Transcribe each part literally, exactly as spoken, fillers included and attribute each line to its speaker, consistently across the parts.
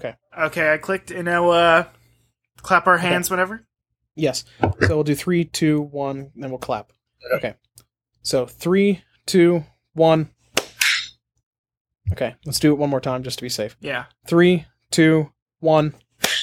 Speaker 1: Okay.
Speaker 2: Okay, I clicked, and now uh, clap our hands
Speaker 1: Okay.
Speaker 2: whenever.
Speaker 1: Yes. So we'll do three, two, one, then we'll clap. Okay. So three, two, one. Okay, let's do it one more time just to be safe.
Speaker 2: Yeah.
Speaker 1: Three, two, one.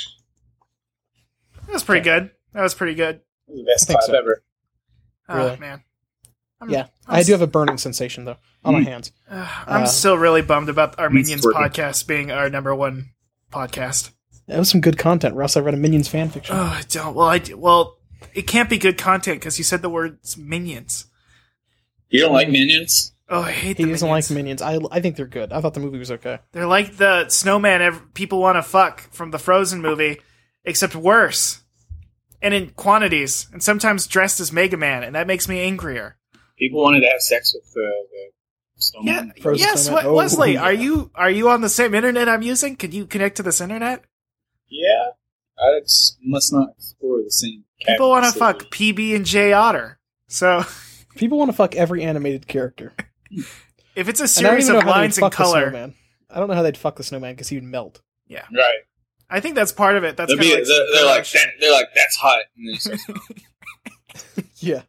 Speaker 2: That was pretty good. That was pretty good.
Speaker 3: The best
Speaker 1: I think
Speaker 3: clap
Speaker 1: so.
Speaker 3: ever.
Speaker 2: Oh,
Speaker 1: Really?
Speaker 2: man. I'm,
Speaker 1: Yeah,
Speaker 2: I'm
Speaker 1: I do
Speaker 2: s-
Speaker 1: have a burning sensation, though, on my hands.
Speaker 2: uh, I'm
Speaker 1: uh,
Speaker 2: still really bummed about our Minions
Speaker 3: working.
Speaker 2: podcast being our number one podcast.
Speaker 1: That was some good content, Russ. I read a Minions fanfiction.
Speaker 2: Oh, I don't. Well, I do- well, it can't be good content because you said the words Minions.
Speaker 3: You don't like Minions?
Speaker 2: Oh, I hate
Speaker 1: he
Speaker 2: the
Speaker 1: doesn't
Speaker 2: Minions.
Speaker 1: like Minions. I, I think they're good. I thought the movie was okay.
Speaker 2: They're like the snowman ev- people want to fuck from the Frozen movie, except worse. And in quantities, and sometimes dressed as Mega Man, and that makes me angrier.
Speaker 3: People wanted to have sex with uh, the
Speaker 2: Yeah,
Speaker 3: snowman.
Speaker 1: Frozen
Speaker 2: yes,
Speaker 1: snowman.
Speaker 2: we-
Speaker 1: Oh,
Speaker 2: Wesley,
Speaker 1: yeah.
Speaker 2: are you are you on the same internet I'm using? Can you connect to this internet?
Speaker 3: Yeah. I just must not explore the same
Speaker 2: People want to
Speaker 3: cavity
Speaker 2: fuck
Speaker 3: city.
Speaker 2: P B and J Otter. So
Speaker 1: People want to fuck every animated character.
Speaker 2: if it's a
Speaker 1: And I don't
Speaker 2: series
Speaker 1: even know
Speaker 2: of
Speaker 1: how they'd
Speaker 2: lines in
Speaker 1: fuck the
Speaker 2: color,
Speaker 1: snowman. I don't know how they'd fuck the snowman because he'd melt.
Speaker 2: yeah,
Speaker 3: Right.
Speaker 2: I think that's part of it. That's
Speaker 3: They'll
Speaker 2: kind
Speaker 3: be,
Speaker 2: of like
Speaker 3: they're,
Speaker 2: some
Speaker 3: they're like
Speaker 2: shit.
Speaker 3: that, they're like that's hot. And then it's like,
Speaker 1: Yeah.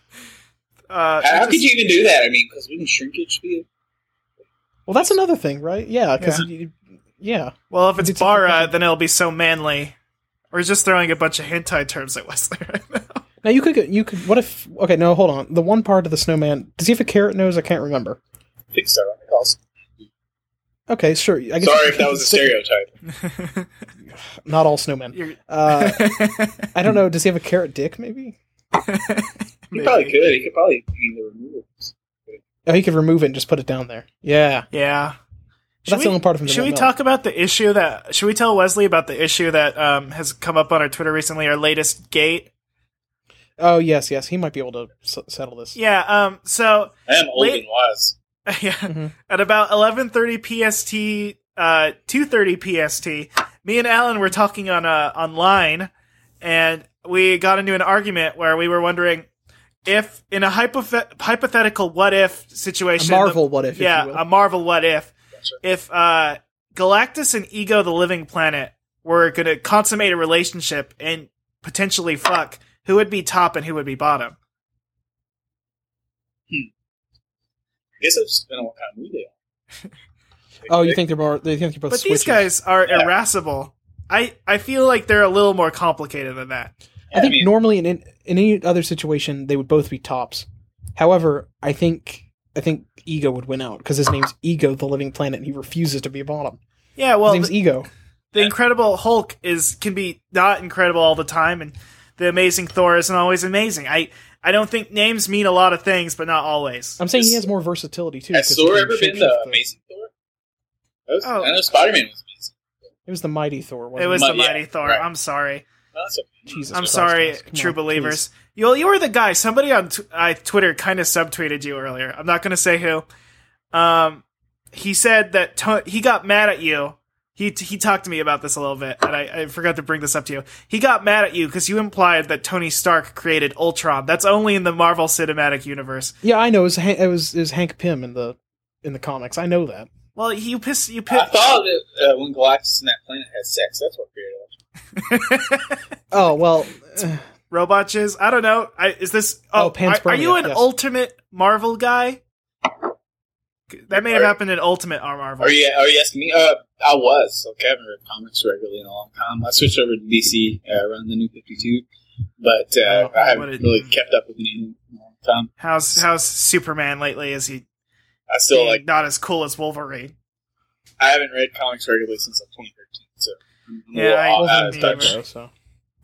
Speaker 2: Uh,
Speaker 3: how
Speaker 2: it
Speaker 3: could
Speaker 2: just-
Speaker 3: you even do that? I mean, because wouldn't shrinkage be?
Speaker 1: Well, that's another thing, right? Yeah. Because
Speaker 2: Yeah.
Speaker 1: you, yeah.
Speaker 2: Well, if it's
Speaker 1: It's something
Speaker 2: Bara,
Speaker 1: different.
Speaker 2: then it'll be so manly. We're just throwing a bunch of hentai terms at Wesley right now.
Speaker 1: Now you could you could what if okay no hold on the one part of the snowman does he have a carrot nose I can't remember.
Speaker 3: I think so. I calls.
Speaker 1: Okay, sure. I guess
Speaker 3: Sorry
Speaker 1: you
Speaker 3: if that
Speaker 1: could
Speaker 3: was a
Speaker 1: say-
Speaker 3: stereotype.
Speaker 1: Not all snowmen.
Speaker 2: You're-
Speaker 1: Uh, I don't know. Does he have a carrot dick? Maybe.
Speaker 3: He probably could. He could probably mean the removals.
Speaker 1: Oh, he could remove it and just put it down there. Yeah.
Speaker 2: Yeah. Should
Speaker 1: That's the only part of him that
Speaker 2: Should we
Speaker 1: won't
Speaker 2: talk about the issue that? Should we tell Wesley about the issue that um, has come up on our Twitter recently? Our latest gate.
Speaker 1: Oh yes, yes. He might be able to s- settle this.
Speaker 2: Yeah. Um. So
Speaker 3: I am old
Speaker 2: Wait.
Speaker 3: and wise.
Speaker 2: yeah.
Speaker 1: Mhm.
Speaker 2: At about eleven thirty P S T, uh, two thirty P S T, me and Alan were talking on uh online, and we got into an argument where we were wondering if, in a hypothet- hypothetical what if
Speaker 1: A
Speaker 2: situation,
Speaker 1: Marvel what if?
Speaker 2: yeah,
Speaker 1: if you will.
Speaker 2: a Marvel what if,
Speaker 3: Gotcha.
Speaker 2: if uh, Galactus and Ego the Living Planet were going to consummate a relationship and potentially fuck, who would be top and who would be bottom?
Speaker 3: I guess it just depends on what kind of movie they are.
Speaker 1: Oh, you think they're more? They think they're both.
Speaker 2: But these
Speaker 1: switches.
Speaker 2: guys are
Speaker 3: Yeah.
Speaker 2: irascible. I, I feel like they're a little more complicated than that.
Speaker 1: I think
Speaker 3: mean,
Speaker 1: normally in, in in any other situation they would both be tops. However, I think I think Ego would win out because his name's Ego, the Living Planet, and he refuses to be a bottom.
Speaker 2: Yeah, well,
Speaker 1: his name's
Speaker 2: the,
Speaker 1: Ego.
Speaker 2: the Incredible Hulk is can be not incredible all the time, and the Amazing Thor isn't always amazing. I I don't think names mean a lot of things, but not always.
Speaker 1: I'm saying he
Speaker 3: Is-
Speaker 1: has more versatility too.
Speaker 3: has
Speaker 1: 'cause he
Speaker 3: Thor
Speaker 1: can
Speaker 3: ever been
Speaker 1: shapeshift
Speaker 3: the
Speaker 1: the-
Speaker 3: Amazing Thor? That was,
Speaker 2: Oh.
Speaker 3: I know Spider-Man was amazing.
Speaker 1: It was the Mighty Thor. Wasn't
Speaker 2: It was
Speaker 1: it?
Speaker 2: the
Speaker 3: Yeah,
Speaker 2: Mighty Thor.
Speaker 3: right.
Speaker 2: I'm sorry.
Speaker 3: No, that's okay.
Speaker 1: Jesus
Speaker 2: I'm
Speaker 1: Christ,
Speaker 2: sorry,
Speaker 1: guys. Come
Speaker 2: true
Speaker 1: on,
Speaker 2: believers.
Speaker 1: please.
Speaker 2: You you were the guy. Somebody on t- uh, Twitter kind of subtweeted you earlier. I'm not going to say who. Um, he said that to- he got mad at you. He he talked to me about this a little bit, and I, I forgot to bring this up to you. He got mad at you because you implied that Tony Stark created Ultron. That's only in the Marvel Cinematic Universe.
Speaker 1: Yeah, I know. It was, Han- it was it was Hank Pym in the in the comics. I know that.
Speaker 2: Well, you piss you
Speaker 3: I
Speaker 2: piss.
Speaker 3: thought that uh, when Galactus and that planet had sex, that's what created Ultron.
Speaker 1: Oh well. uh,
Speaker 2: Robot jizz. I don't know. I, is this? Oh,
Speaker 1: Oh,
Speaker 2: are,
Speaker 1: panspermia,
Speaker 2: are you an
Speaker 1: yes.
Speaker 2: Ultimate Marvel guy? That may have
Speaker 3: Are-
Speaker 2: happened in Ultimate Marvel.
Speaker 3: Are you, are you asking me? Uh, I was. Okay, I haven't read comics regularly in a long time. I switched over to D C uh, around the New fifty-two, but uh,
Speaker 2: Oh,
Speaker 3: I haven't
Speaker 2: what a-
Speaker 3: really kept up with anything in a long time.
Speaker 2: How's how's Superman lately? Is he
Speaker 3: I still
Speaker 2: being
Speaker 3: like.
Speaker 2: not as cool as Wolverine?
Speaker 3: I haven't read comics regularly since like twenty thirteen, so I'm a
Speaker 2: Yeah,
Speaker 3: little
Speaker 2: I-
Speaker 3: out- out
Speaker 1: Wolverine's
Speaker 3: of
Speaker 2: Wolverine's
Speaker 1: dead
Speaker 3: touch.
Speaker 2: never-
Speaker 1: though, so.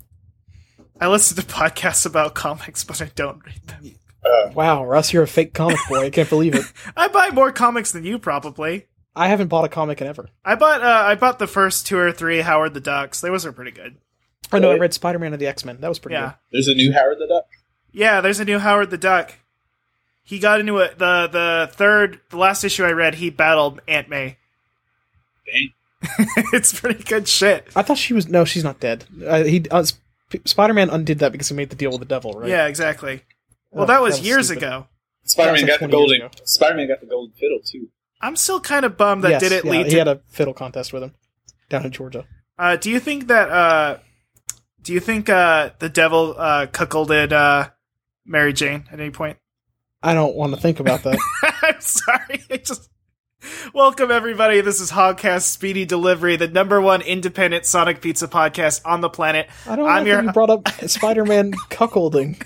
Speaker 2: I listen to podcasts about comics, but I don't read them.
Speaker 3: Uh,
Speaker 1: Wow, Russ, you're a fake comic boy. I can't believe it.
Speaker 2: I buy more comics than you probably.
Speaker 1: I haven't bought a comic in ever.
Speaker 2: I bought uh, I bought the first two or three Howard the Ducks. Those are pretty good.
Speaker 1: Oh no, I
Speaker 3: Really?
Speaker 1: read Spider-Man and the X-Men. That was pretty
Speaker 2: Yeah,
Speaker 3: there's a new Howard the Duck.
Speaker 2: yeah. There's a new Howard the Duck. He got into it. The the third, the last issue I read, he battled Aunt May.
Speaker 3: Dang.
Speaker 2: It's pretty good shit.
Speaker 1: good. I thought she was no, she's not dead. Uh, he uh, Sp- Spider-Man undid that because he made the deal with the devil, right?
Speaker 2: Yeah, exactly. Well,
Speaker 1: Oh,
Speaker 2: that was years
Speaker 1: stupid.
Speaker 2: ago.
Speaker 3: Spider-Man
Speaker 1: That was
Speaker 3: got
Speaker 1: like
Speaker 3: the
Speaker 1: twenty years
Speaker 3: golden.
Speaker 1: ago.
Speaker 3: Spider-Man got the golden fiddle too.
Speaker 2: I'm still kind of bummed that
Speaker 1: Yes,
Speaker 2: didn't
Speaker 1: yeah,
Speaker 2: lead
Speaker 1: he
Speaker 2: to
Speaker 1: had a fiddle contest with him. down in Georgia.
Speaker 2: Uh, do you think that? Uh, do you think uh, the devil uh, cuckolded uh, Mary Jane at any point?
Speaker 1: I don't want to think about that.
Speaker 2: I'm sorry. I just welcome everybody. This is Hogcast Speedy Delivery, the number one independent Sonic Pizza podcast on the planet.
Speaker 1: I don't
Speaker 2: I'm
Speaker 1: like
Speaker 2: your-
Speaker 1: that you brought up Spider-Man cuckolding.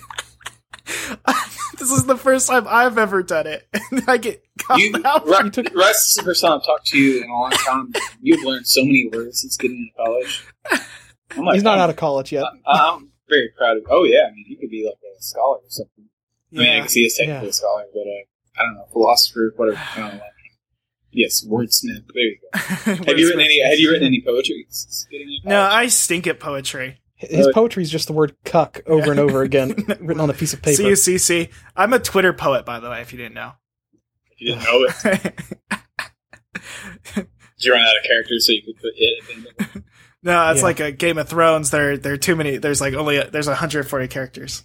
Speaker 2: This is the first time I've ever done it. And I get called
Speaker 3: You,
Speaker 2: out.
Speaker 3: Russ,
Speaker 1: You took-
Speaker 3: Russ, this is the first time I've talked to you in a long time. You've learned so many words since getting into college. I'm like,
Speaker 1: He's not
Speaker 3: I'm,
Speaker 1: out of college yet.
Speaker 3: I, I'm very proud of. Oh yeah, I mean, he could be like a scholar or something. I mean, I
Speaker 2: Yeah.
Speaker 3: guess he is technically
Speaker 1: Yeah.
Speaker 3: a scholar, but uh, I don't know, philosopher, whatever. I don't know. Yes, wordsmith. There you go. Have you written any? Have you written any poetry? since getting into
Speaker 2: No,
Speaker 3: college?
Speaker 2: I stink at poetry.
Speaker 1: His poetry is just the word cuck over and over again, written on a piece of paper.
Speaker 2: C U C C. I'm a Twitter poet, by the way, if you didn't know.
Speaker 3: You didn't know it. Did you run out of characters so you could put it at the end of it?
Speaker 2: No, it's
Speaker 1: Yeah.
Speaker 2: like a Game of Thrones. There, there are too many. There's like only there's one hundred forty characters.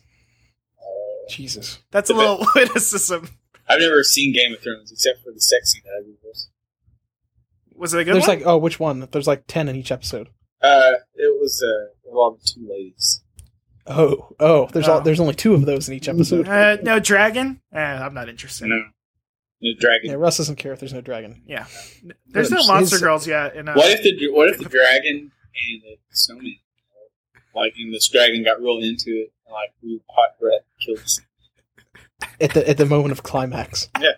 Speaker 1: Jesus.
Speaker 2: That's a
Speaker 3: The bit-
Speaker 2: little witticism.
Speaker 3: I've never seen Game of Thrones except for the sex scene that I reversed.
Speaker 2: Was it a good
Speaker 1: There's
Speaker 2: one?
Speaker 1: like, oh, which one? There's like ten in each episode.
Speaker 3: Uh, it was uh, involving two ladies.
Speaker 1: Oh, oh, there's
Speaker 2: Oh.
Speaker 1: all, there's only two of those in each episode.
Speaker 2: uh, no dragon. Eh, I'm not interested.
Speaker 3: No, the dragon.
Speaker 1: Yeah, Russ doesn't care if there's no dragon.
Speaker 2: Yeah, there's no
Speaker 1: His-
Speaker 2: monster
Speaker 1: his-
Speaker 2: girls yet. In, uh,
Speaker 3: What if the what if the dragon and the snowman, like, and this dragon got real into it, and like blew hot breath, killed us?
Speaker 1: At the at the moment of climax.
Speaker 3: Yeah.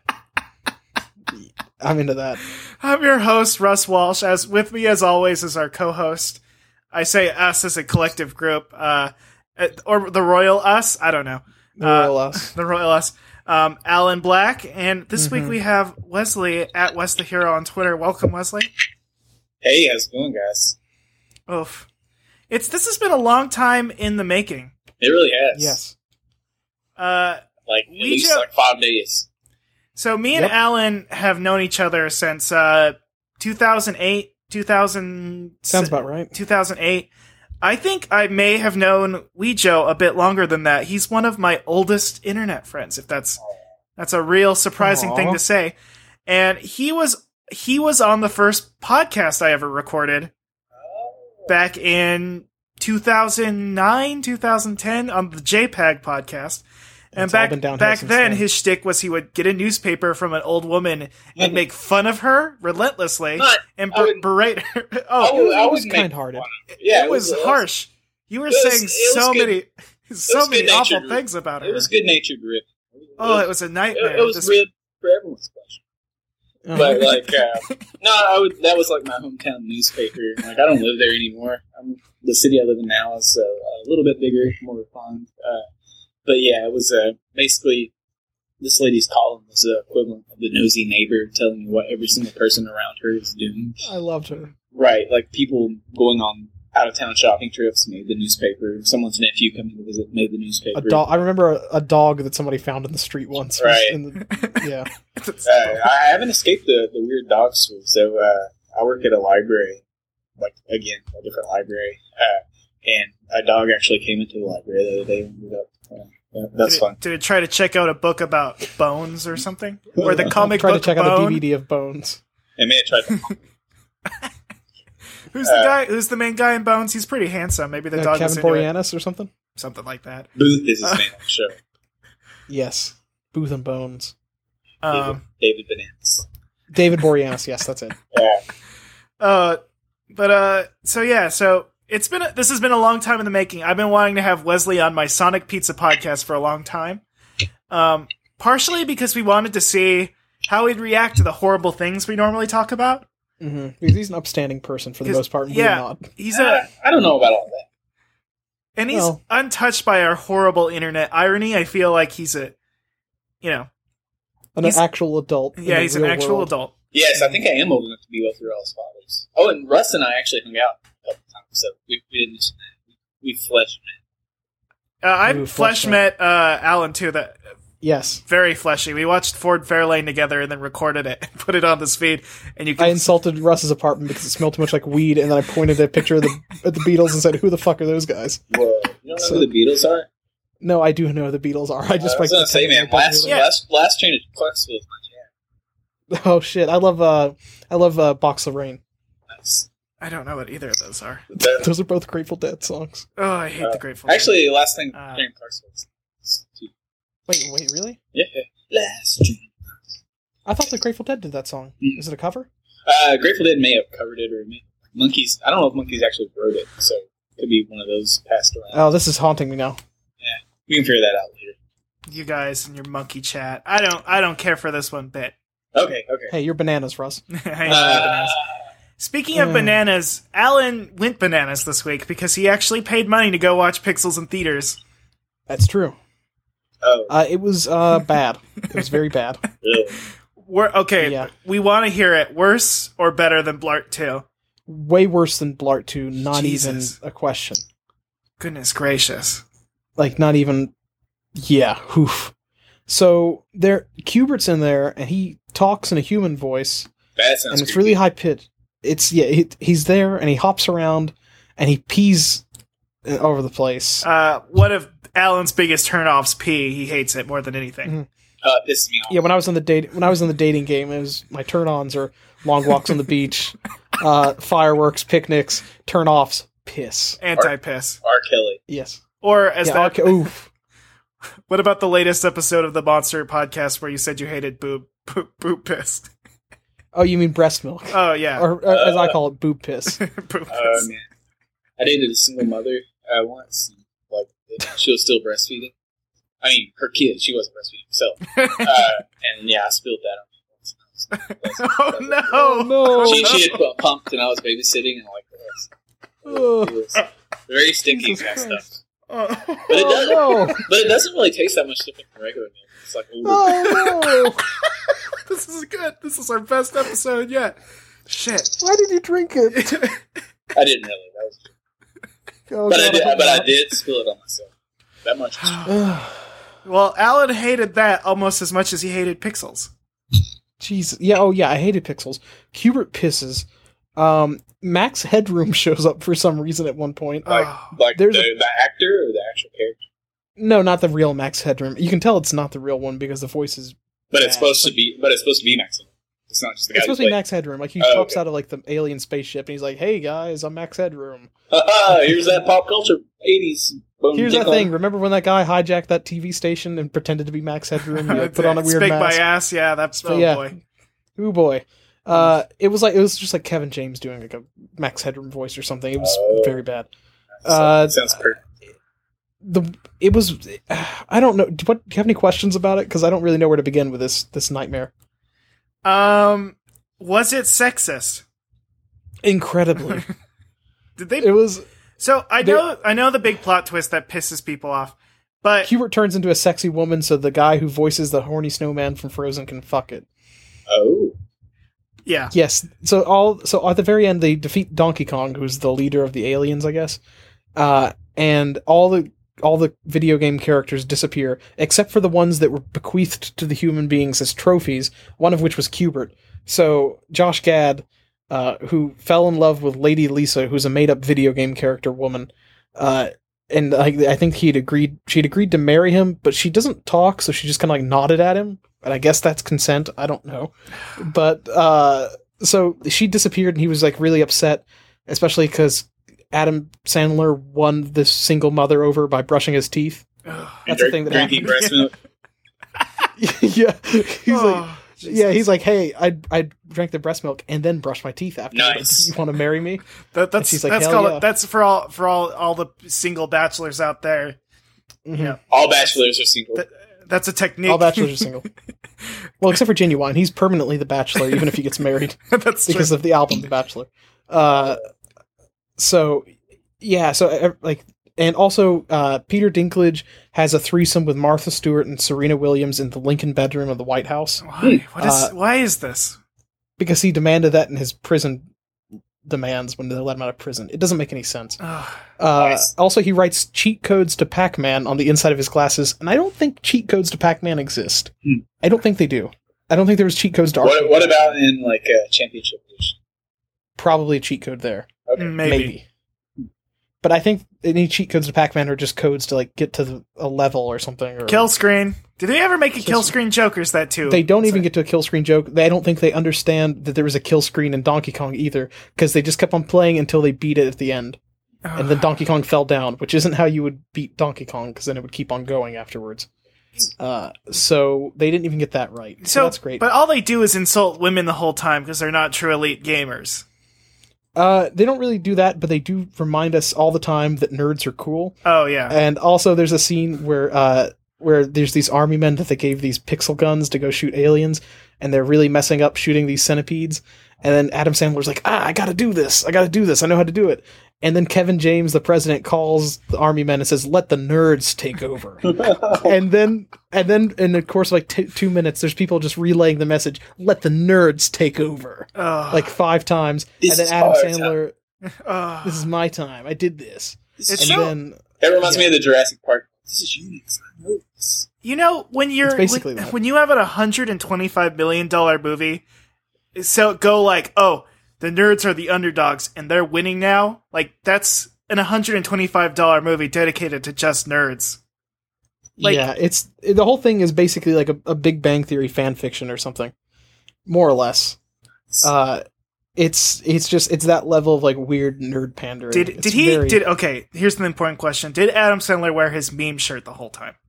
Speaker 1: I'm into that.
Speaker 2: I'm your host, Russ Walsh. As with me, as always, is our co-host. I say us as a collective group, uh, uh, or the royal us. I don't know.
Speaker 1: The
Speaker 2: Uh,
Speaker 1: Royal Us.
Speaker 2: The royal us. Um, Alan Black, and this
Speaker 1: Mhm.
Speaker 2: week we have Wesley at Wes the Hero on Twitter. Welcome, Wesley.
Speaker 3: Hey, how's it going, guys?
Speaker 2: Oof. It's this has been a long time in the making.
Speaker 3: It really has.
Speaker 1: Yes.
Speaker 2: Uh,
Speaker 3: like at
Speaker 2: We
Speaker 3: least
Speaker 2: ju-
Speaker 3: like five days.
Speaker 2: so me and
Speaker 1: Yep.
Speaker 2: Alan have known each other since uh, two thousand eight, two thousand
Speaker 1: Sounds about right.
Speaker 2: two thousand eight. I think I may have known Weejo a bit longer than that. He's one of my oldest internet friends, if that's that's a real surprising
Speaker 1: Aw.
Speaker 2: thing to say. And he was he was on the first podcast I ever recorded back in two thousand nine, two thousand ten on the JPEG podcast. And
Speaker 1: It's all
Speaker 2: back
Speaker 1: been downhill
Speaker 2: back
Speaker 1: since
Speaker 2: then,
Speaker 1: then.
Speaker 2: his shtick was he would get a newspaper from an old woman and make fun of her relentlessly
Speaker 3: Not-
Speaker 2: and
Speaker 3: I
Speaker 2: ber-
Speaker 3: wouldn't-
Speaker 2: berate her.
Speaker 3: I
Speaker 2: Oh,
Speaker 3: would, I
Speaker 1: it
Speaker 3: would
Speaker 1: was
Speaker 3: make
Speaker 1: kind-hearted.
Speaker 3: fun of it. Yeah,
Speaker 2: it was harsh. You were
Speaker 3: it was-
Speaker 2: saying
Speaker 3: it was
Speaker 2: so
Speaker 3: good-
Speaker 2: many, so
Speaker 3: was
Speaker 2: many
Speaker 3: good-natured.
Speaker 2: awful things about her.
Speaker 3: It was good natured rip.
Speaker 2: oh, it was a
Speaker 3: It,
Speaker 2: nightmare.
Speaker 3: it was
Speaker 2: This-
Speaker 3: rib for everyone's pleasure.
Speaker 1: Uh-huh.
Speaker 3: But like, uh, no, I would. That was like my hometown newspaper. Like, I don't live there anymore. I'm, the city I live in now is uh, a little bit bigger, more refined. Uh, but yeah, it was uh, basically this lady's column was the equivalent of the nosy neighbor telling you what every single person around her is doing.
Speaker 1: I loved her.
Speaker 3: Right, like people going on out of town shopping trips made the newspaper. Someone's nephew coming to visit made the newspaper.
Speaker 1: A dog. I remember a, a dog that somebody found in the street once. was
Speaker 3: Right.
Speaker 1: in the- yeah.
Speaker 3: Uh, I haven't escaped the, the weird dog school, so uh, I work at a library, like again, a different library, uh, and a dog actually came into the library the other day and ended up. Uh, yeah, that's
Speaker 2: did
Speaker 3: fun.
Speaker 2: It, did it try to check out a book about bones or something, or the comic
Speaker 1: Try to
Speaker 2: book
Speaker 1: check out the
Speaker 2: Bone?
Speaker 1: D V D of Bones.
Speaker 3: And man, tried to.
Speaker 2: Who's the
Speaker 3: Uh,
Speaker 2: guy? Who's the main guy in Bones? He's pretty handsome. Maybe the
Speaker 1: Uh,
Speaker 2: dog was
Speaker 1: Kevin
Speaker 2: into it.
Speaker 1: Boreanaz or something?
Speaker 2: Something like that.
Speaker 3: Booth is his
Speaker 2: Uh,
Speaker 3: name on the show.
Speaker 1: Yes. Booth and Bones.
Speaker 2: Um,
Speaker 3: David, David Bananas.
Speaker 1: David Boreanaz. Yes, that's it.
Speaker 3: Yeah.
Speaker 2: Uh, but uh, so yeah, so it's been a, this has been a long time in the making. I've been wanting to have Wesley on my Sonic Pizza podcast for a long time. Um, partially because we wanted to see how he'd react to the horrible things we normally talk about.
Speaker 1: Mm-hmm. Because he's an upstanding person for the
Speaker 2: 'Cause-
Speaker 1: most part. And
Speaker 2: yeah.
Speaker 1: we're not.
Speaker 2: He's
Speaker 3: I,
Speaker 2: a
Speaker 3: I don't know about all that.
Speaker 2: and he's
Speaker 1: Well-
Speaker 2: untouched by our horrible internet irony. I feel like he's a, you know,
Speaker 1: An
Speaker 2: He's-
Speaker 1: actual adult. in
Speaker 2: yeah,
Speaker 1: the
Speaker 2: he's an
Speaker 1: real
Speaker 2: actual
Speaker 1: world.
Speaker 2: adult.
Speaker 3: Yes, I think I am old enough to be both your all's fathers. Oh, and Russ and I actually hung out a couple times, so we, we didn't mention that. We, we fleshed it.
Speaker 2: Uh, I
Speaker 1: Ooh,
Speaker 2: flesh
Speaker 1: fleshlight.
Speaker 2: met uh, Alan too. That
Speaker 1: Yes.
Speaker 2: very fleshy. We watched Ford Fairlane together and then recorded it and put it on this feed. And you
Speaker 1: I
Speaker 2: can
Speaker 1: insulted Russ's apartment because it smelled too much like weed, and then I pointed at a picture of the at the Beatles and said, "Who the fuck are those guys?"
Speaker 3: Whoa. You don't know
Speaker 1: So-
Speaker 3: who the Beatles are?
Speaker 1: No, I do know who the Beatles are. I just
Speaker 3: I was
Speaker 1: like
Speaker 3: going to say, man,
Speaker 1: pretending I don't
Speaker 3: last,
Speaker 1: know them.
Speaker 3: last, last train to Clarksville is my jam.
Speaker 1: Oh shit! I love uh, I love uh, Box of Rain.
Speaker 3: Nice.
Speaker 2: I don't know what either of those are.
Speaker 3: The-
Speaker 1: Those are both Grateful Dead songs.
Speaker 2: Oh, I hate
Speaker 3: Uh,
Speaker 2: the Grateful Dead.
Speaker 3: actually, the last thing
Speaker 2: Uh,
Speaker 3: Dream Cars was.
Speaker 1: Wait, wait, really?
Speaker 3: Yeah. Last Dream.
Speaker 1: I thought the Grateful Dead did that song.
Speaker 3: Mm.
Speaker 1: Is it a cover?
Speaker 3: Uh, Grateful Dead may have covered it, or may, Monkeys. I don't know if Monkeys actually wrote it, so it could be one of those passed around.
Speaker 1: Oh, this is haunting me now.
Speaker 3: We can figure that out later.
Speaker 2: You guys and your monkey chat. I don't. I don't care for this one bit.
Speaker 3: Okay, okay.
Speaker 1: Hey, you're bananas, Russ.
Speaker 2: I know
Speaker 3: Uh,
Speaker 2: bananas. Speaking of
Speaker 1: Uh.
Speaker 2: bananas, Alan went bananas this week because he actually paid money to go watch Pixels in theaters.
Speaker 1: That's true.
Speaker 3: oh,
Speaker 1: Uh, it was uh, bad. It was very bad.
Speaker 3: really?
Speaker 2: We're, okay,
Speaker 1: Yeah.
Speaker 2: we want to hear it. Worse or better than Blart two?
Speaker 1: Way worse than Blart two. Not
Speaker 2: Jesus.
Speaker 1: even a question.
Speaker 2: Goodness gracious.
Speaker 1: Like, not even... Yeah, oof. So, there, Kubert's in there, and he talks in a human voice,
Speaker 3: That sounds
Speaker 1: and it's
Speaker 3: creepy.
Speaker 1: really high pitched. It's, yeah, he, he's there, and he hops around, and he pees over the place.
Speaker 2: Uh, one of Alan's biggest turnoffs, pee. He hates it more than anything.
Speaker 1: Mhm.
Speaker 3: Uh, pisses me off.
Speaker 1: Yeah, when I was on the date, when I was in the dating game, it was my turn-ons are long walks on the beach, uh, fireworks, picnics, turn-offs, piss.
Speaker 2: Anti-piss.
Speaker 3: R. Kelly.
Speaker 1: Yes.
Speaker 2: Or as
Speaker 1: Yeah,
Speaker 2: that...
Speaker 1: arca- oof.
Speaker 2: What about the latest episode of the Monster podcast where you said you hated boob, boob, boob piss?
Speaker 1: Oh, you mean breast milk,
Speaker 2: Oh, yeah.
Speaker 1: or, or as I call it, boob piss.
Speaker 2: boob
Speaker 3: Oh,
Speaker 2: piss.
Speaker 3: man. I dated a single mother uh, once. And, like, she was still breastfeeding. I mean, her kid. She wasn't breastfeeding herself. Uh, and, yeah, I spilled that on me once.
Speaker 2: Oh, no.
Speaker 1: Oh, no.
Speaker 3: She, she had pumped, and I was babysitting, and, like, it was,
Speaker 1: Ugh.
Speaker 3: it was very sticky
Speaker 1: Jesus
Speaker 3: kind of stuff.
Speaker 2: Oh.
Speaker 3: But it,
Speaker 1: Oh,
Speaker 3: does,
Speaker 1: no.
Speaker 3: but it doesn't really taste that much different from regular milk. It's like older.
Speaker 1: Oh, no.
Speaker 2: This is good. This is our best episode yet. Shit.
Speaker 1: Why did you drink it?
Speaker 3: I didn't really. That was,
Speaker 1: Oh,
Speaker 3: but,
Speaker 1: God,
Speaker 3: I did,
Speaker 1: hope
Speaker 3: but I
Speaker 1: not.
Speaker 3: did spill it on myself. That much.
Speaker 1: Ugh.
Speaker 2: Well, Alan hated that almost as much as he hated Pixels.
Speaker 1: Jesus. Yeah, oh yeah, I hated Pixels. Kubert pisses. Um, Max Headroom shows up for some reason at one point.
Speaker 3: Like,
Speaker 2: Oh.
Speaker 3: like the,
Speaker 1: There's a-
Speaker 3: the actor or the actual character?
Speaker 1: No, not the real Max Headroom. You can tell it's not the real one because the voice is...
Speaker 3: But
Speaker 1: Yeah,
Speaker 3: it's supposed
Speaker 1: like-
Speaker 3: to be. But it's supposed to be Max. It's not just the guy.
Speaker 1: It's supposed to
Speaker 3: who
Speaker 1: be
Speaker 3: played-
Speaker 1: Max Headroom. Like, he
Speaker 3: Oh,
Speaker 1: pops
Speaker 3: okay.
Speaker 1: out of, like, the alien spaceship, and he's like, hey, guys, I'm Max Headroom.
Speaker 3: Haha, here's that pop culture eighties. Boom,
Speaker 1: Here's
Speaker 3: dick
Speaker 1: that thing.
Speaker 3: on.
Speaker 1: Remember when that guy hijacked that T V station and pretended to be Max Headroom? He, like, put on a weird
Speaker 2: Spank my
Speaker 1: mask.
Speaker 2: ass. Yeah, that's...
Speaker 1: But
Speaker 2: Oh,
Speaker 1: yeah.
Speaker 2: boy.
Speaker 1: Ooh, boy. Uh, it was like it was just like Kevin James doing like a Max Headroom voice or something. It was
Speaker 3: Oh.
Speaker 1: very bad.
Speaker 3: So-
Speaker 1: Uh,
Speaker 3: sounds perfect.
Speaker 1: The it was I don't know. Do, what, do you have any questions about it? Because I don't really know where to begin with this this nightmare.
Speaker 2: Um, was it sexist?
Speaker 1: Incredibly,
Speaker 2: Did they...
Speaker 1: it was.
Speaker 2: So, I
Speaker 1: they-
Speaker 2: know I know the big plot twist that pisses people off, but...
Speaker 1: Hubert turns into a sexy woman, so the guy who voices the horny snowman from Frozen can fuck it.
Speaker 3: Oh,
Speaker 2: Yeah.
Speaker 1: Yes. So all so at the very end they defeat Donkey Kong, who's the leader of the aliens, I guess. Uh, and all the all the video game characters disappear, except for the ones that were bequeathed to the human beings as trophies, one of which was Kubert. So Josh Gad, uh, who fell in love with Lady Lisa, who's a made-up video game character woman, uh, and I, I think he'd agreed she'd agreed to marry him, but she doesn't talk, so she just kind of like nodded at him. And I guess that's consent. I don't know. But, uh, so she disappeared and he was like really upset, especially because Adam Sandler won this single mother over by brushing his teeth.
Speaker 2: Ugh.
Speaker 1: That's
Speaker 3: and
Speaker 1: the thing that
Speaker 3: drinking breast milk.
Speaker 1: yeah. He's like,
Speaker 2: Oh,
Speaker 1: yeah,
Speaker 2: Jesus.
Speaker 1: he's like, hey, I I drank the breast milk and then brushed my teeth after.
Speaker 3: Nice.
Speaker 1: You want to marry me?
Speaker 2: That, that's
Speaker 1: she's like,
Speaker 2: that's
Speaker 1: "Hell
Speaker 2: called
Speaker 1: yeah."
Speaker 2: that's for all for all all the single bachelors out there.
Speaker 1: Mhm.
Speaker 2: Yeah,
Speaker 3: All bachelors are single.
Speaker 2: That- that's a technique.
Speaker 1: All bachelors are single. Well, except for Genuine. He's permanently the bachelor, even if he gets married.
Speaker 2: That's
Speaker 1: Because
Speaker 2: true.
Speaker 1: of the album The Bachelor. Uh, so yeah, so uh, like, and also uh, Peter Dinklage has a threesome with Martha Stewart and Serena Williams in the Lincoln bedroom of the White House
Speaker 2: Why? What is?
Speaker 1: Uh,
Speaker 2: why is this?
Speaker 1: because he demanded that in his prison demands when they let him out of prison. It doesn't make any sense.
Speaker 2: Ugh.
Speaker 1: Uh,
Speaker 3: Nice.
Speaker 1: Also, he writes cheat codes to Pac-Man on the inside of his glasses, and I don't think cheat codes to Pac-Man exist.
Speaker 3: Hmm.
Speaker 1: I don't think they do. I don't think there was cheat codes to
Speaker 3: What,
Speaker 1: Arcade.
Speaker 3: what about in like a championship edition?
Speaker 1: Probably a cheat code there.
Speaker 3: Okay.
Speaker 2: Maybe.
Speaker 1: Maybe. but I think any cheat codes to Pac-Man are just codes to like get to the, a level or something. Or,
Speaker 2: Kill screen. Did they ever make a kill
Speaker 1: Just-
Speaker 2: screen joke, or is that too?
Speaker 1: They don't even
Speaker 2: Sorry.
Speaker 1: get to a kill screen joke. They I don't think they understand that there was a kill screen in Donkey Kong either, because they just kept on playing until they beat it at the end. And then Donkey Kong fell down, which isn't how you would beat Donkey Kong, because then it would keep on going afterwards. Uh, so they didn't even get that right. So,
Speaker 2: So
Speaker 1: that's great.
Speaker 2: But all they do is insult women the whole time because they're not true elite gamers.
Speaker 1: Uh, they don't really do that, but they do remind us all the time that nerds are cool.
Speaker 2: Oh yeah.
Speaker 1: And also, there's a scene where uh, where there's these army men that they gave these pixel guns to go shoot aliens, and they're really messing up shooting these centipedes. And then Adam Sandler's like, ah, I gotta do this. I gotta do this. I know how to do it. And then Kevin James, the president, calls the army men and says, let the nerds take over. and then, and then in the course of like t- two minutes, there's people just relaying the message, let the nerds take over.
Speaker 2: Ugh.
Speaker 1: Like five times.
Speaker 3: This
Speaker 1: and
Speaker 3: is
Speaker 1: then Adam
Speaker 3: our
Speaker 1: Sandler,
Speaker 2: Ugh.
Speaker 1: this is my time. I did this.
Speaker 3: This
Speaker 2: It's
Speaker 3: is
Speaker 1: And
Speaker 2: so-
Speaker 1: then,
Speaker 3: That reminds
Speaker 1: yeah.
Speaker 3: me of the Jurassic Park. This is Unix. I know this.
Speaker 2: You know, when you're
Speaker 1: It's basically
Speaker 2: when,
Speaker 1: that.
Speaker 2: when you have a one hundred twenty-five million dollars movie, so go like, oh, the nerds are the underdogs and they're winning now. Like that's an one hundred twenty-five dollars movie dedicated to just nerds. Like-
Speaker 1: yeah, it's the whole thing is basically like a, a Big Bang Theory fan fiction or something, more or less. Uh, it's it's just it's that level of like weird nerd pandering.
Speaker 2: Did
Speaker 1: It's
Speaker 2: did he
Speaker 1: very-
Speaker 2: did okay? Here's an important question: did Adam Sandler wear his meme shirt the whole time?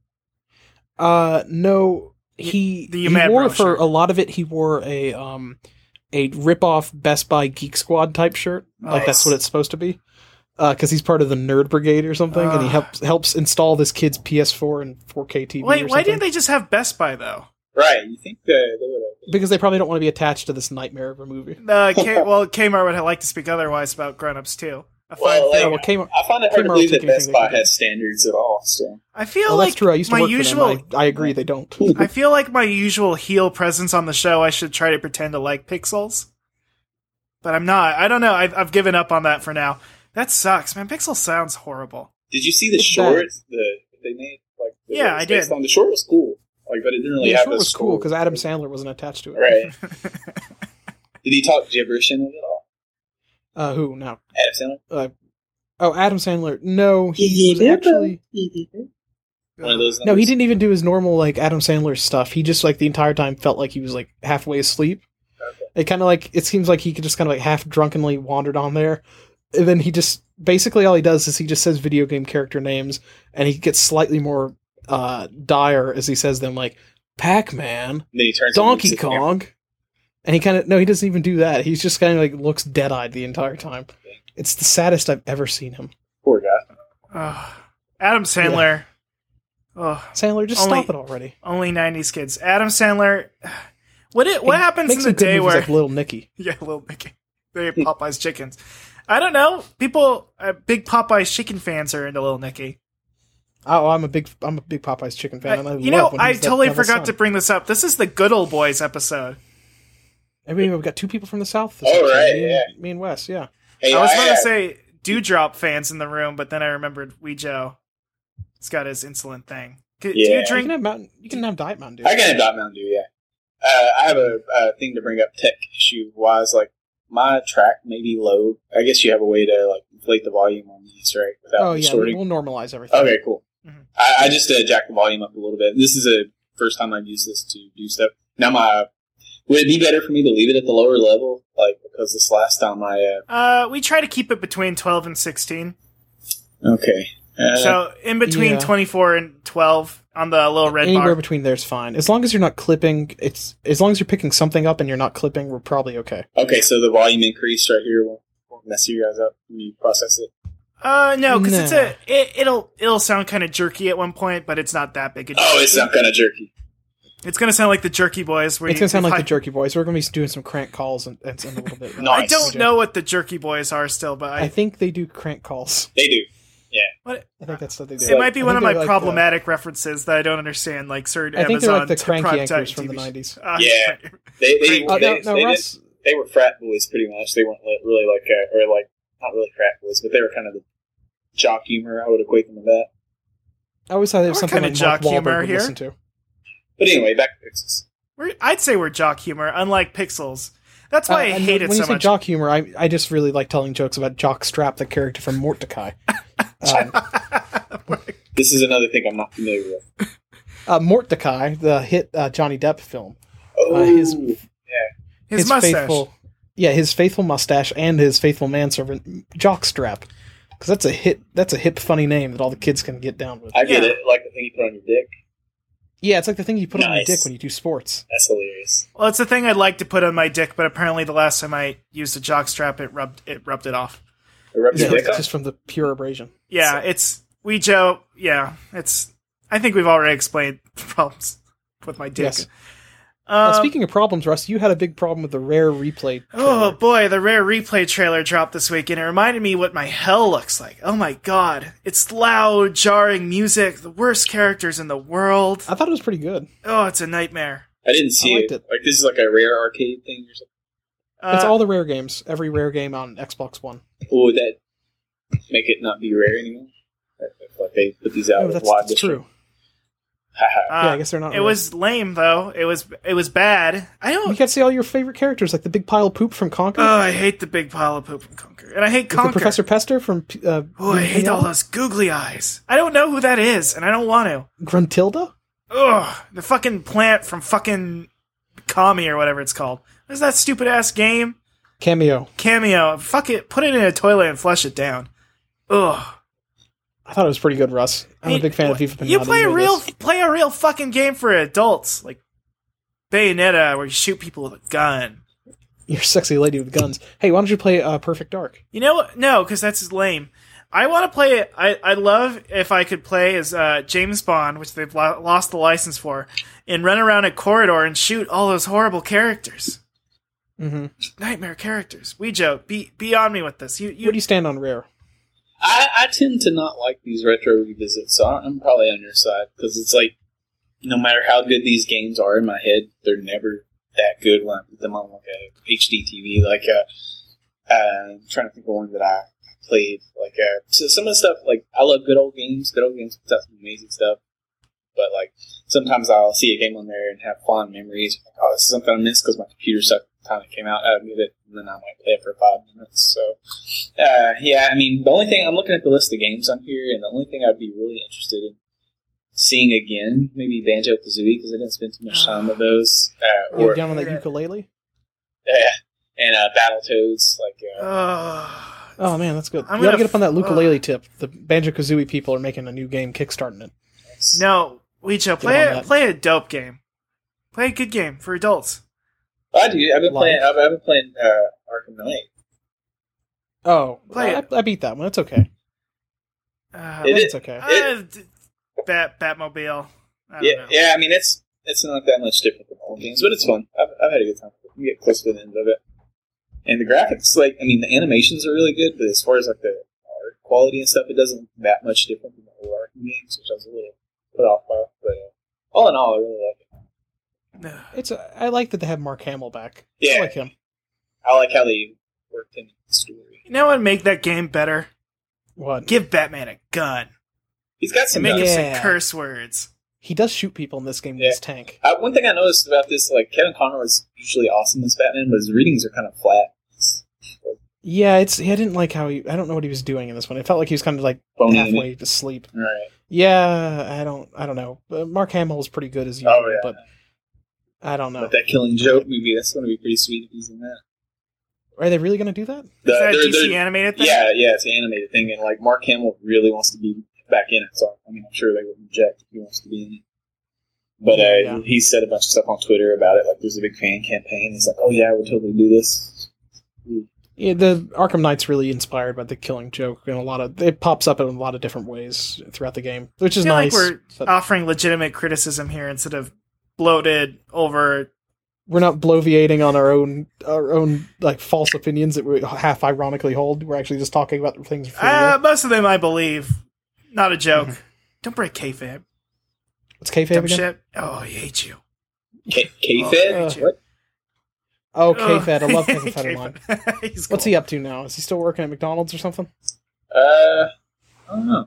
Speaker 1: Uh, no, he
Speaker 2: The
Speaker 1: he
Speaker 2: You Mad
Speaker 1: wore
Speaker 2: Bro
Speaker 1: for
Speaker 2: shirt.
Speaker 1: a lot of it. He wore a um a rip off Best Buy Geek Squad type shirt, like that's
Speaker 2: Nice.
Speaker 1: what it's supposed to be. Uh, because he's part of the Nerd Brigade or something, and he
Speaker 2: Ugh.
Speaker 1: helps helps install this kid's P S four and four K T V.
Speaker 2: Wait,
Speaker 1: or
Speaker 2: why
Speaker 1: something.
Speaker 2: didn't they just have Best Buy though?
Speaker 3: Right. You think that they would have.
Speaker 1: Because they probably don't want to be attached to this nightmare of a movie.
Speaker 2: Uh, K- well, Kmart would like to speak otherwise about grown-ups too. A fine
Speaker 3: Well,
Speaker 2: thing.
Speaker 1: Oh, well, Kmart,
Speaker 3: I find it hard
Speaker 1: Kmart
Speaker 3: to believe
Speaker 1: will
Speaker 3: that
Speaker 1: take anything
Speaker 3: Best
Speaker 1: they
Speaker 3: Buy
Speaker 1: can do.
Speaker 3: has standards at all. So
Speaker 2: I feel
Speaker 1: well,
Speaker 2: like
Speaker 1: that's true. I used to
Speaker 2: my
Speaker 1: work
Speaker 2: usual.
Speaker 1: for them. I, I agree, they don't.
Speaker 2: I feel like my usual heel presence on the show, I should try to pretend to like Pixels. But I'm not. I don't know. I've, I've given up on that for now. That sucks, man. Pixels sounds horrible.
Speaker 3: did you see the
Speaker 1: It's
Speaker 3: shorts that they made? Like the-
Speaker 2: Yeah,
Speaker 3: it was
Speaker 2: I
Speaker 3: based
Speaker 2: did.
Speaker 3: On, the short was cool. Like, but it didn't really
Speaker 1: Yeah,
Speaker 3: have
Speaker 1: sure
Speaker 3: a
Speaker 1: was
Speaker 3: score.
Speaker 1: cool because Adam Sandler wasn't attached to it.
Speaker 3: Right. Did he talk gibberish in it at all?
Speaker 1: Uh, who? No.
Speaker 3: Adam Sandler.
Speaker 1: Oh, Adam Sandler. No, he was actually.
Speaker 3: One of those.
Speaker 1: No, he
Speaker 3: numbers?
Speaker 1: didn't even do his normal like Adam Sandler stuff. He just like the entire time felt like he was like halfway asleep.
Speaker 3: Okay.
Speaker 1: It kind of like it seems like he could just kind of like half drunkenly wandered on there, and then he just basically all he does is he just says video game character names, and he gets slightly more uh dire as he says them, like Pac-Man,
Speaker 3: And then he turns
Speaker 1: Donkey
Speaker 3: and looks at him.
Speaker 1: Kong, and he kind of no, he doesn't even do that. He's just kind of like looks dead-eyed the entire time. It's the saddest I've ever seen him.
Speaker 3: Poor guy.
Speaker 2: Ugh. Adam Sandler. Ugh.
Speaker 1: Sandler, just
Speaker 2: Only-
Speaker 1: stop it already.
Speaker 2: Only nineties kids. Adam Sandler. What it, what
Speaker 1: He
Speaker 2: happens
Speaker 1: makes
Speaker 2: in the
Speaker 1: some good
Speaker 2: day
Speaker 1: movies
Speaker 2: where
Speaker 1: like Little Nicky?
Speaker 2: yeah, Little Nicky, they Popeye's chickens. I don't know. People, uh, big Popeye's chicken fans are into Little Nicky.
Speaker 1: Oh, I'm a big I'm a big Popeye's chicken fan. And I
Speaker 2: Uh, you
Speaker 1: love
Speaker 2: know,
Speaker 1: when
Speaker 2: I
Speaker 1: he's that
Speaker 2: totally
Speaker 1: devil's
Speaker 2: forgot to
Speaker 1: son.
Speaker 2: bring this up. This is the Good Old Boys episode.
Speaker 1: I mean, we've got two people from the south. This
Speaker 3: Oh,
Speaker 1: episode,
Speaker 3: right,
Speaker 1: me and,
Speaker 3: yeah.
Speaker 1: me and Wes, yeah.
Speaker 3: Hey,
Speaker 2: I was about
Speaker 3: uh,
Speaker 2: to say Dewdrop fans in the room, but then I remembered Wee Joe. He's got his insulin thing. C- Do
Speaker 3: Yeah.
Speaker 2: you
Speaker 1: You
Speaker 2: drink?
Speaker 1: can have mountain. You can have Diet Mountain Dew.
Speaker 3: I can have Dot Mountain Dew, yeah. Uh, I have a, a thing to bring up tech issue wise. Like, my track may be low. I guess you have a way to, like, inflate the volume on these, right? Without
Speaker 1: Oh yeah,
Speaker 3: distorting.
Speaker 1: we'll normalize everything.
Speaker 3: Okay, cool.
Speaker 2: Mhm.
Speaker 3: I, I just uh, jacked the volume up a little bit. This is the first time I've used this to do stuff. Now, my would it be better for me to leave it at the lower level, like because this last time I uh,
Speaker 2: Uh, we try to keep it between twelve and sixteen.
Speaker 3: okay, uh,
Speaker 2: So in between
Speaker 1: Yeah.
Speaker 2: twenty-four and twelve on the little red
Speaker 1: Anywhere
Speaker 2: bar.
Speaker 1: between there's fine, as long as you're not clipping. It's as long as you're picking something up and you're not clipping, we're probably okay.
Speaker 3: okay, so the volume increase right here will won't mess you guys up when you process it.
Speaker 2: Uh, no, because it's
Speaker 1: Nah.
Speaker 2: a it, it'll it'll sound kind of jerky at one point, but it's not that big a.
Speaker 3: Oh, it's not kind of jerky.
Speaker 2: It's gonna sound like the Jerky Boys. Where
Speaker 1: It's
Speaker 2: you,
Speaker 1: gonna sound
Speaker 2: if
Speaker 1: like
Speaker 2: I,
Speaker 1: the Jerky Boys. We're gonna be doing some crank calls and, and, and a little bit.
Speaker 3: Nice.
Speaker 2: I don't know what the Jerky Boys are still, but I,
Speaker 1: I think they do crank calls.
Speaker 3: They do.
Speaker 2: what,
Speaker 1: I think that's what they do.
Speaker 2: it might be
Speaker 1: I
Speaker 2: one
Speaker 1: think
Speaker 2: of my
Speaker 1: they're like
Speaker 2: problematic references that I don't understand, like certain
Speaker 1: the, I think
Speaker 2: Amazon
Speaker 1: they're like the
Speaker 2: t-
Speaker 1: cranky
Speaker 2: Prime
Speaker 1: anchors
Speaker 2: Time
Speaker 1: from
Speaker 2: T
Speaker 1: the
Speaker 2: V shows.
Speaker 1: nineties.
Speaker 2: Uh,
Speaker 3: Yeah. They they,
Speaker 2: Great.
Speaker 1: Oh,
Speaker 3: they,
Speaker 1: no, no,
Speaker 3: they,
Speaker 1: Russ.
Speaker 3: did, they were frat boys pretty much. They weren't li- really like uh, or like not really frat boys, but they were kind of the jock humor. I would equate them with that.
Speaker 1: I always thought it was
Speaker 2: We're
Speaker 1: something
Speaker 2: kinda
Speaker 1: like Mark
Speaker 2: jock humor
Speaker 1: Wahlberg would
Speaker 2: here.
Speaker 1: listen to.
Speaker 3: But anyway, back to Pixels.
Speaker 2: We're, I'd say we're jock humor, unlike Pixels. That's why
Speaker 1: Uh,
Speaker 2: I
Speaker 1: and
Speaker 2: hate
Speaker 1: when
Speaker 2: it
Speaker 1: you
Speaker 2: so
Speaker 1: say
Speaker 2: much.
Speaker 1: jock humor, I I just really like telling jokes about Jock Strap, the character from Mordecai. Um,
Speaker 3: This is another thing I'm not familiar with.
Speaker 1: uh, Mordecai, the hit uh, Johnny Depp film.
Speaker 3: Oh,
Speaker 1: Uh, his
Speaker 3: yeah.
Speaker 2: His, mustache.
Speaker 1: faithful, yeah, his faithful mustache and his faithful manservant Jockstrap, because that's a hit. That's a hip, funny name that all the kids can get down with.
Speaker 3: I get
Speaker 2: Yeah.
Speaker 3: it. Like the thing you put on your dick.
Speaker 1: Yeah, it's like the thing you put on your
Speaker 3: Nice.
Speaker 1: dick when you do sports.
Speaker 3: That's hilarious.
Speaker 2: Well, it's the thing I'd like to put on my dick, but apparently the last time I used a jock strap, it rubbed it rubbed it off.
Speaker 3: It rubs
Speaker 1: Yeah,
Speaker 3: your dick off.
Speaker 1: just from the pure abrasion.
Speaker 2: Yeah, it's we Joe. Yeah, it's. I think we've already explained the problems with my dick.
Speaker 1: Yes.
Speaker 2: Um,
Speaker 1: Uh, speaking of problems, Russ, you had a big problem with the rare replay.
Speaker 2: Oh
Speaker 1: trailer.
Speaker 2: boy, the rare replay trailer dropped this week, and it reminded me what my hell looks like. Oh my god, it's loud, jarring music, the worst characters in the world.
Speaker 1: I thought it was pretty good.
Speaker 2: Oh, it's a nightmare.
Speaker 3: I didn't see
Speaker 1: I
Speaker 3: it.
Speaker 1: liked it.
Speaker 3: Like this is like a rare arcade thing or something.
Speaker 2: Uh,
Speaker 1: It's all the rare games. Every rare game on Xbox One.
Speaker 3: Or would that make it not be rare anymore? If, like they put these out
Speaker 1: Oh,
Speaker 3: with
Speaker 1: that's,
Speaker 3: wide
Speaker 1: that's true.
Speaker 3: Haha.
Speaker 2: uh,
Speaker 1: yeah, I guess they're not.
Speaker 2: It
Speaker 1: rare.
Speaker 2: was lame though. It was it was bad. I
Speaker 1: You
Speaker 2: don't.
Speaker 1: got to see all your favorite characters, like the big pile of poop from Conker,
Speaker 2: Oh, I hate the big pile of poop from Conker, and I hate
Speaker 1: with the
Speaker 2: Conker.
Speaker 1: Professor Pester from uh,
Speaker 2: Oh, I hate all
Speaker 1: Pinata?
Speaker 2: those googly eyes. I don't know who that is, and I don't want to.
Speaker 1: Gruntilda.
Speaker 2: Ugh, the fucking plant from fucking Kami or whatever it's called. What is that stupid ass game?
Speaker 1: Cameo.
Speaker 2: Cameo. Fuck it. Put it in a toilet and flush it down. Ugh.
Speaker 1: I thought it was pretty good, Russ. I'm a
Speaker 2: Hey,
Speaker 1: big fan of FIFA Pinata.
Speaker 2: You play a
Speaker 1: know
Speaker 2: real
Speaker 1: this.
Speaker 2: play a real fucking game for adults, like Bayonetta, where you shoot people with a gun.
Speaker 1: You're a sexy lady with guns. Hey, why don't you play uh, Perfect Dark?
Speaker 2: You know what? No, because that's lame. I want to play it. I I love if I could play as uh, James Bond, which they've lo- lost the license for, and run around a corridor and shoot all those horrible characters,
Speaker 1: Mm-hmm.
Speaker 2: nightmare characters. We joke. Be be on me with this. You
Speaker 1: Where
Speaker 2: you.
Speaker 1: do you stand on rare?
Speaker 3: I, I tend to not like these retro revisits, so I'm probably on your side because it's like no matter how good these games are in my head, they're never that good when I put them on like a H D T V. Like, uh, uh, I'm trying to think of one that I played. Like, uh, so some of the stuff, like I love good old games. Good old games put out some amazing stuff. But like sometimes I'll see a game on there and have fond memories. Like, oh, this is something I missed because my computer sucked at the time it came out. I'll move it, and then I might play it for five minutes. So, uh, yeah, I mean, the only thing I'm looking at the list of games on here, and the only thing I'd be really interested in seeing again, maybe Banjo Kazooie, because I didn't spend too much time with those. Uh,
Speaker 1: You're
Speaker 3: or
Speaker 1: down on that ukulele?
Speaker 3: yeah, and uh, Battletoads, like. Uh,
Speaker 2: Ugh.
Speaker 1: Oh man, that's good.
Speaker 2: I'm
Speaker 1: you gotta
Speaker 2: gonna
Speaker 1: get up on that
Speaker 2: f-
Speaker 1: ukulele
Speaker 2: ugh.
Speaker 1: tip. The Banjo Kazooie people are making a new game, kickstarting it.
Speaker 2: No, Ouija,
Speaker 1: Get
Speaker 2: play
Speaker 1: on
Speaker 2: a,
Speaker 1: that.
Speaker 2: play a dope game. Play a good game for adults.
Speaker 3: I do. I've been
Speaker 1: Like-
Speaker 3: playing. I've, I've been playing uh, Arkham Knight.
Speaker 1: Oh,
Speaker 2: Play
Speaker 1: I,
Speaker 2: it.
Speaker 1: I beat that one. It's okay.
Speaker 2: Uh,
Speaker 3: It
Speaker 1: It's
Speaker 3: is-
Speaker 1: okay.
Speaker 2: uh, d- Bat Batmobile. I don't
Speaker 3: Yeah,
Speaker 2: know.
Speaker 3: yeah. I mean, it's it's not that much different from old games, but it's fun. I've, I've had a good time. You get close to the end of it, and the graphics, like, I mean, the animations are really good, but as far as like the art quality and stuff, it doesn't look that much different from the old Arkham games, which I was a little put off by. But uh, all in all, I really like it.
Speaker 2: Ugh.
Speaker 1: It's. A, I like that they have Mark Hamill back.
Speaker 3: Yeah.
Speaker 1: I like him.
Speaker 3: I like how they worked in the story.
Speaker 2: You know what would make that game better?
Speaker 1: What?
Speaker 2: Give Batman a gun
Speaker 3: He's got
Speaker 2: and
Speaker 3: some.
Speaker 2: make
Speaker 3: uh,
Speaker 2: him
Speaker 1: Yeah.
Speaker 2: say curse words.
Speaker 1: He does shoot people in this game with
Speaker 3: Yeah.
Speaker 1: his tank.
Speaker 3: Uh, one thing I noticed about this, like Kevin Conroy is usually awesome as Batman, but his readings are kind of flat.
Speaker 1: Yeah, it's. I didn't like how he. I don't know what he was doing in this one. It felt like he was kind of like
Speaker 3: Phony in
Speaker 1: halfway to sleep.
Speaker 3: Right.
Speaker 1: Yeah, I don't. I don't know. But Mark Hamill was pretty good as usual,
Speaker 3: Oh, yeah.
Speaker 1: but I don't know.
Speaker 3: But that Killing Joke movie, that's going to be pretty sweet if he's in that.
Speaker 1: Are they really going to do that?
Speaker 2: Is that a
Speaker 3: they're-
Speaker 2: D C
Speaker 3: they're-
Speaker 2: animated thing?
Speaker 3: Yeah, yeah, it's an animated thing, and like Mark Hamill really wants to be back in it. So I mean, I'm sure they would reject if he wants to be in it. But uh,
Speaker 1: Yeah, yeah.
Speaker 3: he said a bunch of stuff on Twitter about it. Like, there's a big fan campaign. He's like, "Oh yeah, we'll totally do this."
Speaker 1: Yeah, the Arkham Knight's really inspired by the Killing Joke in a lot of. It pops up in a lot of different ways throughout the game, which
Speaker 2: I
Speaker 1: is
Speaker 2: feel
Speaker 1: nice.
Speaker 2: like we're
Speaker 1: but
Speaker 2: offering legitimate criticism here instead of bloated over.
Speaker 1: we're not bloviating on our own our own like false opinions that we half ironically hold. We're actually just talking about things. For
Speaker 2: Uh,
Speaker 1: real.
Speaker 2: most of them, I believe, not a joke.
Speaker 1: Mm-hmm.
Speaker 2: Don't break kayfabe.
Speaker 1: What's kayfabe
Speaker 2: Dumb
Speaker 1: again?
Speaker 2: shit. Oh, I hate you.
Speaker 3: K-
Speaker 2: Oh,
Speaker 3: K-Fed?
Speaker 2: uh,
Speaker 3: what?
Speaker 1: Oh,
Speaker 2: Ugh.
Speaker 1: K-Fed. I love Kevin Federline.
Speaker 2: K-Fed. He's
Speaker 1: What's
Speaker 2: cool.
Speaker 1: he up to now? Is he still working at McDonald's or something?
Speaker 3: Uh, I don't know. Let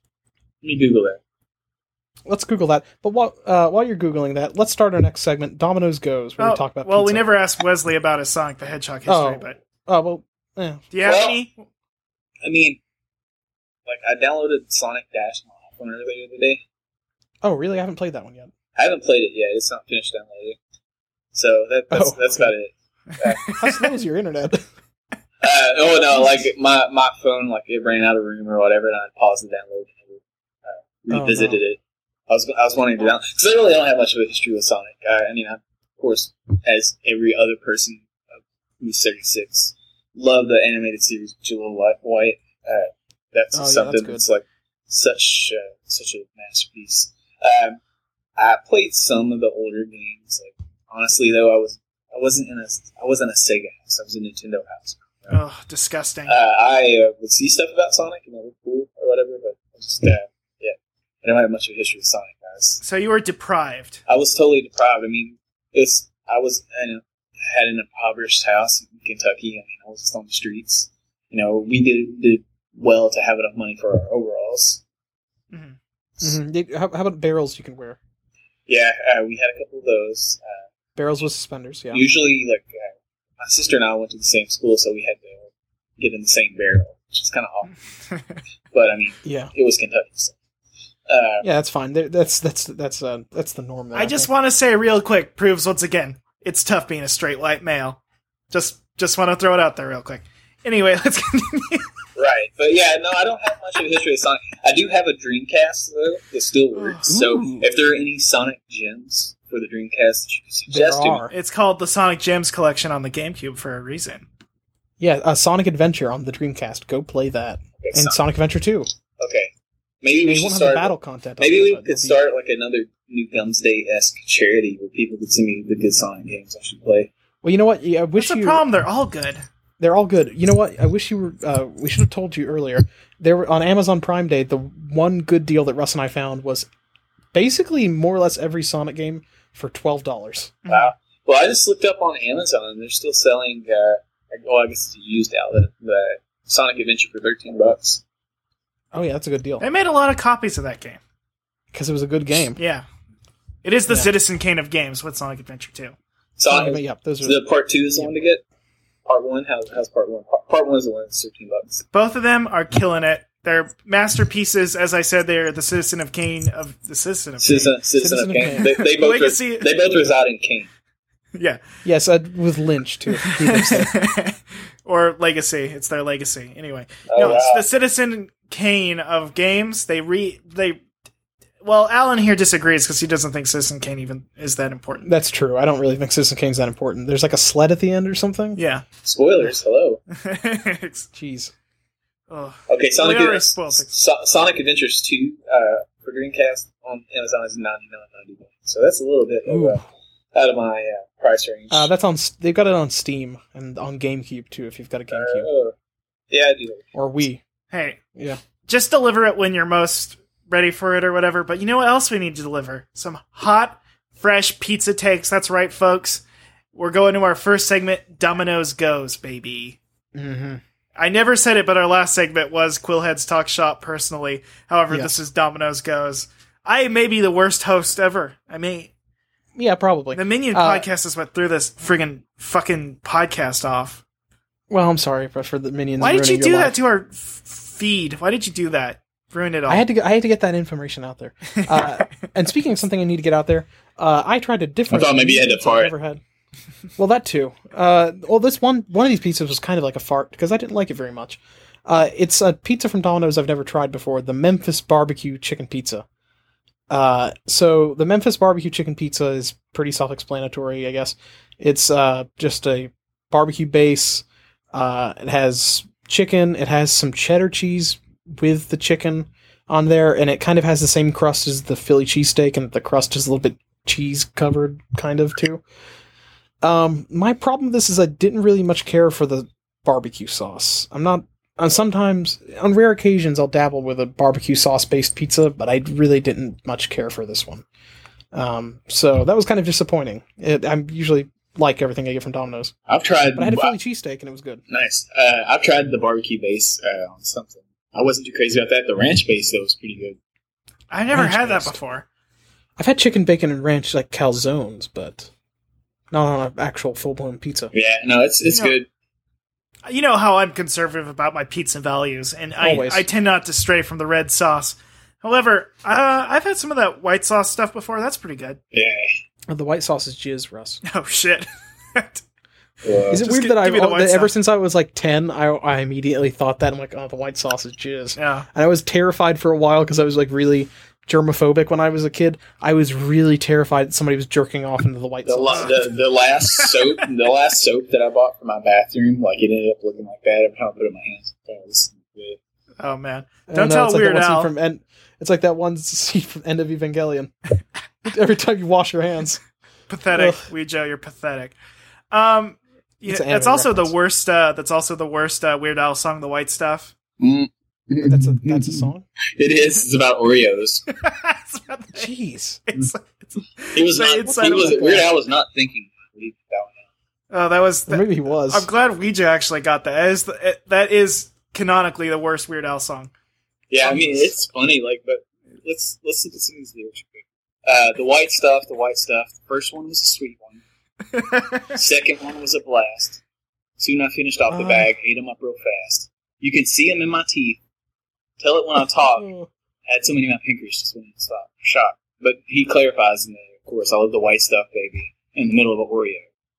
Speaker 3: me Google that.
Speaker 1: Let's Google that. But while uh, while you're googling that, let's start our next segment. Domino's Goes, where
Speaker 2: Oh,
Speaker 1: we talk about.
Speaker 2: well, we
Speaker 1: pizza.
Speaker 2: never asked Wesley about his Sonic the Hedgehog history,
Speaker 1: Oh.
Speaker 2: but
Speaker 1: Oh well, eh.
Speaker 2: do you have
Speaker 3: Well-
Speaker 2: any?
Speaker 3: I mean, like I downloaded Sonic Dash on my iPhone earlier today.
Speaker 1: Oh, really? I haven't played that one yet.
Speaker 3: I haven't played it yet. It's not finished downloading. So that, that's
Speaker 1: Oh,
Speaker 3: that's
Speaker 1: okay.
Speaker 3: about it. Uh,
Speaker 1: How slow is your internet?
Speaker 3: uh, oh no, like my, my phone, like it ran out of room or whatever, and I paused the download and uh,
Speaker 1: Oh,
Speaker 3: revisited
Speaker 1: no.
Speaker 3: it. I was I was wanting to download because I really don't have much of a history with Sonic. Uh, I mean, I, of course, as every other person who's thirty-six, love the animated series Jewel Life White. Uh, that's
Speaker 1: Oh, yeah,
Speaker 3: something
Speaker 1: that's good.
Speaker 3: that's like such uh, such a masterpiece. Um, I played some of the older games. Like honestly, though, I was I wasn't in a I wasn't a Sega house. I was a Nintendo house.
Speaker 2: Oh, disgusting.
Speaker 3: Uh, I uh, would see stuff about Sonic and it looked cool or whatever, but I just uh, yeah, I don't have much of a history with Sonic, guys.
Speaker 2: So you were deprived.
Speaker 3: I was totally deprived. I mean, it's I was I know, had an impoverished house in Kentucky. I mean, I was just on the streets. You know, we did did well to have enough money for our overalls.
Speaker 2: Mhm.
Speaker 1: Mm-hmm. How, how about barrels you can wear?
Speaker 3: Yeah, uh, we had a couple of those. Uh,
Speaker 1: Barrels with suspenders, yeah.
Speaker 3: Usually, like uh, my sister and I went to the same school, so we had to get in the same barrel, which is kind of awful. But I mean,
Speaker 1: Yeah.
Speaker 3: it was Kentucky. So. Uh,
Speaker 1: Yeah, that's fine. There- That's that's that's uh that's the norm. There,
Speaker 2: I just want to say real quick, proves once again, it's tough being a straight white male. Just just want to throw it out there real quick. Anyway, let's continue.
Speaker 3: Right, but yeah, no, I don't have much of a history of Sonic. I do have a Dreamcast though that still works. So
Speaker 1: Ooh.
Speaker 3: if there are any Sonic gems for the Dreamcast that you can
Speaker 1: there
Speaker 3: suggest to me,
Speaker 1: are.
Speaker 2: It's called the Sonic Gems Collection on the GameCube for a reason.
Speaker 1: Yeah, uh, Sonic Adventure on the Dreamcast. Go play that.
Speaker 3: okay,
Speaker 1: And
Speaker 3: Sonic.
Speaker 1: Sonic Adventure two.
Speaker 3: Okay, maybe we
Speaker 1: They
Speaker 3: should
Speaker 1: won't have the
Speaker 3: start.
Speaker 1: battle content. on
Speaker 3: Maybe
Speaker 1: there,
Speaker 3: we
Speaker 1: but
Speaker 3: could
Speaker 1: it'll be-
Speaker 3: start like another New Gums Day esque charity where people could send me the good Sonic games I should play.
Speaker 1: Well, you know what? Yeah, I wish
Speaker 2: What's the
Speaker 1: you.
Speaker 2: problem? They're all good.
Speaker 1: They're all good. You know what? I wish you were. Uh, we should have told you earlier. There were on Amazon Prime Day. The one good deal that Russ and I found was basically more or less every Sonic game for twelve dollars.
Speaker 3: Wow. Well, I just looked up on Amazon and they're still selling. Uh, well, I guess it's a used outlet. The Sonic Adventure for thirteen bucks.
Speaker 1: Oh yeah, that's a good deal
Speaker 2: They made a lot of copies of that game.
Speaker 1: because it was a good game.
Speaker 2: Yeah. It is the
Speaker 1: Yeah.
Speaker 2: Citizen Kane of games with Sonic Adventure two.
Speaker 3: Sonic.
Speaker 1: But yeah, those are.
Speaker 3: The part two is the one to get. Part one, how, how's part one? Part, part one is the one that's thirteen bucks.
Speaker 2: Both of them are killing it. They're masterpieces. As I said, they're the Citizen of Kane of the Citizen of
Speaker 3: Citizen, Citizen,
Speaker 1: Citizen
Speaker 3: of
Speaker 1: of
Speaker 3: Kane.
Speaker 1: Kane.
Speaker 3: They, they both
Speaker 2: Legacy-
Speaker 3: res- they both reside in Kane.
Speaker 2: Kane. Yeah.
Speaker 1: Yes, uh, with Lynch too. He lives there.
Speaker 2: Or Legacy. It's their legacy. Anyway.
Speaker 3: Oh,
Speaker 2: no,
Speaker 3: wow.
Speaker 2: it's the Citizen Kane of games. They re they well, Alan here disagrees because he doesn't think Citizen Kane even is that important.
Speaker 1: That's true. I don't really think Citizen Kane's that important. There's like a sled at the end or something.
Speaker 2: Yeah.
Speaker 3: Spoilers, hello.
Speaker 2: It's-
Speaker 1: Jeez.
Speaker 2: oh.
Speaker 3: Okay, Sonic,
Speaker 2: We already
Speaker 3: Ad-
Speaker 2: spoiled it.
Speaker 3: So- Sonic Adventures two uh, for Dreamcast on Amazon is ninety-nine ninety-one. So that's a little bit of,
Speaker 1: Ooh.
Speaker 3: uh, out of my uh, price range.
Speaker 1: Uh, that's on. They've got it on Steam and on GameCube too. If you've got a GameCube
Speaker 3: Uh, yeah, I do.
Speaker 1: or Wii.
Speaker 2: Hey,
Speaker 1: Yeah.
Speaker 2: just deliver it when you're most ready for it or whatever. But you know what else we need to deliver? Some hot, fresh pizza takes. That's right, folks. We're going to our first segment, Domino's Goes, baby.
Speaker 1: Mm-hmm.
Speaker 2: I never said it, but our last segment was Quillhead's Talk Shop personally. However,
Speaker 1: Yeah.
Speaker 2: this is Domino's Goes. I may be the worst host ever. I mean,
Speaker 1: Yeah, probably.
Speaker 2: the Minion
Speaker 1: Uh,
Speaker 2: podcast is what threw this friggin' fucking podcast off.
Speaker 1: Well, I'm sorry for, for the minions.
Speaker 2: Why did you
Speaker 1: ruining
Speaker 2: do
Speaker 1: your
Speaker 2: that
Speaker 1: life.
Speaker 2: to our f- feed? Why did you do that? Ruin it all.
Speaker 1: I had to. Get, I had to get that information out there. Uh, and speaking of something I need to get out there, uh, I tried a different.
Speaker 3: I thought maybe you had to
Speaker 1: pizza I've
Speaker 3: fart.
Speaker 1: Never had. Well, that too. Uh, well, this one one of these pizzas was kind of like a fart because I didn't like it very much. Uh, it's a pizza from Domino's I've never tried before. The Memphis Barbecue Chicken Pizza. Uh, so the Memphis Barbecue Chicken Pizza is pretty self-explanatory, I guess. It's uh, just a barbecue base. Uh, it has chicken. It has some cheddar cheese with the chicken on there, and it kind of has the same crust as the Philly cheesesteak, and the crust is a little bit cheese covered, kind of too. Um, my problem with this is I didn't really much care for the barbecue sauce. I'm not. Uh, sometimes, on rare occasions, I'll dabble with a barbecue sauce based pizza, but I really didn't much care for this one. Um, so that was kind of disappointing. It, I usually like everything I get from Domino's,
Speaker 3: I've tried.
Speaker 1: but I had a Philly cheesesteak and it was good.
Speaker 3: Nice. Uh, I've tried the barbecue base uh, on something. I wasn't too crazy about that. The ranch base though was pretty good.
Speaker 2: I never
Speaker 1: Ranch
Speaker 2: had that
Speaker 1: based.
Speaker 2: before.
Speaker 1: I've had chicken, bacon, and ranch like calzones, but not on an actual full blown pizza.
Speaker 3: Yeah, no, it's it's
Speaker 2: You know,
Speaker 3: good.
Speaker 2: You know how I'm conservative about my pizza values, and I,
Speaker 1: Always.
Speaker 2: I tend not to stray from the red sauce. However, uh, I've had some of that white sauce stuff before. That's pretty good.
Speaker 3: Yeah.
Speaker 1: Oh, the white sauce is jizz, Russ.
Speaker 2: Oh, shit.
Speaker 3: Well,
Speaker 1: Is it
Speaker 2: Just
Speaker 1: weird
Speaker 2: gi-
Speaker 1: that I
Speaker 2: give me the white
Speaker 1: that ever
Speaker 2: sauce.
Speaker 1: since I was like ten, I I immediately thought that I'm like, oh, the white sauce is jizz,
Speaker 2: Yeah.
Speaker 1: and I was terrified for a while because I was like really germophobic when I was a kid. I was really terrified that somebody was jerking off into the white
Speaker 3: The,
Speaker 1: sauce.
Speaker 3: la- the the last soap the last soap that I bought for my bathroom, like it ended up looking like that. Every time I put it in my hands, it was good.
Speaker 2: Oh, man.
Speaker 1: I
Speaker 2: Don't
Speaker 1: know,
Speaker 2: tell
Speaker 1: it's like
Speaker 2: Weird
Speaker 1: that one scene
Speaker 2: Al.
Speaker 1: From end, it's like that one scene from End of Evangelion. Every time you wash your hands.
Speaker 2: Pathetic.
Speaker 1: Ugh.
Speaker 2: Wee Joe, you're pathetic. Um, yeah,
Speaker 1: It's an
Speaker 2: that's
Speaker 1: anime
Speaker 2: also
Speaker 1: reference.
Speaker 2: the worst, uh, that's also the worst uh, Weird Al song, The White Stuff.
Speaker 3: Mm.
Speaker 1: That's a that's a song.
Speaker 3: It is. It's about Oreos.
Speaker 2: It's about the-
Speaker 1: Jeez.
Speaker 2: it's, it's,
Speaker 3: He was
Speaker 2: Say
Speaker 3: not.
Speaker 2: inside
Speaker 3: He
Speaker 2: of
Speaker 3: was
Speaker 2: the-
Speaker 3: Weird Al was not thinking.
Speaker 2: oh, that was.
Speaker 1: Or
Speaker 2: The,
Speaker 1: maybe he was.
Speaker 2: I'm glad Ouija actually got that. That is, the, it, that is canonically the worst Weird Al song.
Speaker 3: Yeah, I mean it's funny. Like, but let's let's look at some of these lyrics. real quick. Uh, the white stuff. The white stuff. The first one was a sweet one. Second one was a blast. Soon I finished off the
Speaker 1: Uh.
Speaker 3: bag. Ate them up real fast. You can see them in my teeth. Tell it when I talk.
Speaker 1: Oh.
Speaker 3: Had so many of my pinkers just went stop shock. But he clarifies in there, of course, I love the white stuff, baby, in the middle of an Oreo.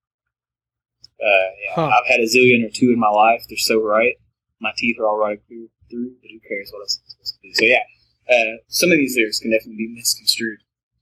Speaker 3: Uh, yeah,
Speaker 1: Huh.
Speaker 3: I've had a zillion or two in my life. They're so right. My teeth are all right through, through but who cares what I'm supposed to do? So yeah, uh, some of these lyrics can definitely be misconstrued.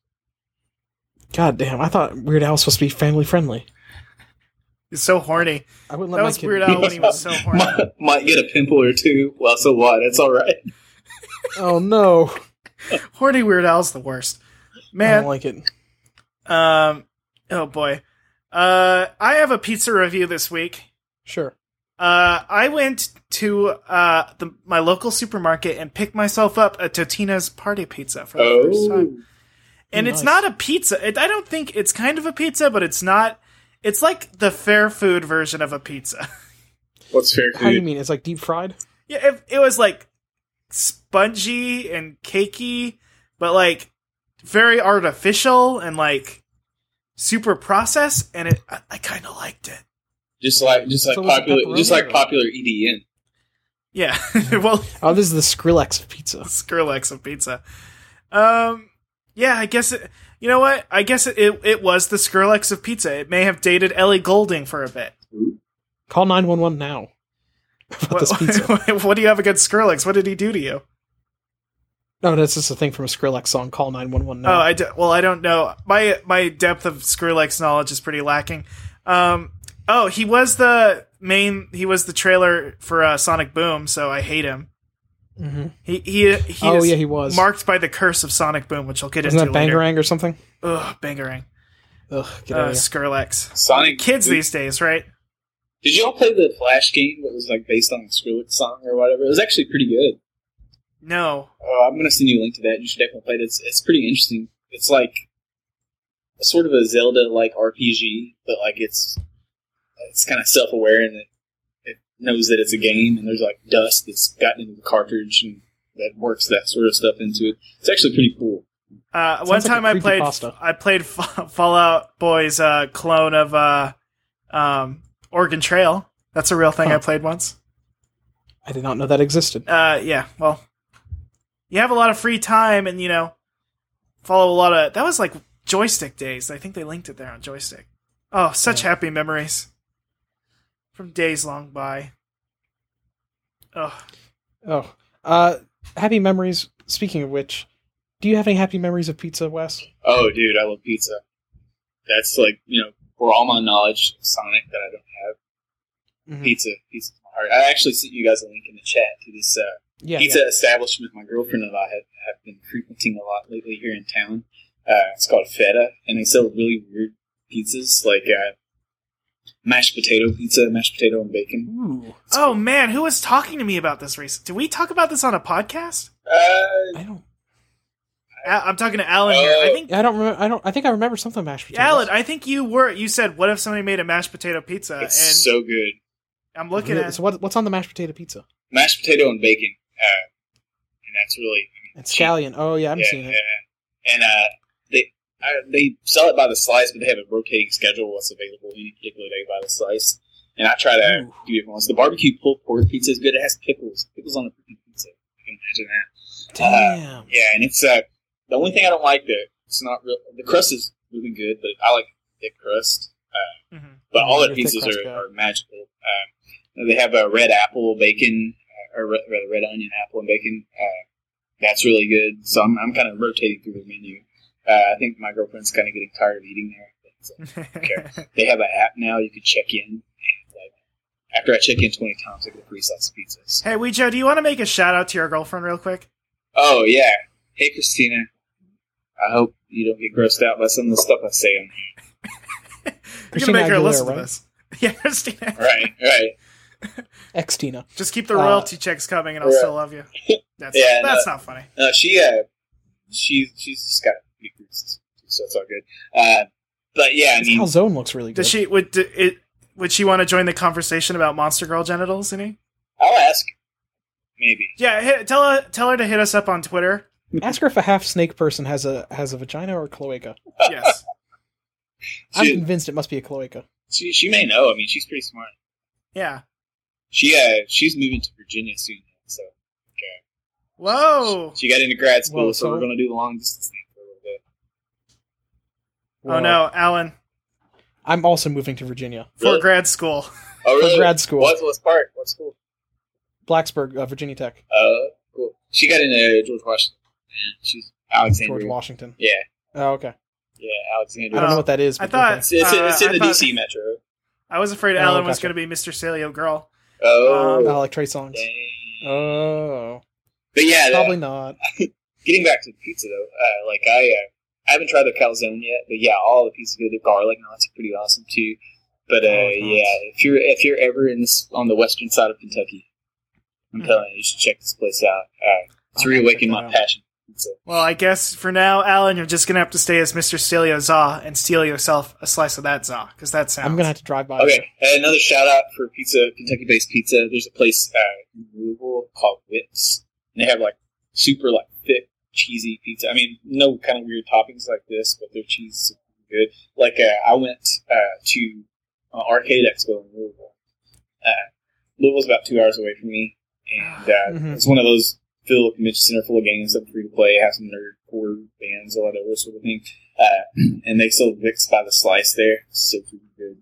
Speaker 1: God damn! I thought Weird Al was supposed to be family friendly.
Speaker 2: He's so horny.
Speaker 1: I wouldn't let
Speaker 2: That
Speaker 1: my
Speaker 2: was
Speaker 1: kid.
Speaker 2: Weird Al when he was so horny.
Speaker 3: might, might get a pimple or two. Well, so what? It's all right.
Speaker 1: Oh no!
Speaker 2: Horny Weird Al's the worst.
Speaker 1: I
Speaker 2: Man,
Speaker 1: don't like it.
Speaker 2: um, oh boy. Uh, I have a pizza review this week.
Speaker 1: Sure.
Speaker 2: Uh, I went to uh the, my local supermarket and picked myself up a Totino's party pizza for the first time.
Speaker 3: Oh,
Speaker 2: And
Speaker 1: Ooh,
Speaker 2: it's
Speaker 1: nice.
Speaker 2: not a pizza. It, I don't think it's kind of a pizza, but it's not. It's like the fair food version of a pizza.
Speaker 3: what's fair
Speaker 1: How do you
Speaker 3: food?
Speaker 1: mean? It's like deep fried?
Speaker 2: Yeah, it, it was like spongy and cakey, but like very artificial and like super processed. And it, I, I kind of liked it.
Speaker 3: Just like, just like
Speaker 1: So was it
Speaker 3: popular, just like
Speaker 1: pepperoni or-
Speaker 3: popular E D M.
Speaker 2: Yeah. Well,
Speaker 1: Oh, this is the Skrillex of pizza.
Speaker 2: Skrillex of pizza. Um, yeah, I guess it. You know what? I guess it, it it was the Skrillex of pizza. It may have dated Ellie Goulding for a bit.
Speaker 1: Call nine one one now about
Speaker 2: What,
Speaker 1: this pizza.
Speaker 2: what do you have against Skrillex? What did he do to you?
Speaker 1: No, that's just a thing from a Skrillex song. Call nine one one now.
Speaker 2: Oh, I do, well, I don't know. My my depth of Skrillex knowledge is pretty lacking. Um, oh, he was the main. He was the trailer for uh, Sonic Boom, so I hate him.
Speaker 1: mm-hmm.
Speaker 2: He he he
Speaker 1: Oh
Speaker 2: is
Speaker 1: yeah, he was.
Speaker 2: marked by the curse of Sonic Boom, which I'll get
Speaker 1: Wasn't
Speaker 2: into
Speaker 1: that
Speaker 2: later.
Speaker 1: Bangarang or something?
Speaker 2: Ugh, Bangarang.
Speaker 1: Ugh, get
Speaker 2: Uh,
Speaker 1: out of here.
Speaker 2: Skrillex.
Speaker 3: Sonic
Speaker 2: Kids these days, right?
Speaker 3: Did y'all play the Flash game that was like based on a Skrillex song or whatever? It was actually pretty good.
Speaker 2: No.
Speaker 3: Oh, I'm gonna send you a link to that. You should definitely play it. It's it's pretty interesting. It's like a sort of a Zelda like R P G, but like it's it's kind of self aware and it, it knows that it's a game. And there's like dust that's gotten into the cartridge and that works that sort of stuff into it. It's actually pretty cool.
Speaker 2: Uh,
Speaker 1: Sounds
Speaker 2: one
Speaker 1: like a
Speaker 2: time I played
Speaker 1: creepypasta.
Speaker 2: I played Fa- Fallout Boy's uh, clone of uh, um, Oregon Trail. That's a real thing
Speaker 1: Huh.
Speaker 2: I played once.
Speaker 1: I did not know that existed.
Speaker 2: Uh, yeah, well, you have a lot of free time, and you know, follow a lot of. That was like joystick days. I think they linked it there on joystick. Oh, such
Speaker 1: Yeah.
Speaker 2: happy memories from days long by. Oh,
Speaker 1: Oh, uh, happy memories. Speaking of which, do you have any happy memories of pizza, Wes?
Speaker 3: Oh, dude, I love pizza. That's like, you know, for all my knowledge of Sonic that I don't have,
Speaker 1: Mhm.
Speaker 3: pizza, pizza's my heart. I actually sent you guys a link in the chat to this uh,
Speaker 1: Yeah,
Speaker 3: pizza
Speaker 1: yeah.
Speaker 3: establishment my girlfriend and I have, have been frequenting a lot lately here in town. Uh, it's called Feta, and they sell really weird pizzas, like uh, mashed potato pizza, mashed potato and bacon.
Speaker 1: Ooh,
Speaker 2: oh man, who was talking to me about this recently? Did we talk about this on a podcast?
Speaker 3: Uh,
Speaker 1: I don't.
Speaker 2: Al- I'm talking to Alan here. I
Speaker 3: Oh.
Speaker 2: think
Speaker 1: I don't remember. I don't. I think I remember something mashed potatoes.
Speaker 2: Alan, I think you were. You said, "What if somebody made a mashed potato pizza?"
Speaker 3: it's
Speaker 2: and
Speaker 3: so good.
Speaker 2: I'm looking
Speaker 1: Really?
Speaker 2: at.
Speaker 1: So what? What's on the mashed potato pizza?
Speaker 3: Mashed potato and bacon, uh, and that's really
Speaker 1: And scallion. Oh yeah, I'm
Speaker 3: yeah,
Speaker 1: seeing it.
Speaker 3: yeah. And uh, they I, they sell it by the slice, but they have a rotating schedule what's available any particular day by the slice. And I try to
Speaker 1: Ooh.
Speaker 3: do different ones. The barbecue pulled pork pizza is good. It has pickles. Pickles on the freaking pizza. You can imagine that.
Speaker 1: Damn.
Speaker 3: Uh, yeah, and it's uh, the only thing I don't like that it's not real. The crust is really good, but I like thick crust. Uh,
Speaker 2: Mhm.
Speaker 3: but
Speaker 1: Yeah,
Speaker 3: all their
Speaker 1: you're a thick
Speaker 3: pizzas
Speaker 1: crust
Speaker 3: are,
Speaker 1: guy.
Speaker 3: are magical. Um, they have a red apple bacon, uh, or re- rather red onion apple and bacon. Uh, that's really good. So I'm I'm kind of rotating through the menu. Uh, I think my girlfriend's kind of getting tired of eating there. So, okay. They have an app now you can check in. And, like, after I check in twenty times, I get a free slice of pizzas.
Speaker 2: Hey, Wee Joe, do you want to make a shout out to your girlfriend real quick?
Speaker 3: Oh yeah. Hey Christina. I hope you don't get grossed out by some of the stuff I say on here.
Speaker 2: You're
Speaker 1: Christina
Speaker 2: gonna make her
Speaker 1: Aguilera,
Speaker 2: listen
Speaker 1: right?
Speaker 2: to this. Yeah, Christina.
Speaker 3: Right, right.
Speaker 1: Ex Tina.
Speaker 2: Just keep the
Speaker 1: Uh,
Speaker 2: royalty checks coming, and I'll
Speaker 3: right.
Speaker 2: still love you. That's
Speaker 3: Yeah,
Speaker 2: that's
Speaker 3: no.
Speaker 2: not funny.
Speaker 3: No, she uh, she she's just got big bruises, so it's all good. Uh, but yeah, I
Speaker 1: This
Speaker 3: mean,
Speaker 1: calzone looks really good.
Speaker 2: Does she would d- it would she want to join the conversation about Monster Girl genitals? Any?
Speaker 3: I'll ask. Maybe.
Speaker 2: Yeah, hit, tell her tell her to hit us up on Twitter.
Speaker 1: Ask her if a half snake person has a has a vagina or a cloaca.
Speaker 2: Yes.
Speaker 1: I'm
Speaker 3: She,
Speaker 1: convinced it must be a cloaca.
Speaker 3: she she may know. I mean, she's pretty smart.
Speaker 2: Yeah.
Speaker 3: She uh she's moving to Virginia soon, so
Speaker 2: Whoa.
Speaker 3: she got into grad school,
Speaker 1: Whoa,
Speaker 3: so
Speaker 1: so-
Speaker 3: we're gonna do the long distance thing for a little bit.
Speaker 2: Oh no, Alan,
Speaker 1: I'm also moving to Virginia.
Speaker 2: for
Speaker 3: Really?
Speaker 2: grad school.
Speaker 3: Oh,
Speaker 1: For
Speaker 3: really?
Speaker 1: grad school.
Speaker 3: What what part? What school?
Speaker 1: Blacksburg, uh, Virginia Tech.
Speaker 3: Uh, cool. She got into George Washington. And she's Alexandria.
Speaker 1: George Washington.
Speaker 3: Yeah,
Speaker 1: Oh, okay.
Speaker 3: yeah,
Speaker 1: I
Speaker 3: Alexandria.
Speaker 1: don't
Speaker 2: Oh,
Speaker 1: know what that is.
Speaker 2: I
Speaker 1: But
Speaker 2: thought-
Speaker 1: okay.
Speaker 3: It's, it's, it's in
Speaker 2: Uh,
Speaker 3: the
Speaker 2: I
Speaker 3: D
Speaker 2: thought-
Speaker 3: C metro.
Speaker 2: I was afraid
Speaker 1: Oh,
Speaker 2: Alan was
Speaker 1: gotcha.
Speaker 2: going to be Mister Salio girl.
Speaker 3: Oh,
Speaker 2: Um,
Speaker 1: Oh, like Trey Songs.
Speaker 3: dang.
Speaker 1: Oh,
Speaker 3: But yeah, that-
Speaker 1: probably not.
Speaker 3: getting back to the pizza though, uh, like I, uh, I haven't tried the calzone yet, but yeah, all the pieces good. The garlic knots are pretty awesome too. But uh,
Speaker 1: Garlic knots.
Speaker 3: yeah, if you're if you're ever in this on the western side of Kentucky, I'm
Speaker 2: Mhm.
Speaker 3: telling you, you should check this place out. Uh, it's
Speaker 1: I'll
Speaker 3: reawakened
Speaker 1: check that
Speaker 3: my
Speaker 1: out.
Speaker 3: passion. So,
Speaker 2: Well, I guess for now, Alan, you're just going to have to stay as Mister Salio Za and steal yourself a slice of that za, because that sounds.
Speaker 1: I'm gonna have to drive by.
Speaker 3: okay, and another shout out for pizza, Kentucky-based pizza. There's a place uh, in Louisville called Wits, and they have like super like thick, cheesy pizza. I mean, no kind of weird toppings like this, but their cheese is good. Like uh, I went uh, to uh, Arcade Expo in Louisville. Uh, Louisville's about two hours away from me, and uh,
Speaker 1: Mhm.
Speaker 3: it's one of those Phil convention center full of games that free to play, have some nerdcore bands, all that other sort of thing. Uh, and they sold Vicks by the slice there. So freaking good.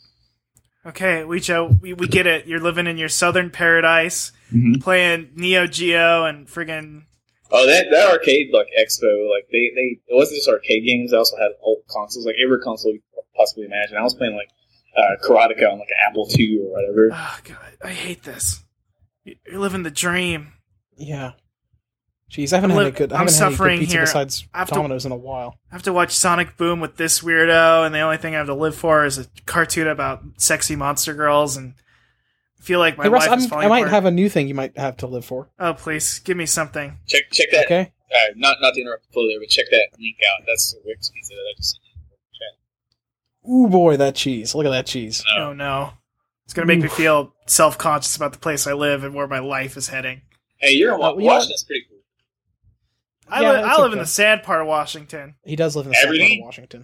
Speaker 2: Okay, we Joe, we, we get it. You're living in your southern paradise,
Speaker 3: Mm-hmm.
Speaker 2: playing Neo Geo and friggin'
Speaker 3: Oh, that that arcade like expo, like they, they it wasn't just arcade games. They also had old consoles, like every console you could possibly imagine. I was playing like uh, Karateka on like an Apple two or whatever.
Speaker 2: Oh god, I hate this. You're living the dream.
Speaker 1: Yeah. Jeez, I haven't
Speaker 2: I'm
Speaker 1: had
Speaker 2: li-
Speaker 1: a good. I
Speaker 2: I'm
Speaker 1: haven't had any
Speaker 2: suffering
Speaker 1: good pizza
Speaker 2: here.
Speaker 1: besides
Speaker 2: I have to-
Speaker 1: Domino's in a while.
Speaker 2: I have to watch Sonic Boom with this weirdo, and the only thing I have to live for is a cartoon about sexy monster girls, and I feel like my
Speaker 1: Hey, Russ,
Speaker 2: life is
Speaker 1: I'm,
Speaker 2: falling
Speaker 1: I might
Speaker 2: apart.
Speaker 1: have a new thing you might have to live for.
Speaker 2: Oh, please, give me something.
Speaker 3: Check check that.
Speaker 1: Okay.
Speaker 3: Uh, not not to interrupt the flow there, but check that link out. That's the Wix pizza that I just sent you.
Speaker 1: Ooh boy, that cheese! Look at that cheese.
Speaker 3: No.
Speaker 2: Oh no. It's going to make me
Speaker 1: Oof.
Speaker 2: feel self-conscious about the place I live and where my life is heading.
Speaker 3: Hey, you're in
Speaker 1: Uh,
Speaker 3: Wa-
Speaker 1: you know-
Speaker 3: Washington's pretty cool.
Speaker 2: I,
Speaker 1: Yeah,
Speaker 2: li-
Speaker 1: it's
Speaker 2: I live in
Speaker 1: okay.
Speaker 2: the sad part of Washington.
Speaker 1: He does live in the south part
Speaker 3: Aberdeen?
Speaker 1: of Washington.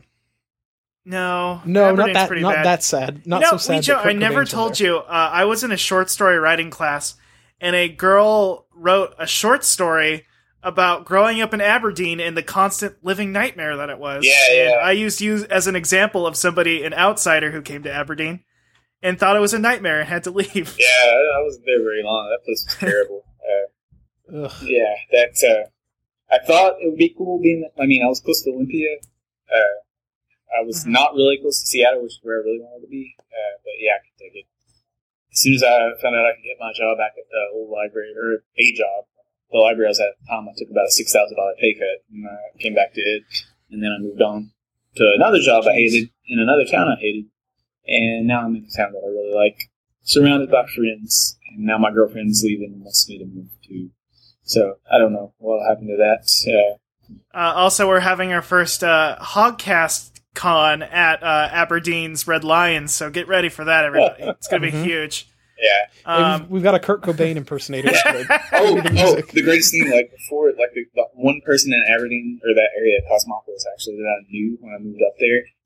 Speaker 2: No.
Speaker 1: No, not
Speaker 2: Aberdeen's
Speaker 1: that.
Speaker 2: pretty
Speaker 1: Not
Speaker 2: bad.
Speaker 1: that sad. Not
Speaker 2: you know,
Speaker 1: so sad.
Speaker 2: Weejo,
Speaker 1: that Kurt
Speaker 2: I never
Speaker 1: Cobain's in
Speaker 2: told
Speaker 1: there.
Speaker 2: you. Uh, I was in a short story writing class, and a girl wrote a short story about growing up in Aberdeen and the constant living nightmare that it was.
Speaker 3: Yeah,
Speaker 2: and
Speaker 3: yeah.
Speaker 2: I used you as an example of somebody, an outsider who came to Aberdeen and thought it was a nightmare and had to leave.
Speaker 3: Yeah, I wasn't there very long. That place was terrible. Uh,
Speaker 1: Ugh.
Speaker 3: yeah, that. Uh, I thought it would be cool being. I mean, I was close to Olympia. Uh, I was
Speaker 2: Mhm.
Speaker 3: not really close to Seattle, which is where I really wanted to be. Uh, but yeah, I could take it. As soon as I found out I could get my job back at the old library, or a job, the library I was at at the time, I took about a six thousand dollar pay cut, and I came back to it, and then I moved on to another job I hated in another town I hated, and now I'm in a town that I really like, surrounded by friends, and now my girlfriend's leaving and wants me to move to. So I don't know what will happen to that. Uh,
Speaker 2: Uh, also, we're having our first uh, Hogcast con at uh, Aberdeen's Red Lions, so get ready for that, everybody. It's going to be
Speaker 1: Mhm.
Speaker 2: huge.
Speaker 3: yeah.
Speaker 1: Hey,
Speaker 2: Um,
Speaker 1: we've, we've got a Kurt Cobain impersonator.
Speaker 3: Oh,
Speaker 1: the
Speaker 3: oh,
Speaker 1: music.
Speaker 3: the greatest thing, like before, like the, the one person in Aberdeen or that area, Cosmopolis, actually, that I knew when I moved up there,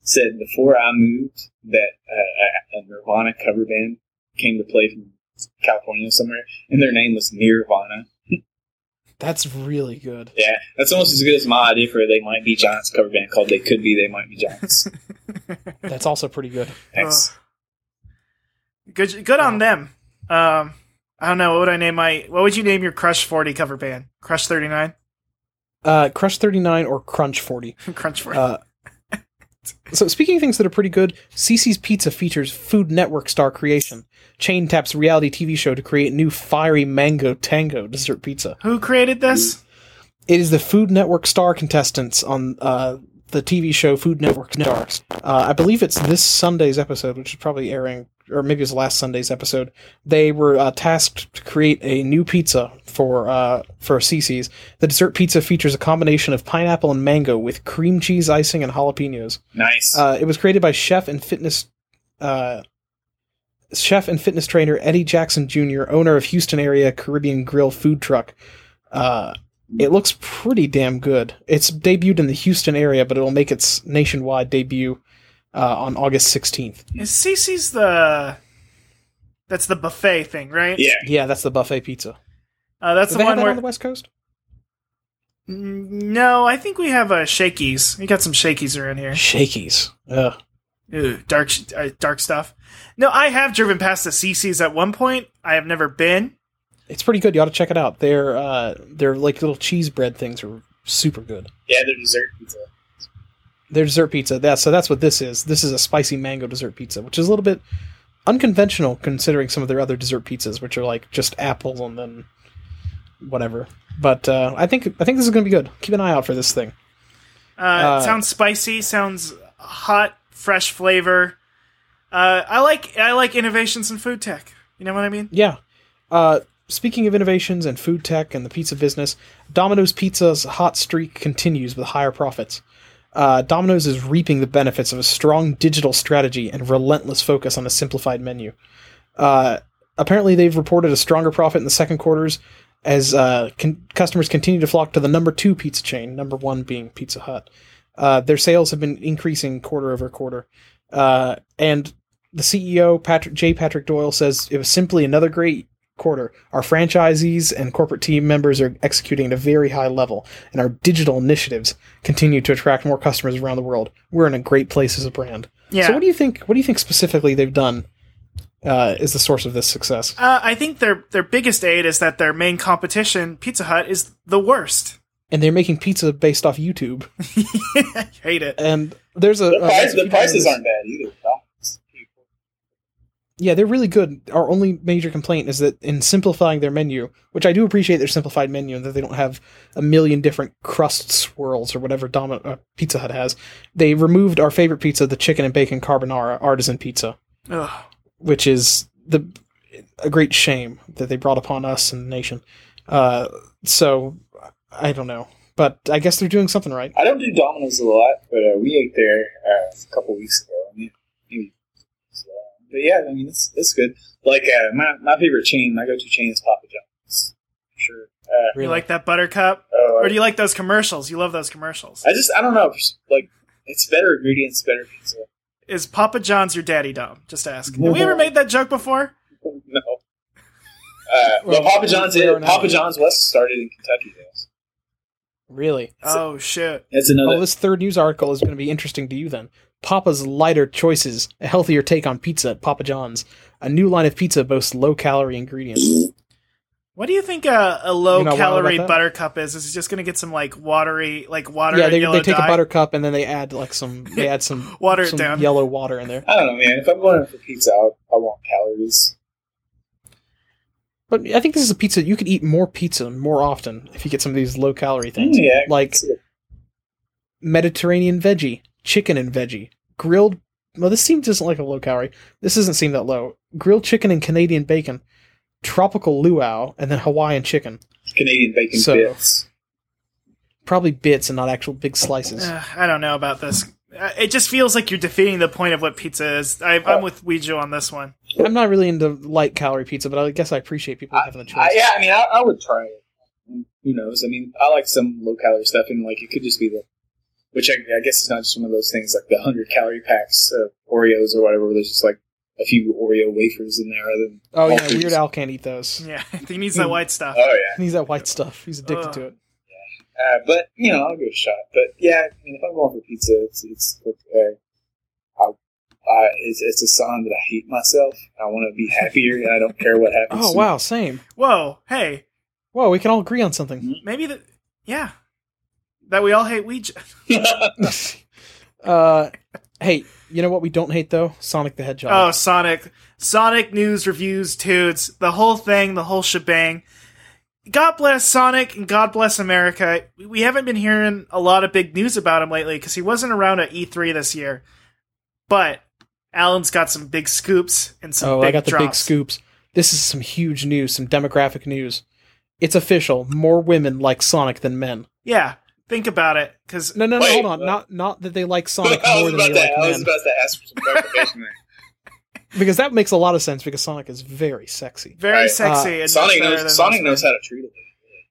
Speaker 3: said before I moved that uh, a Nirvana cover band came to play from California somewhere, and their name was Nirvana.
Speaker 1: That's really good.
Speaker 3: Yeah, that's almost as good as my idea for a They Might Be Giants cover band called They Could Be They Might Be Giants.
Speaker 1: That's also pretty good.
Speaker 3: Thanks.
Speaker 2: Uh, good good on them. Um, I don't know. What would I name my... What would you name your Crush forty cover band? Crush thirty-nine?
Speaker 1: Uh, Crush thirty-nine or Crunch forty.
Speaker 2: Crunch forty.
Speaker 1: Uh, so speaking of things that are pretty good, Cece's Pizza features Food Network star creation. Chain taps reality T V show to create new fiery mango tango dessert pizza.
Speaker 2: Who created this?
Speaker 1: It is the Food Network star contestants on uh, the T V show Food Network Stars. Uh, I believe it's this Sunday's episode, which is probably airing, or maybe it was last Sunday's episode. They were uh, tasked to create a new pizza for uh, for Cece's. The dessert pizza features a combination of pineapple and mango with cream cheese icing and jalapenos.
Speaker 3: Nice.
Speaker 1: Uh, it was created by chef and fitness uh, chef and fitness trainer Eddie Jackson Junior, owner of Houston area Caribbean Grill food truck. Uh, it looks pretty damn good. It's debuted in the Houston area, but it will make its nationwide debut uh, on August sixteenth.
Speaker 2: Is Cece's the... That's the buffet thing, right?
Speaker 3: yeah.
Speaker 1: Yeah, that's the buffet pizza.
Speaker 2: Uh, that's
Speaker 1: Do
Speaker 2: the
Speaker 1: they have
Speaker 2: one
Speaker 1: that
Speaker 2: where...
Speaker 1: on the West Coast?
Speaker 2: No, I think we have uh, Shakey's. We got some Shakey's around here.
Speaker 1: Shakey's. Ugh.
Speaker 2: Ooh, dark, uh, dark stuff. No, I have driven past the Cece's at one point. I have never been.
Speaker 1: It's pretty good. You ought to check it out. They're uh, they're like little cheese bread things are super good.
Speaker 3: Yeah, they're dessert pizza.
Speaker 1: Their dessert pizza. Yeah, so that's what this is. This is a spicy mango dessert pizza, which is a little bit unconventional considering some of their other dessert pizzas, which are like just apples and then whatever. But uh, I think I think this is going to be good. Keep an eye out for this thing.
Speaker 2: Uh,
Speaker 1: Uh,
Speaker 2: it sounds spicy. Sounds hot, fresh flavor. Uh, I like I like innovations in food tech. You know what I mean?
Speaker 1: Yeah. Uh, speaking of innovations and food tech and the pizza business, Domino's Pizza's hot streak continues with higher profits. Uh, Domino's is reaping the benefits of a strong digital strategy and relentless focus on a simplified menu. Uh, apparently, they've reported a stronger profit in the second quarters as uh, con- customers continue to flock to the number two pizza chain, number one being Pizza Hut. Uh, their sales have been increasing quarter over quarter. Uh, and the C E O, Patrick J. Patrick Doyle, says it was simply another great quarter. Our franchisees and corporate team members are executing at a very high level, and our digital initiatives continue to attract more customers around the world. We're in a great place as a brand.
Speaker 2: Yeah.
Speaker 1: So what do you think? What do you think specifically they've done uh, is the source of this success?
Speaker 2: Uh, I think their their biggest aid is that their main competition, Pizza Hut, is the worst.
Speaker 1: And they're making pizza based off YouTube.
Speaker 2: I hate it.
Speaker 1: And there's a
Speaker 3: The,
Speaker 1: uh,
Speaker 3: price,
Speaker 1: a
Speaker 3: the
Speaker 1: few
Speaker 3: prices
Speaker 1: times-
Speaker 3: aren't bad either. No.
Speaker 1: Yeah, they're really good. Our only major complaint is that in simplifying their menu, which I do appreciate their simplified menu and that they don't have a million different crust swirls or whatever Dom- uh, Pizza Hut has, they removed our favorite pizza, the chicken and bacon carbonara artisan pizza,
Speaker 2: Ugh.
Speaker 1: which is the a great shame that they brought upon us and the nation. Uh, so, I don't know. But I guess they're doing something right.
Speaker 3: I don't do Domino's a lot, but uh, we ate there uh, a couple weeks ago. I mean, maybe. So, but yeah, I mean, it's it's good. Like uh, my my favorite chain, my go-to chain is Papa John's. For sure. Uh,
Speaker 1: Really.
Speaker 2: You like that buttercup?
Speaker 3: oh,
Speaker 2: Or do you like those commercials? You love those commercials.
Speaker 3: I just I don't know. Like it's better ingredients, better pizza.
Speaker 2: Is Papa John's your daddy dom? Just ask. Have we ever made that joke before?
Speaker 3: No. Uh, well,
Speaker 1: Well,
Speaker 3: Papa John's
Speaker 1: we are
Speaker 3: is,
Speaker 1: now.
Speaker 3: Papa John's West started in Kentucky, though.
Speaker 1: Really?
Speaker 2: Oh, shit.
Speaker 3: That's another.
Speaker 1: Oh, this third news article is going to be interesting to you then. Papa's lighter choices, a healthier take on pizza at Papa John's. A new line of pizza boasts low-calorie ingredients.
Speaker 2: What do you think a, a
Speaker 1: You're not wild
Speaker 2: low-calorie
Speaker 1: about that?
Speaker 2: buttercup is? Is it just going to get some, like, watery, like, water
Speaker 1: Yeah,
Speaker 2: and
Speaker 1: they,
Speaker 2: yellow
Speaker 1: they take
Speaker 2: dye?
Speaker 1: a butter cup and then they add like some they add some
Speaker 2: Water it
Speaker 1: some
Speaker 2: down.
Speaker 1: yellow water in there.
Speaker 3: I don't know, man. If I'm going for pizza, I'll, I want calories.
Speaker 1: But I think this is a pizza you could eat more pizza more often if you get some of these low-calorie things.
Speaker 3: Mm, yeah, I can
Speaker 1: like
Speaker 3: see it.
Speaker 1: Mediterranean veggie, chicken and veggie, grilled. Well, this seems just like a low calorie. This doesn't seem that low. Grilled chicken and Canadian bacon, tropical luau, and then Hawaiian chicken.
Speaker 3: Canadian bacon
Speaker 1: So-
Speaker 3: bits.
Speaker 1: Probably bits and not actual big slices.
Speaker 2: Uh, I don't know about this. Uh, It just feels like you're defeating the point of what pizza is. I, I'm with Ouija on this one.
Speaker 1: I'm not really into light calorie pizza, but I guess I appreciate people
Speaker 3: I,
Speaker 1: having the choice.
Speaker 3: I, yeah, I mean, I, I would try it. Who knows? I mean, I like some low calorie stuff, and like it could just be the which I, I guess is not just one of those things like the one hundred calorie packs of Oreos or whatever, where there's just like a few Oreo wafers in there. Other than
Speaker 1: Oh, yeah,
Speaker 3: foods.
Speaker 1: Weird Al can't eat those.
Speaker 2: Yeah, he needs that white stuff.
Speaker 3: Oh, yeah.
Speaker 1: He needs that white stuff. He's addicted
Speaker 2: Ugh.
Speaker 1: to it.
Speaker 3: Uh, but, you know, I'll give it a shot. But, yeah, I mean, if I'm going for pizza, it's, it's uh, I, I, it's, it's a sign that I hate myself. I want to be happier, and I don't care what happens
Speaker 1: Oh,
Speaker 3: to
Speaker 1: wow,
Speaker 3: me.
Speaker 1: same.
Speaker 2: Whoa, hey,
Speaker 1: Whoa, we can all agree on something.
Speaker 2: maybe the yeah that we all hate Ouija.
Speaker 1: uh, hey, you know what we don't hate, though? Sonic the Hedgehog.
Speaker 2: Oh, Sonic, Sonic news, reviews, toots, the whole thing, the whole shebang. God bless Sonic and God bless America. We haven't been hearing a lot of big news about him lately because he wasn't around at E three this year. But Alan's got some big scoops and some
Speaker 1: Oh,
Speaker 2: big
Speaker 1: I got the
Speaker 2: drops.
Speaker 1: big scoops. This is some huge news, some demographic news. It's official. More women like Sonic than men.
Speaker 2: Yeah, think about it. Because
Speaker 1: No, no, no,
Speaker 3: Wait,
Speaker 1: hold on.
Speaker 3: what?
Speaker 1: Not not that they like Sonic
Speaker 3: I
Speaker 1: more
Speaker 3: was
Speaker 1: than
Speaker 3: about
Speaker 1: they
Speaker 3: to,
Speaker 1: like
Speaker 3: I was
Speaker 1: men.
Speaker 3: about to ask for some clarification there.
Speaker 1: Because that makes a lot of sense, because Sonic is very sexy.
Speaker 2: very
Speaker 3: Right.
Speaker 2: sexy.
Speaker 1: Uh,
Speaker 2: and
Speaker 3: Sonic
Speaker 2: better
Speaker 3: knows,
Speaker 2: than
Speaker 3: Sonic
Speaker 2: most
Speaker 3: knows
Speaker 2: men.
Speaker 3: how to treat it.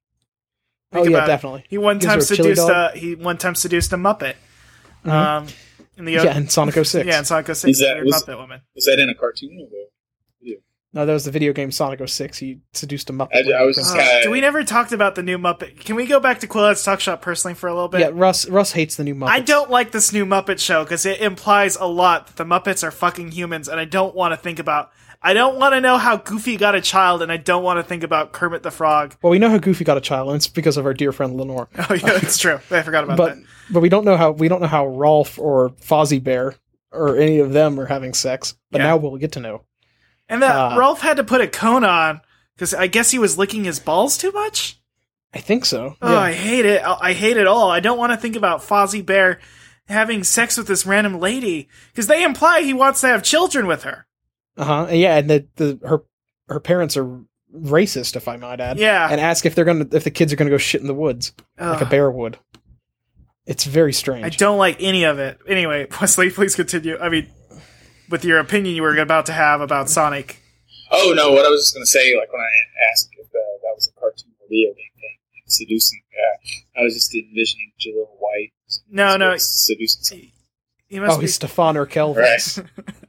Speaker 1: Oh,
Speaker 2: Think
Speaker 1: yeah,
Speaker 2: about it.
Speaker 1: definitely.
Speaker 2: He one
Speaker 1: Gives
Speaker 2: time
Speaker 1: her a chili
Speaker 2: seduced
Speaker 1: dog.
Speaker 2: a he one time seduced a Muppet.
Speaker 1: Mhm.
Speaker 2: Um, in the
Speaker 1: Yeah, in Sonic oh six.
Speaker 2: yeah, in Sonic oh six,
Speaker 3: Is that-
Speaker 2: weird
Speaker 3: was-
Speaker 2: Muppet woman.
Speaker 3: Was that in a cartoon or what?
Speaker 1: No, that was the video game Sonic oh six. He seduced a Muppet.
Speaker 3: I- I was just
Speaker 2: Uh,
Speaker 3: kinda-
Speaker 2: do we never talked about the new Muppet? Can we go back to Quillet's Talk Shop personally for a little bit?
Speaker 1: Yeah, Russ Russ hates the new Muppets.
Speaker 2: I don't like this new Muppet show because it implies a lot that the Muppets are fucking humans, and I don't want to think about. I don't want to know how Goofy got a child, and I don't want to think about Kermit the Frog.
Speaker 1: Well, we know how Goofy got a child, and it's because of our dear friend Lenore.
Speaker 2: Oh yeah, it's true. I forgot about
Speaker 1: But
Speaker 2: that.
Speaker 1: but we don't know how we don't know how Rolf or Fozzie Bear or any of them are having sex. But
Speaker 2: Yeah.
Speaker 1: now we'll get to know.
Speaker 2: And that
Speaker 1: uh,
Speaker 2: Rolf had to put a cone on because I guess he was licking his balls too much.
Speaker 1: I think so.
Speaker 2: Oh,
Speaker 1: yeah.
Speaker 2: I hate it. I I hate it all. I don't want to think about Fozzie Bear having sex with this random lady because they imply he wants to have children with her.
Speaker 1: Uh huh. Yeah, and the, the her her parents are racist, if I might add.
Speaker 2: Yeah.
Speaker 1: And ask if they're gonna if the kids are gonna go shit in the woods like a
Speaker 2: Ugh.
Speaker 1: bear would. It's very strange.
Speaker 2: I don't like any of it. Anyway, Wesley, please continue. I mean, with your opinion you were about to have about Sonic.
Speaker 3: Oh no! What I was just going to say, like when I asked if uh, that was a cartoon or video game thing, seducing, uh, I was just envisioning Jalil White.
Speaker 2: No, no.
Speaker 3: seducing. Somebody.
Speaker 2: He must
Speaker 1: Oh,
Speaker 2: be
Speaker 1: he's Stefan Urkel.
Speaker 3: Right.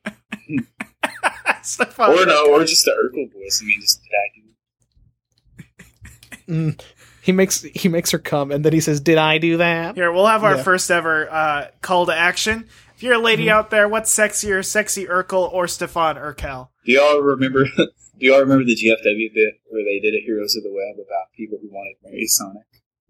Speaker 2: Stefan.
Speaker 3: Or no, or just the Urkel voice. I mean, just did I do?
Speaker 1: Mm. He makes he makes her come, and then he says, "Did I do that?"
Speaker 2: Here, we'll have our
Speaker 1: Yeah.
Speaker 2: first ever uh, call to action. If you're a lady
Speaker 1: Mm-hmm.
Speaker 2: out there, what's sexier, Sexy Urkel or Stefan Urkel?
Speaker 3: Do y'all remember? Do y'all remember the G F W bit where they did a Heroes of the Web about people who wanted to marry Sonic?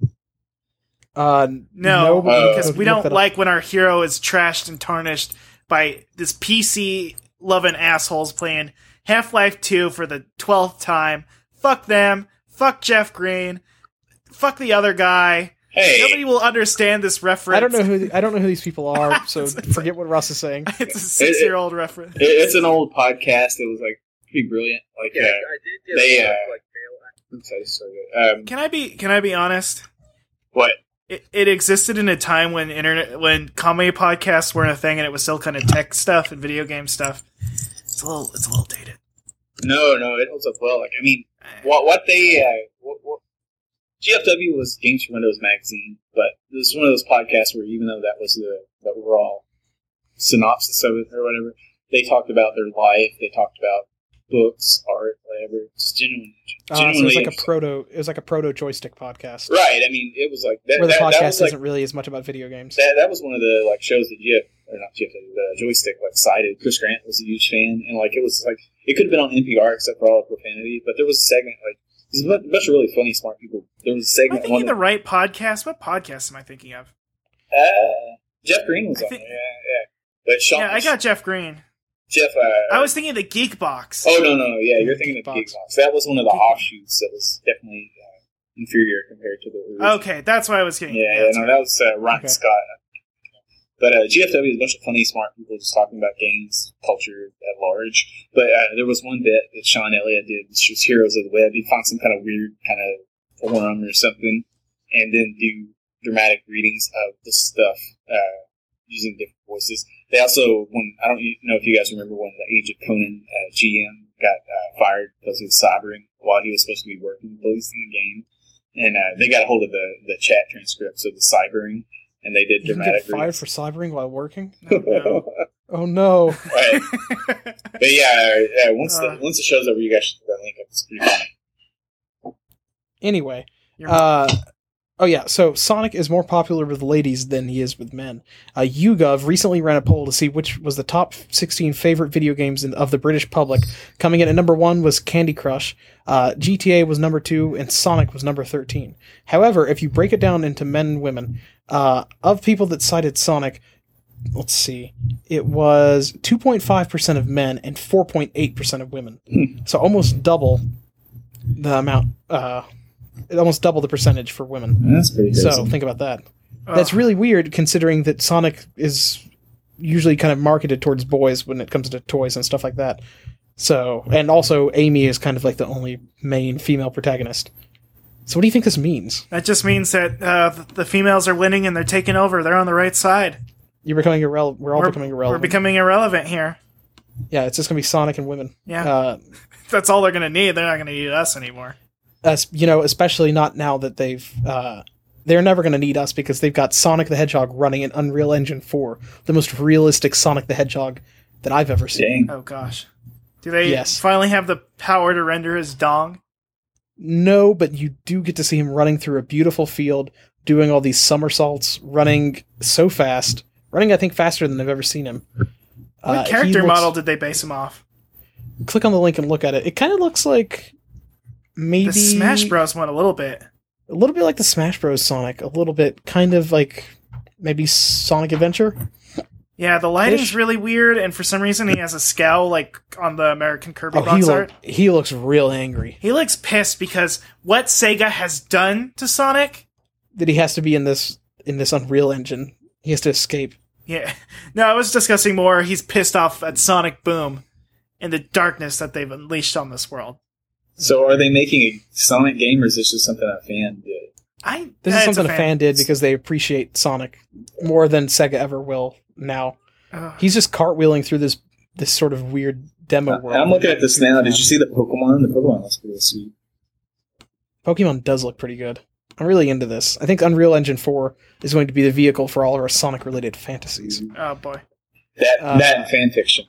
Speaker 1: Uh,
Speaker 2: No,
Speaker 1: but we
Speaker 2: because
Speaker 1: can
Speaker 2: we
Speaker 1: look
Speaker 2: don't
Speaker 1: that up.
Speaker 2: like when our hero is trashed and tarnished by this P C loving assholes playing Half-Life two for the twelfth time. Fuck them. Fuck Jeff Green. Fuck the other guy.
Speaker 3: Hey,
Speaker 2: Nobody will understand this reference.
Speaker 1: I don't know who I don't know who these people are, so
Speaker 2: It's- it's
Speaker 1: forget what Russ is saying.
Speaker 2: It's a six-year-old reference.
Speaker 3: it, it's an old podcast that was like pretty brilliant. Like,
Speaker 4: Yeah,
Speaker 3: uh,
Speaker 4: I did get
Speaker 3: they,
Speaker 4: a lot of,
Speaker 3: uh,
Speaker 4: like fail.
Speaker 3: oops, I just started. Um,
Speaker 2: Can I be? Can I be honest?
Speaker 3: what?
Speaker 2: It, it existed in a time when internet, when comedy podcasts weren't a thing, and it was still kind of tech stuff and video game stuff. It's a little, it's a little dated.
Speaker 3: No, no, it holds up well. Like, I mean, what what they uh, what, what, G F W was Games for Windows magazine, but this was one of those podcasts where even though that was the, the overall synopsis of it or whatever, they talked about their life, they talked about books, art, whatever. Just genuinely,
Speaker 1: Uh, so it
Speaker 3: genuinely
Speaker 1: was like a
Speaker 3: interesting.
Speaker 1: proto. It was like a proto joystick podcast,
Speaker 3: Right. I mean, it was like that.
Speaker 1: where the
Speaker 3: that,
Speaker 1: podcast
Speaker 3: that was like,
Speaker 1: isn't really as much about video games.
Speaker 3: that, that was one of the like shows that G F or not G F W, the joystick like cited. Chris Grant was a huge fan, and like it was like it could have been on N P R except for all the profanity, but there was a segment like there's a bunch of really funny, smart people. There was a
Speaker 2: Am I
Speaker 3: segment
Speaker 2: thinking
Speaker 3: one
Speaker 2: the right podcast? What podcast am I thinking of?
Speaker 3: uh, Jeff Green was
Speaker 2: I
Speaker 3: on
Speaker 2: think-
Speaker 3: there, yeah, yeah. But Sean,
Speaker 2: Yeah, I got Jeff Green.
Speaker 3: Jeff. Uh,
Speaker 2: I was thinking of the Geek Box.
Speaker 3: Oh no, no, yeah, you're thinking of
Speaker 1: Geekbox.
Speaker 3: Geekbox. That was one of the
Speaker 2: Geekbox.
Speaker 3: offshoots that was definitely uh, inferior compared to the original.
Speaker 2: Okay, that's what I was getting.
Speaker 3: Yeah,
Speaker 2: Yeah,
Speaker 3: yeah,
Speaker 2: that's
Speaker 3: no,
Speaker 2: right.
Speaker 3: that was uh, Ryan
Speaker 1: Okay.
Speaker 3: Scott. But uh, G F W is a bunch of funny, smart people just talking about games, culture at large. But uh, there was one bit that Sean Elliott did, which was Heroes of the Web. He found some kind of weird kind of forum or something, and then do dramatic readings of the stuff uh, using different voices. They also, when I don't know if you guys remember when the Age of Conan uh, G M got uh, fired because he was cybering while he was supposed to be working policing the game. And uh, they got a hold of the, the chat transcripts of the cybering, and they did
Speaker 1: You can
Speaker 3: dramatic
Speaker 1: get fired
Speaker 3: reads.
Speaker 1: for cybering while working?
Speaker 2: Oh, no.
Speaker 1: Oh no.
Speaker 3: Right. But yeah, yeah once
Speaker 2: Uh.
Speaker 3: the once the show's over, you guys should put that link up. It's pretty funny.
Speaker 1: Anyway,
Speaker 2: You're-
Speaker 1: uh, oh yeah, so Sonic is more popular with ladies than he is with men. Uh, YouGov recently ran a poll to see which was the top sixteen favorite video games in, of the British public. Coming in at number one was Candy Crush, uh, G T A was number two, and Sonic was number thirteen. However, if you break it down into men and women, uh, of people that cited Sonic, let's see, it was two point five percent of men and four point eight percent of women. So almost double the amount, uh, almost double the percentage for women.
Speaker 3: That's pretty crazy.
Speaker 1: So think about that.
Speaker 2: Ugh.
Speaker 1: That's really weird considering that Sonic is usually kind of marketed towards boys when it comes to toys and stuff like that. So, and also Amy is kind of like the only main female protagonist. So what do you think this means?
Speaker 2: That just means that uh, the females are winning and they're taking over. They're on the right side.
Speaker 1: You're becoming irrelevant. We're all
Speaker 2: We're,
Speaker 1: becoming
Speaker 2: we're
Speaker 1: irrelevant.
Speaker 2: becoming irrelevant here.
Speaker 1: yeah, it's just going to be Sonic and women.
Speaker 2: Yeah.
Speaker 1: Uh,
Speaker 2: That's all they're going to need. They're not going to need us anymore.
Speaker 1: as, you know, especially not now that they've... Uh, they're never going to need us because they've got Sonic the Hedgehog running in Unreal Engine four, the most realistic Sonic the Hedgehog that I've ever seen.
Speaker 3: Dang.
Speaker 2: Oh, gosh. Do they
Speaker 1: Yes.
Speaker 2: finally have the power to render his dong?
Speaker 1: No, but you do get to see him running through a beautiful field, doing all these somersaults, running so fast. Running, I think, faster than I've ever seen him.
Speaker 2: What
Speaker 1: Uh, he
Speaker 2: character
Speaker 1: looks-
Speaker 2: model did they base him off?
Speaker 1: Click on the link and look at it. It kind of looks like maybe...
Speaker 2: The Smash Bros. One a little bit.
Speaker 1: A little bit like the Smash Bros. Sonic. A little bit kind of like maybe Sonic Adventure.
Speaker 2: Yeah, the lighting's
Speaker 1: Ish.
Speaker 2: really weird, and for some reason he has a scowl like on the American Kirby
Speaker 1: Oh, he,
Speaker 2: box
Speaker 1: look,
Speaker 2: art.
Speaker 1: he looks real angry.
Speaker 2: He looks pissed because what Sega has done to Sonic.
Speaker 1: That he has to be in this in this Unreal Engine. He has to escape.
Speaker 2: Yeah. No, I was discussing more. He's pissed off at Sonic Boom and the darkness that they've unleashed on this world.
Speaker 3: So are they making a Sonic game, or is this just something a fan did?
Speaker 2: I
Speaker 1: This
Speaker 2: eh,
Speaker 1: is
Speaker 2: it's
Speaker 1: something a fan did because they appreciate Sonic more than Sega ever will now.
Speaker 2: Ugh.
Speaker 1: He's just cartwheeling through this this sort of weird demo world.
Speaker 3: I'm looking at this now. Did you see the Pokemon? The Pokemon looks pretty sweet.
Speaker 1: Pokemon does look pretty good. I'm really into this. I think Unreal Engine four is going to be the vehicle for all of our Sonic-related fantasies.
Speaker 2: Oh boy.
Speaker 3: That
Speaker 1: Uh,
Speaker 3: that and fan fiction.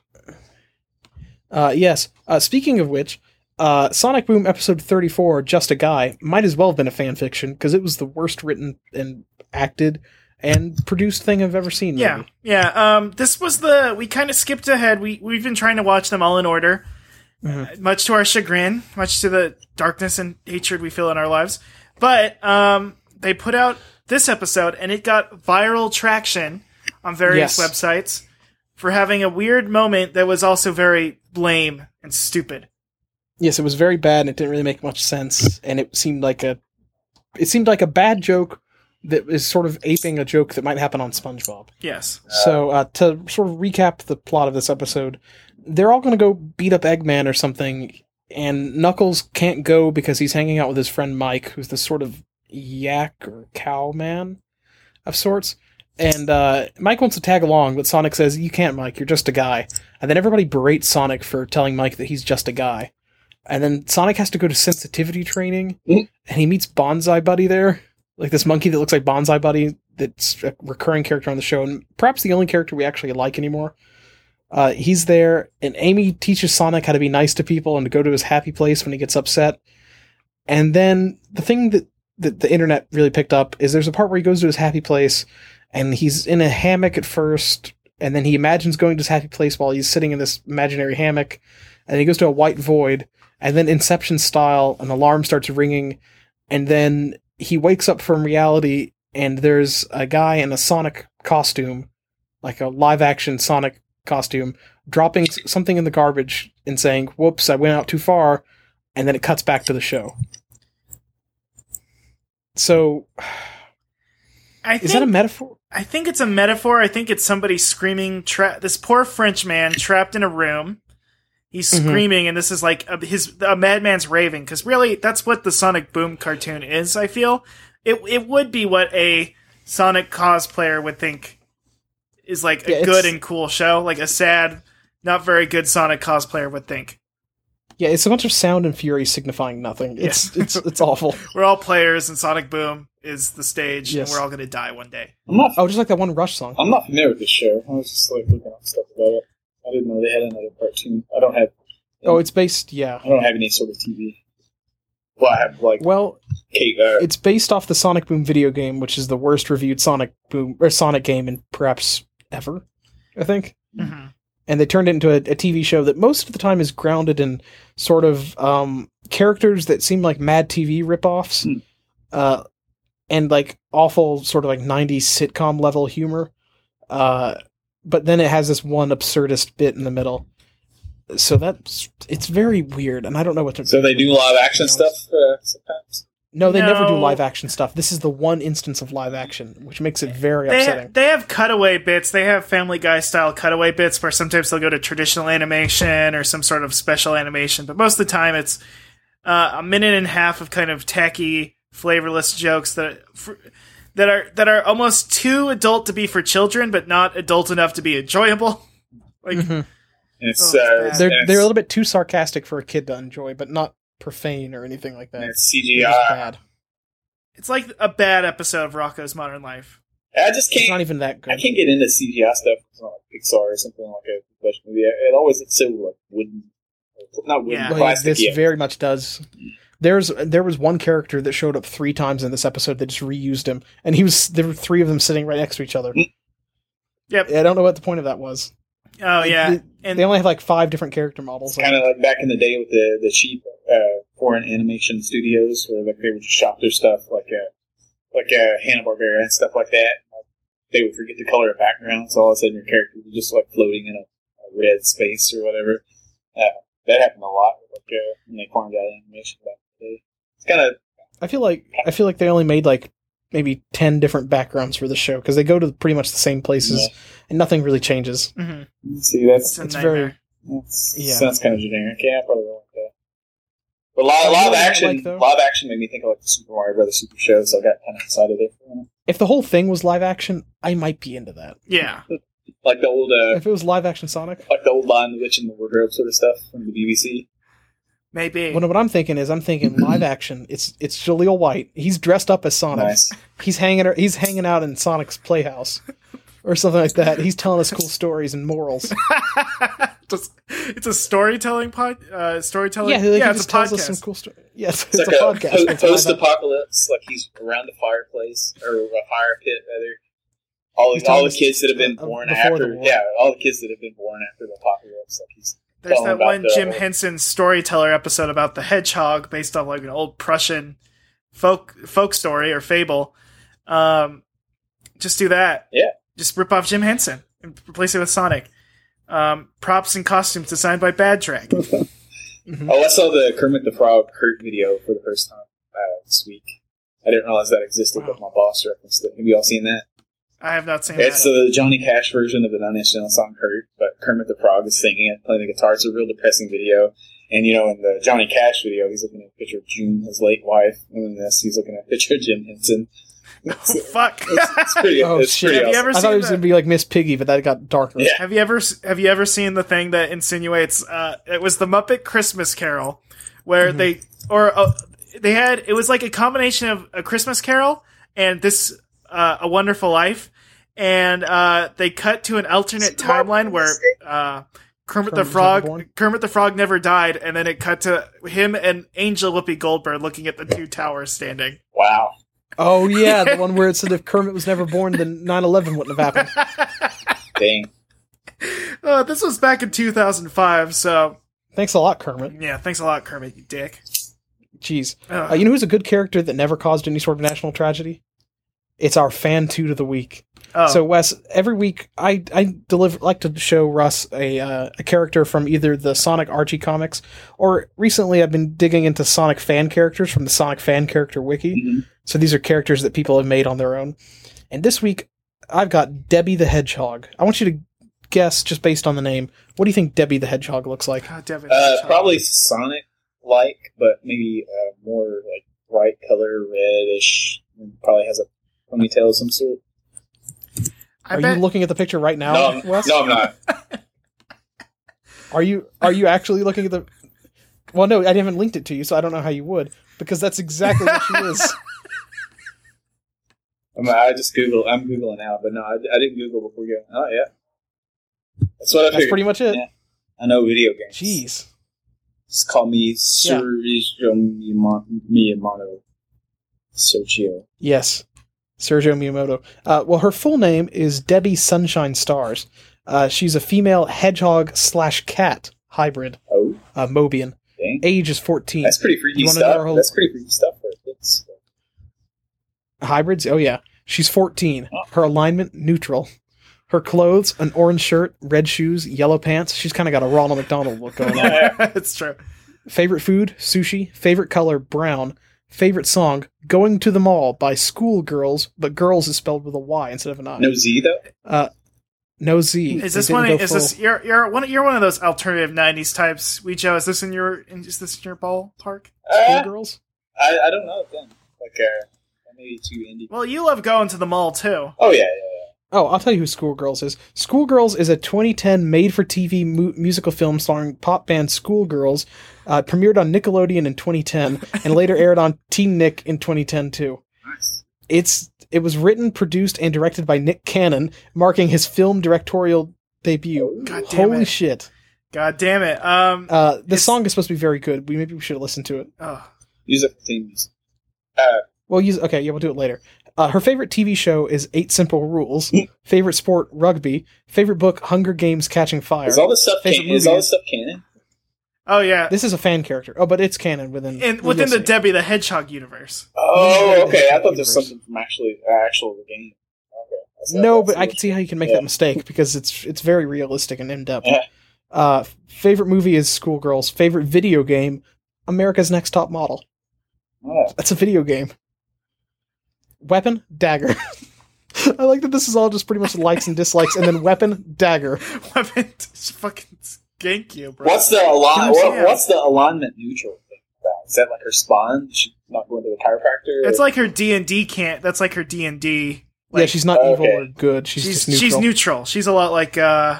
Speaker 1: Uh, yes. Uh, speaking of which, uh, Sonic Boom episode thirty-four, Just a Guy, might as well have been a fan fiction because it was the worst written and acted and produced thing I've ever seen.
Speaker 2: Yeah.
Speaker 1: maybe.
Speaker 2: Yeah. Um this was the we kind of skipped ahead. We we've been trying to watch them all in order.
Speaker 1: Mhm.
Speaker 2: Much to our chagrin, much to the darkness and hatred we feel in our lives. But um they put out this episode and it got viral traction on various
Speaker 1: Yes.
Speaker 2: websites for having a weird moment that was also very lame and stupid.
Speaker 1: Yes, it was very bad and it didn't really make much sense, and it seemed like a it seemed like a bad joke that is sort of aping a joke that might happen on SpongeBob.
Speaker 2: Yes.
Speaker 1: So uh, to sort of recap the plot of this episode, they're all going to go beat up Eggman or something, and Knuckles can't go because he's hanging out with his friend Mike, who's this sort of yak or cow man of sorts. And uh, Mike wants to tag along, but Sonic says, "You can't, Mike. You're just a guy." And then everybody berates Sonic for telling Mike that he's just a guy. And then Sonic has to go to sensitivity training,
Speaker 3: Mm.
Speaker 1: and he meets Bonsai Buddy there, like this monkey that looks like Bonsai Buddy. That's a recurring character on the show, and perhaps the only character we actually like anymore. Uh, he's there, and Amy teaches Sonic how to be nice to people and to go to his happy place when he gets upset. And then the thing that, that the internet really picked up is there's a part where he goes to his happy place, and he's in a hammock at first, and then he imagines going to his happy place while he's sitting in this imaginary hammock, and he goes to a white void, and then Inception style, an alarm starts ringing, and then he wakes up from reality, and there's a guy in a Sonic costume, like a live-action Sonic costume, dropping s- something in the garbage and saying, "Whoops, I went out too far," and then it cuts back to the show. So,
Speaker 2: I
Speaker 1: is
Speaker 2: think
Speaker 1: that a metaphor?
Speaker 2: I think it's a metaphor. I think it's somebody screaming. Tra- this poor French man trapped in a room. He's
Speaker 1: Mhm.
Speaker 2: screaming, and this is like a, his a madman's raving. Because really, that's what the Sonic Boom cartoon is. I feel it. It would be what a Sonic cosplayer would think is like a
Speaker 1: Yeah, it's-
Speaker 2: good and cool show. Like a sad, not very good Sonic cosplayer would think.
Speaker 1: Yeah, it's a bunch of sound and fury signifying nothing. It's it's it's awful.
Speaker 2: We're all players, and Sonic Boom is the stage,
Speaker 1: Yes.
Speaker 2: and we're all going to die one day.
Speaker 3: I'm not.
Speaker 1: Oh, just like that one Rush song.
Speaker 3: I'm not familiar with this show. I was just like looking up stuff about it. I didn't know they had another cartoon. I don't have.
Speaker 1: Oh, it's based. Yeah.
Speaker 3: I don't have any sort of T V. Well, I have like.
Speaker 1: Well,
Speaker 3: Kate, uh,
Speaker 1: it's based off the Sonic Boom video game, which is the worst reviewed Sonic Boom or Sonic game in perhaps ever. I think.
Speaker 2: Mm-hmm.
Speaker 1: And they turned it into a, a T V show that most of the time is grounded in sort of um, characters that seem like Mad T V ripoffs,
Speaker 3: Hmm.
Speaker 1: uh, and like awful sort of like nineties sitcom level humor. Uh, but then it has this one absurdist bit in the middle. So that's it's very weird, and I don't know what to.
Speaker 3: so they do live action stuff uh, sometimes.
Speaker 1: No, they never do
Speaker 2: No.
Speaker 1: live action stuff. This is the one instance of live action, which makes it very
Speaker 2: They,
Speaker 1: upsetting.
Speaker 2: they have cutaway bits. They have Family Guy style cutaway bits where sometimes they'll go to traditional animation or some sort of special animation, but most of the time it's uh, a minute and a half of kind of tacky, flavorless jokes that for, that are that are almost too adult to be for children, but not adult enough to be enjoyable. Like
Speaker 1: Mhm.
Speaker 3: And it's,
Speaker 2: Oh,
Speaker 3: uh,
Speaker 2: it's
Speaker 1: They're
Speaker 3: and it's,
Speaker 1: they're a little bit too sarcastic for a kid to enjoy, but not profane or anything like that.
Speaker 3: and it's C
Speaker 1: They're
Speaker 3: G
Speaker 1: just
Speaker 3: I.
Speaker 1: bad.
Speaker 2: it's like a bad episode of Rocko's Modern Life.
Speaker 3: I just
Speaker 1: It's
Speaker 3: can't.
Speaker 1: not even that
Speaker 3: I
Speaker 1: good.
Speaker 3: can't get into C G I stuff. It's not like Pixar or something like a professional movie. It always looks so like wooden, not wooden,
Speaker 2: Yeah.
Speaker 1: Well,
Speaker 3: plastic.
Speaker 1: this very much does. There's there was one character that showed up three times in this episode that just reused him, and he was there were three of them sitting right next to each other.
Speaker 2: Yep.
Speaker 1: I don't know what the point of that was.
Speaker 2: Oh yeah,
Speaker 1: They,
Speaker 2: and
Speaker 1: they only have like five different character models.
Speaker 3: Kind of like back in the day with the the cheap uh, foreign animation studios, where like they would just shop their stuff like uh, like uh, Hanna Barbera and stuff like that. They would forget to color a background, so all of a sudden your character was just like floating in a, a red space or whatever. Uh, that happened a lot, like uh, when they farmed out animation back in the day. It's kind of
Speaker 1: I feel like I feel like they only made like maybe ten different backgrounds for the show because they go to pretty much the same places
Speaker 3: Yeah.
Speaker 1: and nothing really changes.
Speaker 2: mhm.
Speaker 3: see that's
Speaker 2: it's a
Speaker 1: It's
Speaker 2: nightmare.
Speaker 1: very-
Speaker 3: That's,
Speaker 1: Yeah.
Speaker 3: sounds kind of generic. Yeah, I probably won't like that. But live,
Speaker 1: Oh, you know
Speaker 3: live
Speaker 1: what I
Speaker 3: action,
Speaker 1: like, though?
Speaker 3: live action made me think of like the Super Mario Brothers Super Show, so I got kind of excited there. for it.
Speaker 1: If the whole thing was live action, I might be into that.
Speaker 2: Yeah,
Speaker 3: Like the old, uh,
Speaker 1: If it was live action Sonic,
Speaker 3: like the old Lion, the Witch, and the Wardrobe sort of stuff from the B B C.
Speaker 2: maybe.
Speaker 1: well, no, what I'm thinking is I'm thinking live action. It's it's Jaleel White. He's dressed up as Sonic.
Speaker 3: Nice.
Speaker 1: He's hanging he's hanging out in Sonic's playhouse or something like that. He's telling us cool stories and morals.
Speaker 2: Just, it's a storytelling pod, uh, storytelling.
Speaker 1: Yeah, like,
Speaker 2: yeah,
Speaker 1: he
Speaker 2: it's
Speaker 1: just
Speaker 2: a
Speaker 1: tells
Speaker 2: podcast.
Speaker 1: us some cool stories. Yes,
Speaker 3: It's,
Speaker 1: it's,
Speaker 3: like
Speaker 1: a,
Speaker 3: a,
Speaker 1: podcast.
Speaker 3: po-
Speaker 1: but it's live action.
Speaker 3: post-apocalypse, like he's around the fireplace or a fire pit, rather. All,
Speaker 1: He's
Speaker 3: all
Speaker 1: telling
Speaker 3: the
Speaker 1: us,
Speaker 3: kids that have been
Speaker 1: uh,
Speaker 3: born
Speaker 1: before the
Speaker 3: after,
Speaker 1: war.
Speaker 3: yeah, all the kids that have been born after the apocalypse, like he's
Speaker 2: There's
Speaker 3: telling
Speaker 2: that
Speaker 3: about
Speaker 2: one
Speaker 3: the-
Speaker 2: Jim Henson storyteller episode about the hedgehog based off like an old Prussian folk folk story or fable. Um, just do that.
Speaker 3: Yeah.
Speaker 2: Just rip off Jim Henson and replace it with Sonic. Um, props and costumes designed by Bad Track.
Speaker 1: Mhm.
Speaker 3: Oh, I saw the Kermit the Frog Kurt video for the first time uh, this week. I didn't realize that existed, but my boss referenced it. Have you all seen that?
Speaker 2: I have not seen
Speaker 3: It's
Speaker 2: that.
Speaker 3: the Johnny Cash version of the Nine Inch Nails song Kurt, but Kermit the Frog is singing it, playing the guitar. It's a real depressing video. And, you know, in the Johnny Cash video, he's looking at a picture of June, his late wife. And in this, he's looking at a picture of Jim Henson.
Speaker 2: Oh, fuck.
Speaker 3: It's, it's pretty,
Speaker 1: Oh,
Speaker 3: it's
Speaker 1: shit.
Speaker 3: pretty
Speaker 2: Have you
Speaker 3: awesome.
Speaker 2: ever
Speaker 1: I thought
Speaker 2: seen
Speaker 1: it was
Speaker 2: that?
Speaker 1: going to be like Miss Piggy, but that got darker.
Speaker 3: Yeah.
Speaker 2: Have you ever have you ever seen the thing that insinuates uh, it was the Muppet Christmas Carol, where
Speaker 1: Mm-hmm.
Speaker 2: they or uh, they had it was like a combination of a Christmas Carol and this uh, A Wonderful Life, and uh, they cut to an alternate timeline where uh, Kermit,
Speaker 1: Kermit
Speaker 2: the
Speaker 1: was
Speaker 2: Frog
Speaker 1: never born?
Speaker 2: Kermit the Frog never died, and then it cut to him and Angel Whoopi Goldberg looking at the two towers standing.
Speaker 3: Wow.
Speaker 1: Oh, yeah, the one where it said if Kermit was never born, then nine eleven wouldn't have happened.
Speaker 3: Dang.
Speaker 2: Uh, this was back in two thousand five, so
Speaker 1: Thanks a lot, Kermit.
Speaker 2: yeah, thanks a lot, Kermit, you dick.
Speaker 1: Jeez.
Speaker 2: Ugh.
Speaker 1: Uh, you know who's a good character that never caused any sort of national tragedy? It's our fan toot of the week.
Speaker 2: Oh.
Speaker 1: So Wes, every week I I deliver like to show Russ a uh, a character from either the Sonic Archie comics or recently I've been digging into Sonic fan characters from the Sonic fan character wiki.
Speaker 3: Mhm.
Speaker 1: So these are characters that people have made on their own. And this week I've got Debbie the Hedgehog. I want you to guess just based on the name. What do you think Debbie the Hedgehog looks like?
Speaker 2: God, Devin,
Speaker 3: Uh,
Speaker 2: child.
Speaker 3: probably Sonic-like, but maybe uh, more like bright color, reddish. And probably has a ponytail of some sort.
Speaker 2: I
Speaker 1: Are
Speaker 2: bet,
Speaker 1: you looking at the picture right now,
Speaker 3: No, I'm,
Speaker 1: Wes?
Speaker 3: no, I'm not.
Speaker 1: Are you are you actually looking at the Well, no, I haven't linked it to you, so I don't know how you would, because that's exactly what she is.
Speaker 3: I'm, I just Google. I'm googling now, but no, I, I didn't Google before going. Oh yeah, that's what I
Speaker 1: That's
Speaker 3: figured.
Speaker 1: pretty much it.
Speaker 3: Yeah. I know video games.
Speaker 1: Jeez.
Speaker 3: Just call me Sergio Miyamoto. Sergio.
Speaker 1: Yes. Sergio Miyamoto. Uh, well, her full name is Debbie Sunshine Stars. Uh, she's a female hedgehog slash cat hybrid.
Speaker 3: Oh.
Speaker 1: Uh, Mobian.
Speaker 3: Dang.
Speaker 1: Age is fourteen.
Speaker 3: That's pretty freaky
Speaker 1: You wanna know
Speaker 3: stuff.
Speaker 1: her whole-
Speaker 3: That's pretty freaky stuff for kids.
Speaker 1: Hybrids? Oh, yeah. She's fourteen.
Speaker 3: Oh.
Speaker 1: Her alignment, neutral. Her clothes, an orange shirt, red shoes, yellow pants. She's kind of got a Ronald McDonald look going on.
Speaker 2: It's true.
Speaker 1: Favorite food, sushi. Favorite color, brown. Favorite song, Going to the Mall by Schoolgirls, but girls is spelled with a Y instead of an I.
Speaker 3: No Z though.
Speaker 1: Uh, no Z.
Speaker 2: Is
Speaker 1: They
Speaker 2: this
Speaker 1: didn't
Speaker 2: one?
Speaker 1: go
Speaker 2: Is
Speaker 1: full-
Speaker 2: this you're you're one? You're one of those alternative nineties types. We Joe, is this in your? Is this in your ballpark?
Speaker 3: Uh,
Speaker 1: Schoolgirls?
Speaker 3: I, I don't know then. Like uh, maybe too indie.
Speaker 2: Well, you love going to the mall too.
Speaker 3: Oh yeah, yeah,
Speaker 1: Oh, I'll tell you who Schoolgirls is. Schoolgirls is a twenty ten made-for-T V mu- musical film starring pop band Schoolgirls, uh, premiered on Nickelodeon in twenty ten, and later aired on Teen Nick in twenty ten too.
Speaker 3: yeah. Nice.
Speaker 1: It's It was written, produced, and directed by Nick Cannon, marking his film directorial debut.
Speaker 2: God damn
Speaker 1: Holy
Speaker 2: it!
Speaker 1: shit.
Speaker 2: God damn it! Um.
Speaker 1: Uh, the
Speaker 2: It's-
Speaker 1: song is supposed to be very good. We Maybe we should listen to it.
Speaker 2: oh.
Speaker 3: Music themes. Uh,
Speaker 1: Well, use okay, yeah, we'll do it later. Uh, her favorite T V show is Eight Simple Rules. Favorite sport, rugby. Favorite book, Hunger Games: Catching Fire.
Speaker 3: is all this stuff
Speaker 1: Favorite
Speaker 3: canon? Is
Speaker 1: movie
Speaker 3: all
Speaker 1: is-
Speaker 3: this stuff canon?
Speaker 2: Oh yeah.
Speaker 1: This is a fan character. Oh, but it's canon within
Speaker 2: In,
Speaker 1: well,
Speaker 2: within
Speaker 1: you'll
Speaker 2: the
Speaker 1: see.
Speaker 2: Debbie the Hedgehog universe.
Speaker 3: Oh, okay. I thought
Speaker 1: Universe.
Speaker 3: there's something from actually uh, actual game. Okay. That's-
Speaker 1: No,
Speaker 3: that's
Speaker 1: but I
Speaker 3: cool.
Speaker 1: can see how you can make
Speaker 3: Yeah.
Speaker 1: that mistake because it's it's very realistic and in depth.
Speaker 3: Yeah.
Speaker 1: Uh, favorite movie is Schoolgirls. Favorite video game, America's Next Top Model.
Speaker 3: Oh.
Speaker 1: That's a video game. Weapon, dagger. I like that this is all just pretty much likes and dislikes, and then weapon, dagger.
Speaker 2: Weapon to fucking gank you, bro.
Speaker 3: What's the align?
Speaker 2: Give me
Speaker 3: What,
Speaker 2: some-
Speaker 3: what's the alignment neutral thing about? Is that like her spawn? Is she not going to the chiropractor?
Speaker 2: It's like her D and D can't. That's like her D and D.
Speaker 1: yeah, she's not evil
Speaker 3: okay.
Speaker 1: or good. She's,
Speaker 2: She's
Speaker 1: just neutral.
Speaker 2: she's neutral. She's a lot like uh,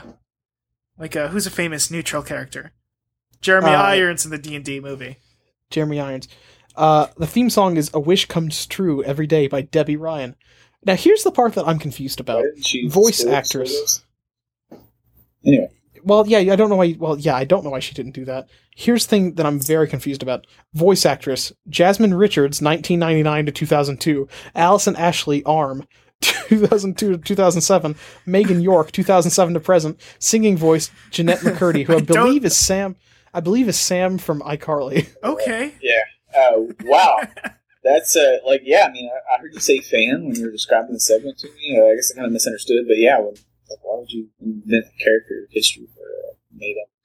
Speaker 2: like uh, who's a famous neutral character? Jeremy
Speaker 1: Uh,
Speaker 2: Irons in the D and D movie.
Speaker 1: Jeremy Irons. Uh, the theme song is "A Wish Comes True Every Day" by Debbie Ryan. Now, here's the part that I'm confused
Speaker 3: Why
Speaker 1: about.
Speaker 3: didn't she
Speaker 1: voice
Speaker 3: split-
Speaker 1: actress.
Speaker 3: split those? Anyway,
Speaker 1: Well, yeah, I don't know why. Well, yeah, I don't know why she didn't do that. Here's the thing that I'm very confused about: voice actress Jasmine Richards, nineteen ninety-nine to two thousand two; Allison Ashley, Arm, two thousand two to two thousand seven; Megan York, two thousand seven to present; singing voice Jeanette McCurdy, who I
Speaker 2: I don't-
Speaker 1: believe is Sam. I believe is Sam from iCarly.
Speaker 2: Okay.
Speaker 3: yeah. Oh, wow. That's uh, like yeah. I mean, I, I heard you say fan when you were describing the segment to me. Uh, I guess I kind of misunderstood, but yeah. When, like, why would you invent a character history for uh, made up?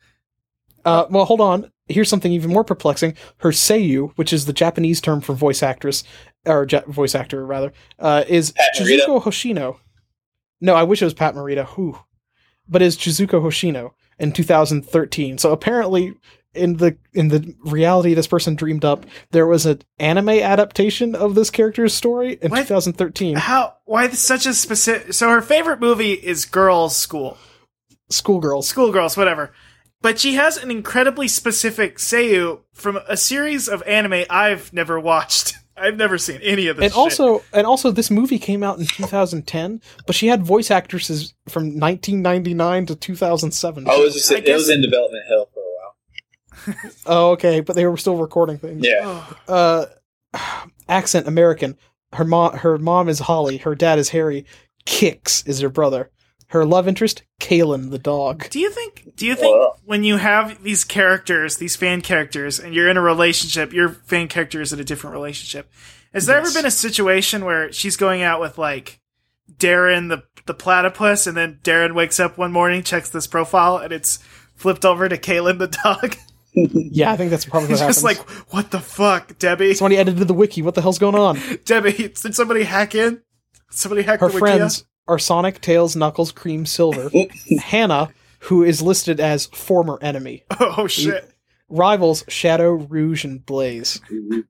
Speaker 1: Uh, well, hold on. Here's something even more perplexing. Her seiyuu, which is the Japanese term for voice actress, or ja- voice actor rather, uh, is
Speaker 3: Pat Morita?
Speaker 1: Chizuko Hoshino. No, I wish it was Pat Morita. Who? But is Chizuko Hoshino in two thousand thirteen. So apparently, in the in the reality this person dreamed up, there was an anime adaptation of this character's story in
Speaker 2: What?
Speaker 1: two thousand thirteen.
Speaker 2: How? Why this such a specific? So her favorite movie is Girls' School,
Speaker 1: Schoolgirls.
Speaker 2: Schoolgirls, whatever. But she has an incredibly specific seiyuu from a series of anime I've never watched. I've never seen any of this.
Speaker 1: And
Speaker 2: shit.
Speaker 1: also, and also, this movie came out in two thousand ten, but she had voice actresses from nineteen ninety-nine to two thousand seven.
Speaker 3: Oh, it was, just,
Speaker 2: I
Speaker 3: it
Speaker 2: guess-
Speaker 3: was in development hell for a while.
Speaker 1: Oh, okay, but they were still recording things.
Speaker 3: Yeah.
Speaker 2: Oh,
Speaker 1: Uh, accent American. Her mom, her mom is Holly. Her dad is Harry. Kix is her brother. Her love interest, Kalen the dog.
Speaker 2: do you think? Do you think
Speaker 3: Wow.
Speaker 2: when you have these characters, these fan characters, and you're in a relationship, your fan character is in a different relationship? Has there
Speaker 1: Yes.
Speaker 2: ever been a situation where she's going out with like Darren the the platypus, and then Darren wakes up one morning, checks this profile, and it's flipped over to Kalen the dog?
Speaker 1: Yeah, I think that's probably what
Speaker 2: He's
Speaker 1: happens.
Speaker 2: just like, what the fuck, Debbie?
Speaker 1: Somebody edited the wiki. What the hell's going on?
Speaker 2: Debbie, did somebody hack in? Did somebody hack
Speaker 1: Her
Speaker 2: the Wikia?
Speaker 1: friends are Sonic, Tails, Knuckles, Cream, Silver. Hannah, who is listed as former enemy.
Speaker 2: Oh shit!
Speaker 1: Rivals, Shadow, Rouge, and Blaze.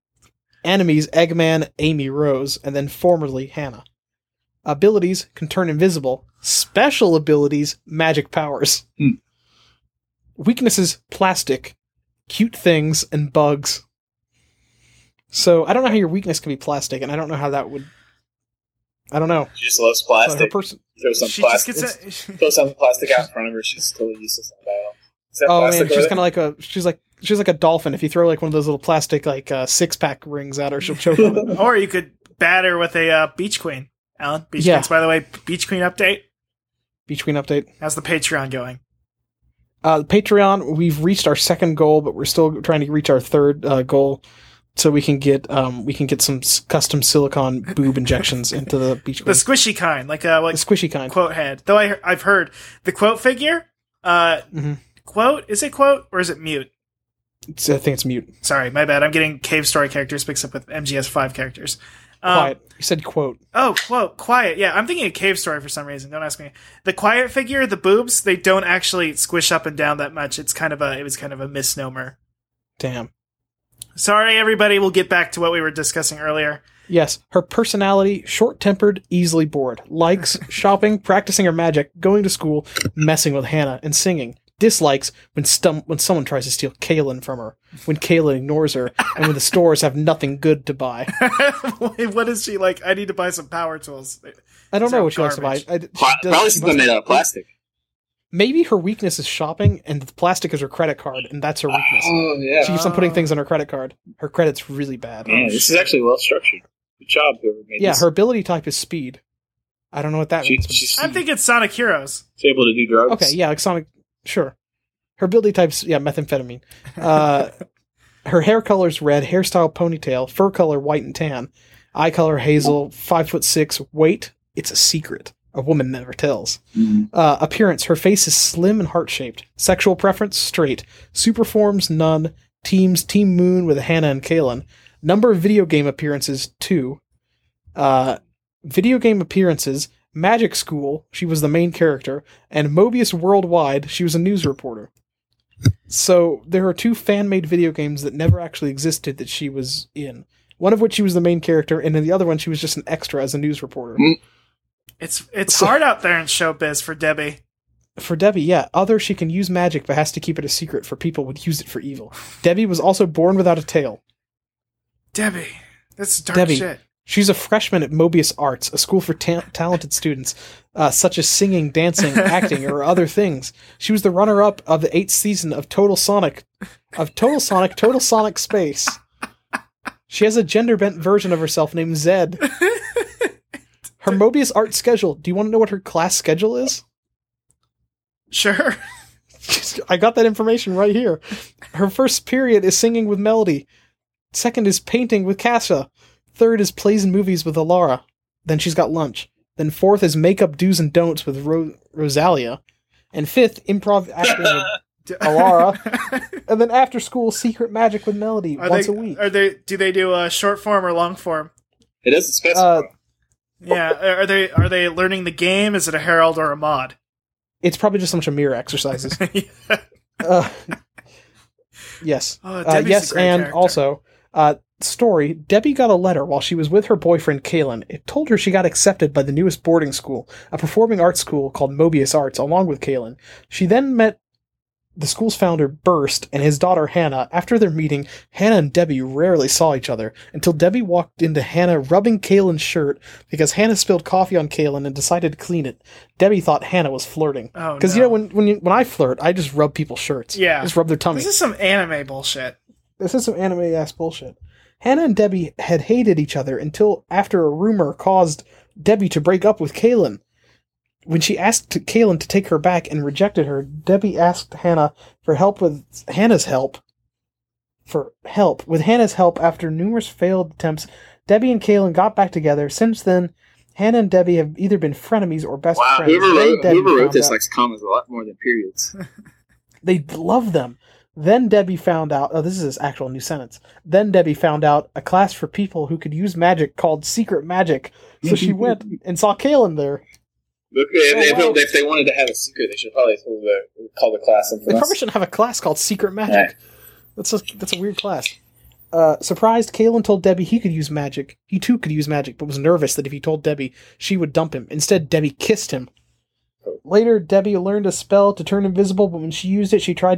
Speaker 1: Enemies, Eggman, Amy Rose, and then formerly Hannah. Abilities, can turn invisible. Special abilities, magic powers.
Speaker 3: Hmm.
Speaker 1: Weaknesses, plastic. cute things, and bugs. So I don't know how your weakness can be plastic, and I don't know how that would. I don't know.
Speaker 3: She just loves
Speaker 1: But her
Speaker 3: plastic.
Speaker 1: person.
Speaker 3: Throw some
Speaker 2: She
Speaker 3: plastic.
Speaker 2: just gets a,
Speaker 3: Throw some plastic out in front of her. She's totally useless in battle. Is that
Speaker 1: Oh
Speaker 3: plastic
Speaker 1: man, she's
Speaker 3: over
Speaker 1: kind of like a. She's like she's like a dolphin. If you throw like one of those little plastic like uh, six pack rings at her, she'll choke on it.
Speaker 2: or you could batter with a uh, Beach Queen. Alan, Beach
Speaker 1: Yeah.
Speaker 2: Queens, by the way, Beach Queen update.
Speaker 1: Beach Queen update.
Speaker 2: How's the Patreon going?
Speaker 1: Uh, Patreon, we've reached our second goal, but we're still trying to reach our third uh, goal, so we can get um we can get some s- custom silicone boob injections into the Beach
Speaker 2: The
Speaker 1: Queen.
Speaker 2: squishy kind, like uh, like
Speaker 1: The squishy kind.
Speaker 2: quote head. Though I I've heard the quote figure. Uh,
Speaker 1: hmm
Speaker 2: quote is it quote or is it mute?
Speaker 1: It's, I think it's mute.
Speaker 2: Sorry, my bad. I'm getting Cave Story characters mixed up with M G S five characters. Um,
Speaker 1: Quiet. You said quote.
Speaker 2: Oh, quote, quiet. Yeah, I'm thinking of Cave Story for some reason. Don't ask me. The quiet figure, the boobs, they don't actually squish up and down that much. It's kind of a, it was kind of a misnomer.
Speaker 1: Damn.
Speaker 2: Sorry, everybody. We'll get back to what we were discussing earlier.
Speaker 1: Yes, her personality, short-tempered, easily bored. Likes shopping, practicing her magic, going to school, messing with Hannah, and singing. Dislikes when stum- when someone tries to steal Kaylin from her, when Kaylin ignores her, and when the stores have nothing good to buy.
Speaker 2: Wait, what is she like? I need to buy some power tools.
Speaker 1: I don't
Speaker 2: These
Speaker 1: know
Speaker 2: are
Speaker 1: what she likes to buy.
Speaker 2: garbage.
Speaker 1: I, she
Speaker 3: Pro-
Speaker 1: does-
Speaker 3: Probably
Speaker 1: she
Speaker 3: something
Speaker 1: must-
Speaker 3: made out of plastic.
Speaker 1: Maybe her weakness is shopping, and the plastic is her credit card, and that's her weakness.
Speaker 3: Oh, yeah.
Speaker 1: She keeps on putting things on her credit card. Her credit's really bad.
Speaker 3: Man, this is actually well structured. Good job, whoever made
Speaker 1: Yeah,
Speaker 3: this.
Speaker 1: her ability type is speed. I don't know what that
Speaker 3: She,
Speaker 1: means. but-
Speaker 3: she's,
Speaker 2: I'm thinking Sonic Heroes.
Speaker 3: she's able to do drugs.
Speaker 1: Okay, yeah, like Sonic. Sure. Her ability type's, yeah, methamphetamine. Uh, her hair color's red, hairstyle ponytail, fur color white and tan, eye color hazel, five foot six, weight, it's a secret. A woman never tells.
Speaker 3: Mhm.
Speaker 1: Uh, appearance, her face is slim and heart-shaped. Sexual preference, straight. Super forms, none. Teams, Team Moon with Hannah and Kaylin. Number of video game appearances, two. Uh, video game appearances, Magic School, she was the main character, and Mobius Worldwide, she was a news reporter. So there are two fan-made video games that never actually existed that she was in. One of which she was the main character, and in the other one she was just an extra as a news reporter.
Speaker 3: Mm.
Speaker 2: It's it's
Speaker 1: So-
Speaker 2: hard out there in showbiz for Debbie.
Speaker 1: For Debbie, yeah. Other, she can use magic, but has to keep it a secret for people would use it for evil. Debbie was also born without a tail.
Speaker 2: Debbie, that's dark
Speaker 1: Debbie.
Speaker 2: shit.
Speaker 1: She's a freshman at Mobius Arts, a school for ta- talented students, uh, such as singing, dancing, acting, or other things. She was the runner-up of the eighth season of Total Sonic, of Total Sonic, Total Sonic Space. She has a gender-bent version of herself named Zed. Her Mobius Art schedule. Do you want to know what her class schedule is?
Speaker 2: Sure.
Speaker 1: I got that information right here. Her first period is singing with Melody. Second is painting with Kasha. Third is plays and movies with Alara. Then she's got lunch. Then fourth is makeup do's and don'ts with Ro- Rosalia. And fifth, improv acting with Alara. And then after school, secret magic with Melody
Speaker 2: Are
Speaker 1: once
Speaker 2: they,
Speaker 1: a week.
Speaker 2: Are they? Do they do a short form or long form?
Speaker 3: It doesn't specify.
Speaker 1: Uh,
Speaker 2: Yeah. Are they? Are they learning the game? Is it a herald or a mod?
Speaker 1: it's probably just a bunch of mirror exercises. Uh, yes.
Speaker 2: Oh,
Speaker 1: Uh,
Speaker 2: Debbie's a
Speaker 1: yes,
Speaker 2: great
Speaker 1: and
Speaker 2: character.
Speaker 1: also, uh, story, Debbie got a letter while she was with her boyfriend Kaylin. It told her she got accepted by the newest boarding school, a performing arts school called Mobius Arts, along with Kaylin. She then met the school's founder, Burst, and his daughter, Hannah. After their meeting, Hannah and Debbie rarely saw each other, until Debbie walked into Hannah rubbing Kaylin's shirt because Hannah spilled coffee on Kaylin and decided to clean it. Debbie thought Hannah was flirting.
Speaker 2: Oh,
Speaker 1: Because,
Speaker 2: no.
Speaker 1: you know, when, when, you, when I flirt, I just rub people's shirts.
Speaker 2: Yeah.
Speaker 1: Just rub their tummy.
Speaker 2: This is some anime bullshit.
Speaker 1: This is some anime ass bullshit. Hannah and Debbie had hated each other until after a rumor caused Debbie to break up with Kaylin. When she asked to- Kaylin to take her back and rejected her, Debbie asked Hannah for help with Hannah's help. For help. With Hannah's help, after numerous failed attempts, Debbie and Kaylin got back together. Since then, Hannah and Debbie have either been frenemies or best
Speaker 3: wow,
Speaker 1: friends.
Speaker 3: whoever
Speaker 1: Then
Speaker 3: wrote,
Speaker 1: Debbie
Speaker 3: whoever wrote
Speaker 1: found
Speaker 3: this
Speaker 1: out-
Speaker 3: likes commas a lot more than periods.
Speaker 1: They love them. Then Debbie found out, oh, this is his actual new sentence. Then Debbie found out a class for people who could use magic called Secret Magic. So she went and saw Kaylin there.
Speaker 3: Look, if,
Speaker 1: Oh,
Speaker 3: if,
Speaker 1: wow.
Speaker 3: if they wanted to have a secret, they should probably call the, call the class something
Speaker 1: They
Speaker 3: else.
Speaker 1: probably shouldn't have a class called Secret Magic.
Speaker 3: Right.
Speaker 1: That's a that's a weird class. Uh, surprised, Kaylin told Debbie he could use magic. He too could use magic, but was nervous that if he told Debbie, she would dump him. Instead, Debbie kissed him. Later, Debbie learned a spell to turn invisible, but when she used it, she tried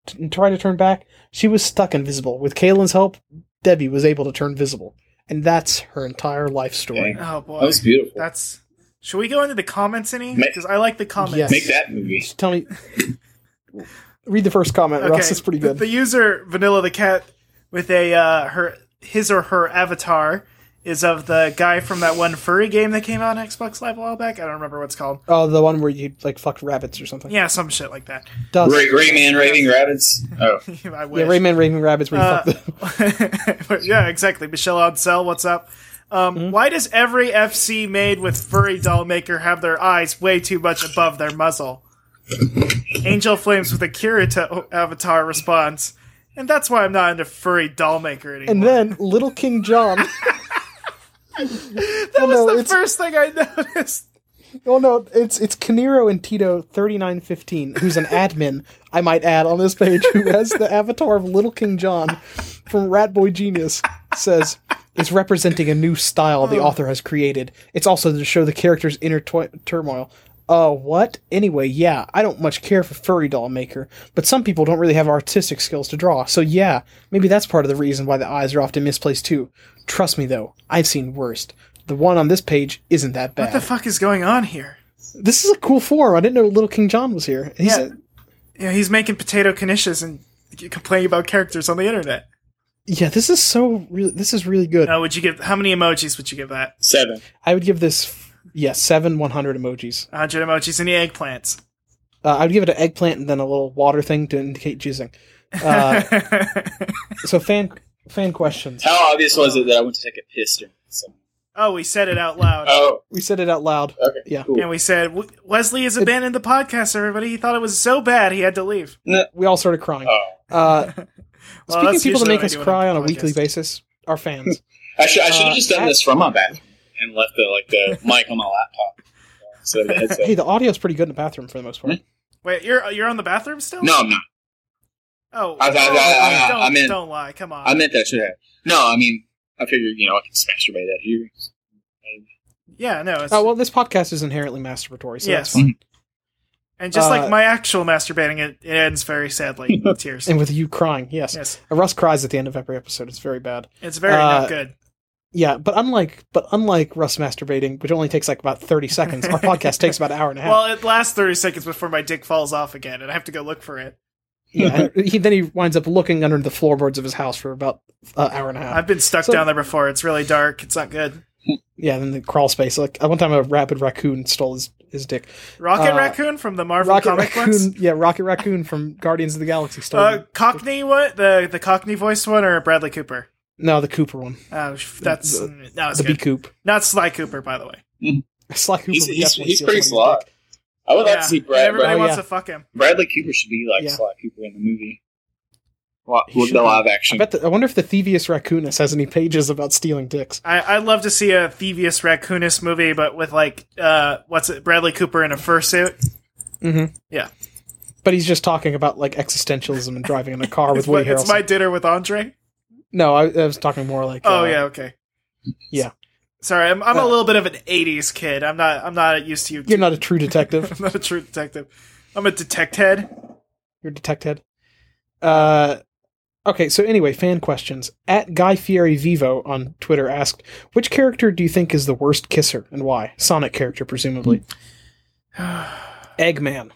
Speaker 1: t- try to turn back, she was stuck invisible. With Kaylin's help, Debbie was able to turn visible. And that's her entire life story.
Speaker 3: Dang.
Speaker 2: Oh boy,
Speaker 3: That was beautiful.
Speaker 2: That's. Should we go into the comments any?
Speaker 3: Ma-
Speaker 2: Because I like the comments.
Speaker 1: Yes.
Speaker 3: Make that movie.
Speaker 1: Just tell me... Read the first comment, Russ. It's pretty good.
Speaker 2: The, the user Vanilla the Cat with a uh, her his or her avatar is of the guy from that one furry game that came out on Xbox Live a while back. I don't remember what it's called.
Speaker 1: Oh, the one where you, like, fucked rabbits or something.
Speaker 2: Yeah, some shit like that.
Speaker 1: Does.
Speaker 3: Ray, Rayman Raving Rabbits. Oh.
Speaker 2: I wish.
Speaker 1: Yeah, Rayman Raving Rabbits where you
Speaker 2: Uh,
Speaker 1: fuck the...
Speaker 2: yeah, exactly. Michelle Odsell, what's up? Um,
Speaker 1: Mm-hmm.
Speaker 2: Why does every F C made with furry doll maker have their eyes way too much above their muzzle? Angel Flames with a Kirito avatar response. And that's why I'm not into furry doll maker anymore.
Speaker 1: And then, Little King John...
Speaker 2: that
Speaker 1: oh,
Speaker 2: was
Speaker 1: no,
Speaker 2: the
Speaker 1: it's-
Speaker 2: first thing I noticed.
Speaker 1: Oh no, it's it's Kaniro and Tito thirty-nine fifteen, who's an admin, I might add, on this page, who has the avatar of Little King John from Ratboy Genius, says, is representing a new style the author has created. It's also to show the character's inner twi- turmoil. Uh, what? Anyway, yeah, I don't much care for furry doll maker, but some people don't really have artistic skills to draw, so yeah, maybe that's part of the reason why the eyes are often misplaced too. Trust me though, I've seen worse. The one on this page isn't that bad.
Speaker 2: What the fuck is going on here?
Speaker 1: This is a cool forum. I didn't know Little King John was here. He's
Speaker 2: Yeah. Yeah, he's making potato knishes and complaining about characters on the internet.
Speaker 1: yeah, this is so really. This is really good.
Speaker 2: Uh, would you give how many emojis would you give that?
Speaker 3: Seven.
Speaker 1: I would give this yeah seven one hundred emojis.
Speaker 2: one hundred emojis and the eggplants.
Speaker 1: Uh, I would give it an eggplant and then a little water thing to indicate jizzing. Uh, so fan fan questions.
Speaker 3: How obvious was it that I went to take a piss during this?
Speaker 2: Oh, we said it out loud.
Speaker 3: Oh,
Speaker 1: We said it out loud.
Speaker 3: okay.
Speaker 1: Yeah.
Speaker 3: Cool.
Speaker 2: And we said, "W- Wesley has abandoned the podcast, everybody. He thought it was so bad he had to leave.
Speaker 1: We all started crying.
Speaker 3: Oh.
Speaker 1: Uh,
Speaker 2: Well,
Speaker 1: speaking of
Speaker 2: that's
Speaker 1: people that
Speaker 2: usually
Speaker 1: make
Speaker 2: what I
Speaker 1: us
Speaker 2: do when
Speaker 1: cry
Speaker 2: I'm
Speaker 1: on a
Speaker 2: podcast.
Speaker 1: weekly basis, our fans.
Speaker 3: I should I should have
Speaker 1: Uh,
Speaker 3: just done
Speaker 1: at-
Speaker 3: this from my bathroom and left the like the mic on my laptop instead of the headset.
Speaker 1: Hey, the audio's pretty good in the bathroom for the most part.
Speaker 2: Wait, you're you're on the bathroom still?
Speaker 3: No, I'm not.
Speaker 2: Oh,
Speaker 3: I- I- I- I-
Speaker 2: don't,
Speaker 3: I meant-
Speaker 2: don't lie. Come on.
Speaker 3: I meant that should have. No, I mean I figured you know I can masturbate out here.
Speaker 2: yeah, no. It's,
Speaker 1: Oh well, this podcast is inherently masturbatory, so
Speaker 2: Yes.
Speaker 1: that's fine.
Speaker 2: and just
Speaker 1: uh,
Speaker 2: like my actual masturbating, it, it ends very sadly with tears.
Speaker 1: And with you crying, yes.
Speaker 2: Yes,
Speaker 1: Uh, Russ cries at the end of every episode. It's very bad.
Speaker 2: it's very
Speaker 1: Uh,
Speaker 2: not good.
Speaker 1: Yeah, but unlike but unlike Russ masturbating, which only takes like about thirty seconds, our podcast takes about an hour and a half.
Speaker 2: Well, it lasts thirty seconds before my dick falls off again, and I have to go look for it.
Speaker 1: yeah, and he then he winds up looking under the floorboards of his house for about an hour and a half.
Speaker 2: I've been stuck
Speaker 1: So-
Speaker 2: down there before. It's really dark. It's not good.
Speaker 1: Yeah, then the crawl space. Like at one time, a rabid raccoon stole his, his dick.
Speaker 2: Rocket
Speaker 1: Uh,
Speaker 2: Raccoon from the Marvel
Speaker 1: Rocket
Speaker 2: comic
Speaker 1: Raccoon,
Speaker 2: books.
Speaker 1: yeah, Rocket Raccoon from Guardians of the Galaxy stole.
Speaker 2: Uh,
Speaker 1: him.
Speaker 2: Cockney, what the the Cockney voiced one or Bradley Cooper?
Speaker 1: No, the Cooper one,
Speaker 2: Oh, sh- that's
Speaker 1: The-
Speaker 2: mm, no, it's
Speaker 1: the B
Speaker 2: good.
Speaker 1: Coop.
Speaker 2: Not Sly Cooper, by the way.
Speaker 1: Sly Cooper.
Speaker 3: He's
Speaker 1: would
Speaker 3: he's,
Speaker 1: definitely
Speaker 3: he's
Speaker 1: steal
Speaker 3: pretty
Speaker 1: somebody's
Speaker 3: sly.
Speaker 1: dick.
Speaker 3: I would like
Speaker 2: Yeah,
Speaker 3: to see
Speaker 2: and
Speaker 3: Brad,
Speaker 2: everybody
Speaker 3: Brad,
Speaker 1: Oh,
Speaker 2: wants
Speaker 1: yeah.
Speaker 2: to fuck him.
Speaker 3: Bradley Cooper should be like
Speaker 1: Yeah.
Speaker 3: Sly Cooper in the movie. What
Speaker 1: He
Speaker 3: with
Speaker 1: should
Speaker 3: the
Speaker 1: be.
Speaker 3: live
Speaker 1: I
Speaker 3: action?
Speaker 1: bet. The, I wonder if the Thievius Raccoonus has any pages about stealing dicks.
Speaker 2: I, I'd love to see a Thievius Raccoonus movie, but with like, uh, what's it, Bradley Cooper in a fursuit.
Speaker 1: Mm-hmm.
Speaker 2: Yeah.
Speaker 1: But he's just talking about like existentialism and driving in a car with
Speaker 2: It's my,
Speaker 1: Woody
Speaker 2: it's
Speaker 1: Harrelson.
Speaker 2: my dinner with Andre.
Speaker 1: No, I, I was talking more like.
Speaker 2: Oh
Speaker 1: uh,
Speaker 2: yeah, okay.
Speaker 1: Yeah.
Speaker 2: Sorry, I'm I'm
Speaker 1: Uh,
Speaker 2: a little bit of an eighties kid. I'm not I'm not used to you.
Speaker 1: You're not a true detective.
Speaker 2: I'm not a true detective. I'm a detect head.
Speaker 1: You're a detective. Uh, okay, so anyway, fan questions. At Guy Fieri Vivo on Twitter asked, which character do you think is the worst kisser and why? Sonic character, presumably. Eggman.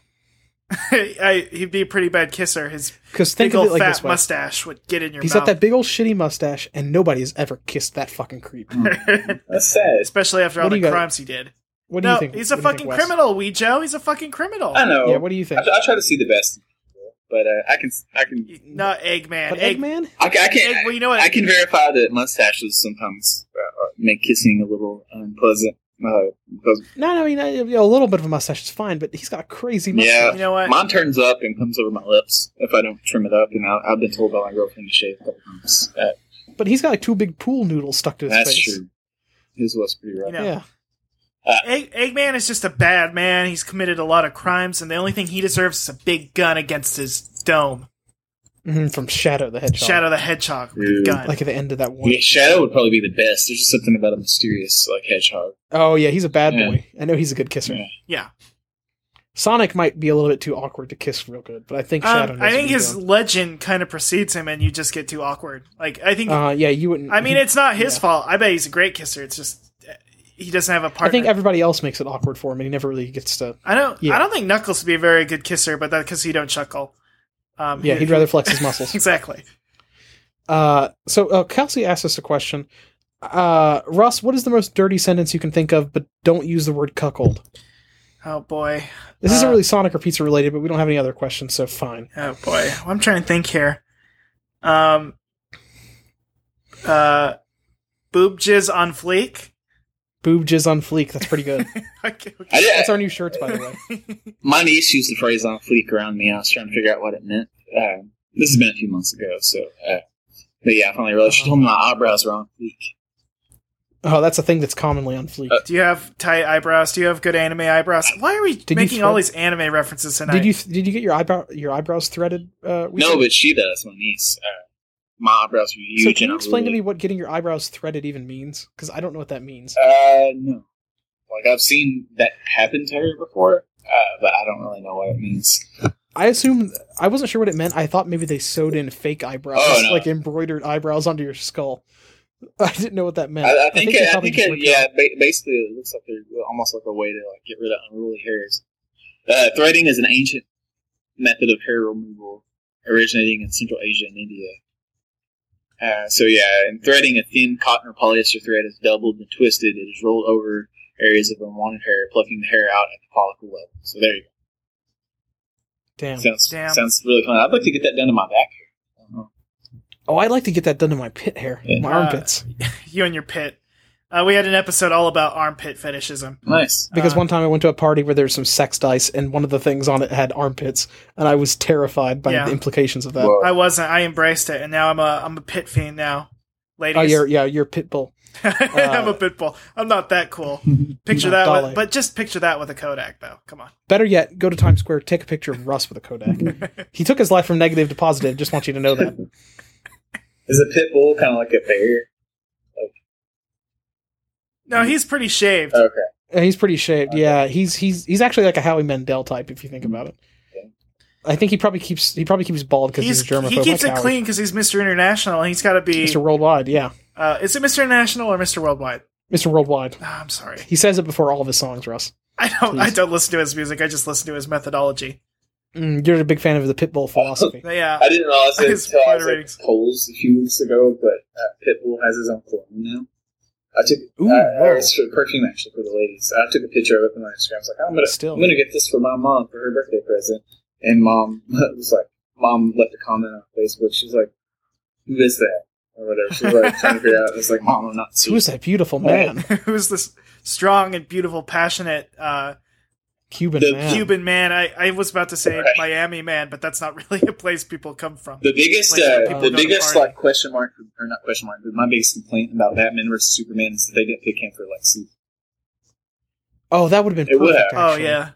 Speaker 2: I, he'd be a pretty bad kisser. His
Speaker 1: Because
Speaker 2: big
Speaker 1: think of
Speaker 2: old
Speaker 1: it like
Speaker 2: fat
Speaker 1: this way.
Speaker 2: mustache would get in your
Speaker 1: He's
Speaker 2: mouth.
Speaker 1: got that big old shitty mustache, and nobody has ever kissed that fucking creep.
Speaker 3: That's sad.
Speaker 2: Especially after
Speaker 1: What
Speaker 2: all
Speaker 1: do
Speaker 2: the
Speaker 1: you got?
Speaker 2: crimes he did.
Speaker 1: What do
Speaker 2: No,
Speaker 1: you think?
Speaker 2: he's a
Speaker 1: what do you
Speaker 2: fucking
Speaker 1: think, Wes?
Speaker 2: criminal, Wee Joe. He's a fucking criminal.
Speaker 3: I know.
Speaker 1: Yeah, what do you think?
Speaker 3: I, I try to see the best in people, but uh, I can I can
Speaker 2: Not Eggman.
Speaker 1: But
Speaker 2: Egg,
Speaker 1: Eggman?
Speaker 3: I, can- I can
Speaker 2: Egg- well, you know what?
Speaker 3: I can verify that mustaches sometimes uh, make kissing a little unpleasant. Uh, because
Speaker 1: No, no, you know, you know, a little bit of a mustache is fine, but he's got a crazy mustache.
Speaker 3: yeah,
Speaker 2: You know what?
Speaker 3: mine turns up and comes over my lips if I don't trim it up. And I, I've been told by my girlfriend to shave a couple times. Uh,
Speaker 1: But he's got like two big pool noodles stuck to his
Speaker 3: that's
Speaker 1: face.
Speaker 3: true. His was pretty rough.
Speaker 2: You know,
Speaker 1: Yeah.
Speaker 2: Egg, Eggman is just a bad man. He's committed a lot of crimes, and the only thing he deserves is a big gun against his dome.
Speaker 1: hmm From Shadow the Hedgehog.
Speaker 2: Shadow the Hedgehog with a
Speaker 3: Ooh.
Speaker 2: gun.
Speaker 1: Like at the end of that one.
Speaker 3: Yeah, Shadow would probably be the best. There's just something about a mysterious like hedgehog.
Speaker 1: Oh, yeah, he's a bad
Speaker 3: Yeah.
Speaker 1: boy. I know he's a good kisser.
Speaker 3: Yeah.
Speaker 2: yeah.
Speaker 1: Sonic might be a little bit too awkward to kiss real good, but I think Shadow.
Speaker 2: Um,
Speaker 1: knows
Speaker 2: I think
Speaker 1: what he's
Speaker 2: his
Speaker 1: doing.
Speaker 2: legend kind of precedes him, and you just get too awkward. Like I think.
Speaker 1: Uh, yeah, you wouldn't.
Speaker 2: I mean, it's not his
Speaker 1: yeah.
Speaker 2: fault. I bet he's a great kisser. It's just uh, he doesn't have a partner.
Speaker 1: I think everybody else makes it awkward for him, and he never really gets to.
Speaker 2: I don't.
Speaker 1: yeah.
Speaker 2: I don't think Knuckles would be a very good kisser, but that's because he don't chuckle. Um,
Speaker 1: Yeah,
Speaker 2: he-
Speaker 1: he'd rather flex his muscles.
Speaker 2: exactly.
Speaker 1: Uh, so uh, Kelsey asked us a question. Uh, Russ, what is the most dirty sentence you can think of, but don't use the word cuckold?
Speaker 2: Oh boy.
Speaker 1: This
Speaker 2: Uh,
Speaker 1: isn't really Sonic or pizza related, but we don't have any other questions, so fine.
Speaker 2: Oh boy. Well, I'm trying to think here. Um. Uh, boob jizz on fleek.
Speaker 1: Boob jizz on fleek. That's pretty good.
Speaker 2: okay, okay.
Speaker 3: I did,
Speaker 1: That's our new shirts, by the way.
Speaker 3: my niece used the phrase on fleek around me. I was trying to figure out what it meant. Uh, this has been a few months ago, so. Uh, but yeah, I finally realized she told me my eyebrows were on fleek.
Speaker 1: Oh, that's a thing that's commonly on fleek.
Speaker 3: Uh,
Speaker 2: Do you have tight eyebrows? Do you have good anime eyebrows? Why are we
Speaker 1: Did you
Speaker 2: making
Speaker 1: thread-
Speaker 2: all these anime references tonight?
Speaker 1: did you did you get your eyebrow your eyebrows threaded? Uh,
Speaker 3: No,
Speaker 1: recently?
Speaker 3: but she does, my niece. Uh, my eyebrows are huge.
Speaker 1: So can
Speaker 3: and
Speaker 1: you
Speaker 3: I
Speaker 1: explain to
Speaker 3: really-
Speaker 1: me what getting your eyebrows threaded even means? Because I don't know what that means.
Speaker 3: Uh, no. Like, I've seen that happen to her before, uh, but I don't really know what it means.
Speaker 1: I assume I wasn't sure what it meant. I thought maybe they sewed in fake eyebrows,
Speaker 3: Oh, no.
Speaker 1: like embroidered eyebrows onto your skull. I didn't know what that meant.
Speaker 3: I, I think,
Speaker 1: they
Speaker 3: it, I
Speaker 1: probably
Speaker 3: think
Speaker 1: just
Speaker 3: it,
Speaker 1: ripped
Speaker 3: yeah,
Speaker 1: off.
Speaker 3: ba- basically it looks like they're almost like a way to like get rid of unruly hairs. Uh, threading is an ancient method of hair removal originating in Central Asia and India. Uh, so yeah, in threading, a thin cotton or polyester thread is doubled and twisted. It is rolled over areas of unwanted hair, plucking the hair out at the follicle level. So there you go.
Speaker 1: Damn.
Speaker 3: Sounds
Speaker 2: Damn.
Speaker 3: sounds really fun. I'd like to get that done to my back hair. I don't know.
Speaker 1: Oh, I'd like to get that done to my pit hair,
Speaker 3: Yeah.
Speaker 1: my
Speaker 2: Uh,
Speaker 1: armpits.
Speaker 2: you and your pit. Uh, we had an episode all about armpit fetishism.
Speaker 3: Nice.
Speaker 1: Because
Speaker 2: uh,
Speaker 1: one time I went to a party where there was some sex dice, and one of the things on it had armpits, and I was terrified by
Speaker 2: Yeah.
Speaker 1: the implications of that.
Speaker 3: Whoa.
Speaker 2: I wasn't. I embraced it, and now I'm a I'm a pit fiend now, ladies.
Speaker 1: Oh, you're yeah, you're pit bull.
Speaker 2: I'm a pit bull. I'm not that cool. Picture
Speaker 1: Not
Speaker 2: that,
Speaker 1: Dolly.
Speaker 2: with, but just picture that with a Kodak, though. Come on.
Speaker 1: Better yet, go to Times Square, take a picture of Russ with a Kodak. He took his life from negative to positive. Just want you to know that.
Speaker 3: Is a pit bull kind of like a bear?
Speaker 2: No, he's pretty shaved.
Speaker 3: Okay.
Speaker 1: Uh, He's pretty shaved. Yeah, he's he's he's actually like a Howie Mandel type if you think about it.
Speaker 3: Okay.
Speaker 1: I think he probably keeps he probably keeps bald because he's,
Speaker 2: He's,
Speaker 1: a germaphobe.
Speaker 2: he keeps
Speaker 1: like
Speaker 2: it
Speaker 1: Howie.
Speaker 2: clean because he's Mister International, and he's got to be.
Speaker 1: Mister Worldwide, yeah,
Speaker 2: Uh, is it Mister International or Mister Worldwide?
Speaker 1: Mister Worldwide.
Speaker 2: Ah, I'm sorry.
Speaker 1: He says it before all of his songs, Russ.
Speaker 2: I don't. I
Speaker 1: Please.
Speaker 2: don't listen to his music. I just listen to his methodology.
Speaker 1: Mm, you're a big fan of the Pitbull philosophy.
Speaker 2: Yeah.
Speaker 3: I didn't realize it
Speaker 2: His
Speaker 3: until I
Speaker 2: Twitter
Speaker 3: was at
Speaker 2: ratings.
Speaker 3: Kohl's a few weeks ago, but uh, Pitbull has his own cologne now. I took
Speaker 1: Ooh,
Speaker 3: uh,
Speaker 1: whoa.
Speaker 3: or it's for perfume actually for the ladies. I took a picture of it on my Instagram. I was like, I'm gonna,
Speaker 1: Still.
Speaker 3: I'm gonna get this for my mom for her birthday present. And mom was like, mom left a comment on Facebook. She was like, "Who is that?" or whatever. She was like trying to figure out. It's like, mom, I'm not.
Speaker 1: Who's that beautiful man?
Speaker 2: Who's this strong and beautiful, passionate uh,
Speaker 1: Cuban
Speaker 3: The
Speaker 1: man.
Speaker 2: Cuban man? I, I was about to say
Speaker 3: Right.
Speaker 2: Miami man, but that's not really a place people come from.
Speaker 3: The biggest,
Speaker 2: Place where
Speaker 3: uh,
Speaker 2: people
Speaker 3: the
Speaker 2: go to
Speaker 3: biggest
Speaker 2: party.
Speaker 3: like question mark, or not question mark, but my biggest complaint about Batman versus Superman is that they didn't pick him for Lex Luthor.
Speaker 1: Oh, that would have been
Speaker 3: It would
Speaker 1: perfect.
Speaker 3: have.
Speaker 2: Oh
Speaker 1: actually.
Speaker 2: yeah,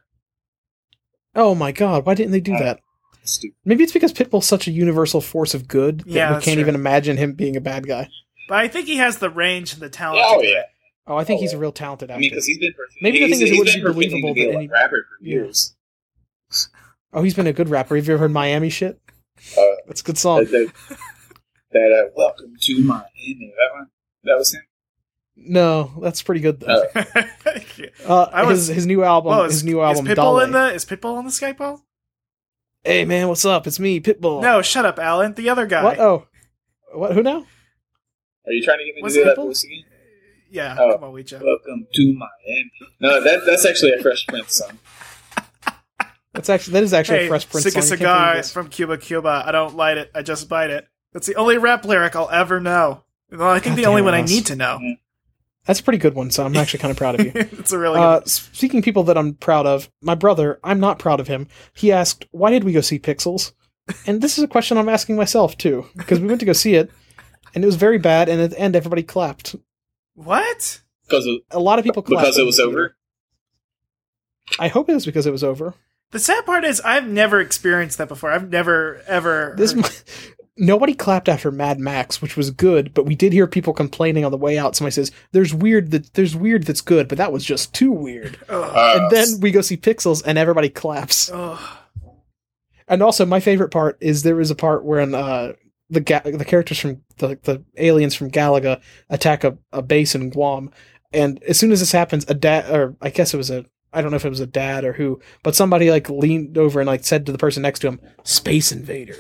Speaker 1: Oh my god, why didn't they do
Speaker 3: Uh,
Speaker 1: that?
Speaker 3: Stupid.
Speaker 1: Maybe it's because Pitbull's such a universal force of good that
Speaker 2: Yeah,
Speaker 1: we
Speaker 2: that's
Speaker 1: can't
Speaker 2: true.
Speaker 1: even imagine him being a bad guy.
Speaker 2: but I think he has the range and the talent.
Speaker 3: Yeah, oh
Speaker 2: to do
Speaker 3: yeah.
Speaker 2: it.
Speaker 1: Oh, I think
Speaker 3: Oh,
Speaker 1: he's a
Speaker 3: yeah.
Speaker 1: real talented
Speaker 3: I
Speaker 1: actor.
Speaker 3: mean, because he's been
Speaker 1: Maybe the
Speaker 3: he's,
Speaker 1: thing is it
Speaker 3: he's
Speaker 1: wouldn't
Speaker 3: been
Speaker 1: be
Speaker 3: pretending
Speaker 1: believable
Speaker 3: to be
Speaker 1: that
Speaker 3: a
Speaker 1: any-
Speaker 3: like, rapper for
Speaker 1: Yeah.
Speaker 3: years.
Speaker 1: oh, he's been a good rapper. Have you ever heard Miami shit?
Speaker 3: Uh,
Speaker 1: That's a good song.
Speaker 3: that that, that uh, welcome to Miami. That one, that was him.
Speaker 1: No, that's pretty good though.
Speaker 3: Uh,
Speaker 1: Uh,
Speaker 2: I was-
Speaker 1: his his new album,
Speaker 2: Whoa,
Speaker 1: his
Speaker 2: is,
Speaker 1: new album,
Speaker 2: is Pitbull
Speaker 1: Dolly.
Speaker 2: in the? Is Pitbull on the Skype call?
Speaker 1: Hey man, what's up? It's me, Pitbull.
Speaker 2: No, shut up, Alan. The other guy.
Speaker 1: What? Oh, what? Who now?
Speaker 3: Are you trying to get me
Speaker 2: Was
Speaker 3: to do
Speaker 2: it
Speaker 3: that
Speaker 2: Pitbull?
Speaker 3: voice again?
Speaker 2: Yeah,
Speaker 3: Oh.
Speaker 2: come on, Ouija.
Speaker 3: Welcome to Miami. No, that that's actually a Fresh Prince song.
Speaker 1: That's actually that is actually
Speaker 2: Hey,
Speaker 1: a Fresh Prince
Speaker 2: sick a
Speaker 1: song. You can't
Speaker 2: cigar
Speaker 1: believe this.
Speaker 2: from Cuba, Cuba. I don't light it. I just bite it. That's the only rap lyric I'll ever know. Well, I think
Speaker 1: God
Speaker 2: the only
Speaker 1: damn,
Speaker 2: one I
Speaker 1: Ross.
Speaker 2: need to know.
Speaker 1: That's a pretty good one. So I'm actually kind of proud of you.
Speaker 2: it's a really
Speaker 1: Uh,
Speaker 2: good.
Speaker 1: speaking of people that I'm proud of, my brother, I'm not proud of him. He asked, why did we go see Pixels? And this is a question I'm asking myself, too. Because we went to go see it, and it was very bad, and at the end, everybody clapped.
Speaker 2: What?
Speaker 3: Because of,
Speaker 1: A lot of people clapped.
Speaker 3: because it
Speaker 1: in
Speaker 3: was
Speaker 1: the theater.
Speaker 3: over.
Speaker 1: I hope it was because it was over.
Speaker 2: The sad part is I've never experienced that before. I've never ever.
Speaker 1: This
Speaker 2: heard-
Speaker 1: Nobody clapped after Mad Max, which was good, but we did hear people complaining on the way out. Somebody says, "There's weird that there's weird that's good, but that was just too weird."
Speaker 2: Ugh.
Speaker 3: Uh,
Speaker 1: And then we go see Pixels, and everybody claps.
Speaker 2: Ugh.
Speaker 1: And also, my favorite part is there was a part where uh, the ga- the characters from the the aliens from Galaga attack a, a base in Guam, and as soon as this happens, a dad, or I guess it was a, I don't know if it was a dad or who, but somebody like leaned over and like said to the person next to him, "Space invaders."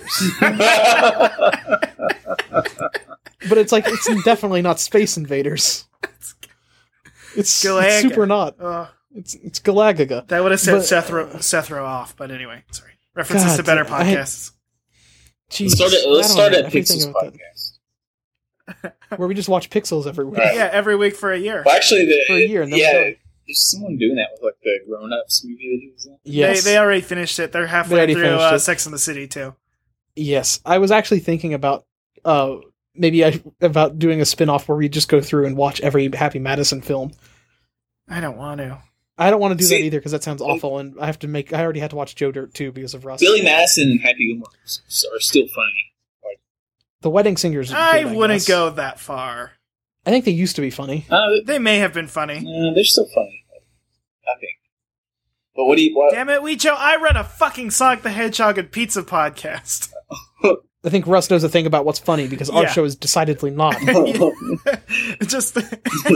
Speaker 1: But it's like it's definitely not Space Invaders. It's,
Speaker 2: Galaga.
Speaker 1: it's super not.
Speaker 2: Ugh.
Speaker 1: It's it's Galagaga.
Speaker 2: That would have set
Speaker 1: But-
Speaker 2: Seth Ro- Sethro off. But anyway, sorry. References
Speaker 1: God,
Speaker 2: to better
Speaker 1: I-
Speaker 2: podcasts.
Speaker 1: Jeez,
Speaker 3: let's start at,
Speaker 1: I
Speaker 3: let's
Speaker 1: don't
Speaker 3: start
Speaker 1: know
Speaker 3: at
Speaker 1: everything
Speaker 3: Pixels
Speaker 1: about
Speaker 3: podcast.
Speaker 1: that, where we just watch Pixels every week.
Speaker 3: Right.
Speaker 2: Yeah, every week for a year.
Speaker 3: Well, actually, the,
Speaker 1: For a year, and then
Speaker 3: yeah,
Speaker 1: we're done.
Speaker 3: there's someone doing that with like the Grown Ups movie that he was in.
Speaker 1: Yes,
Speaker 2: They they already finished it. They're
Speaker 1: They
Speaker 2: halfway
Speaker 1: already
Speaker 2: through
Speaker 1: finished
Speaker 2: uh,
Speaker 1: it.
Speaker 2: Sex and the City too.
Speaker 1: yes. I was actually thinking about uh maybe I about doing a spin-off where we just go through and watch every Happy Madison film.
Speaker 2: I don't want to.
Speaker 1: I don't want to do
Speaker 3: See-
Speaker 1: that either because that sounds awful, and I have to make. I already had to watch Joe Dirt too because of Russ.
Speaker 3: Billy Madison and Happy Gilmore are still funny.
Speaker 1: The Wedding Singers. are
Speaker 2: I
Speaker 1: good,
Speaker 2: wouldn't
Speaker 1: guess.
Speaker 2: go that far.
Speaker 1: I think they used to be funny.
Speaker 3: Uh,
Speaker 2: They may have been funny.
Speaker 3: uh, they're still funny, I think. But what do you? What,
Speaker 2: Damn it, Weecho! I run a fucking Sonic the Hedgehog and Pizza podcast.
Speaker 1: I think Russ knows a thing about what's funny because our
Speaker 2: Yeah.
Speaker 1: show is decidedly not.
Speaker 2: Just
Speaker 3: um,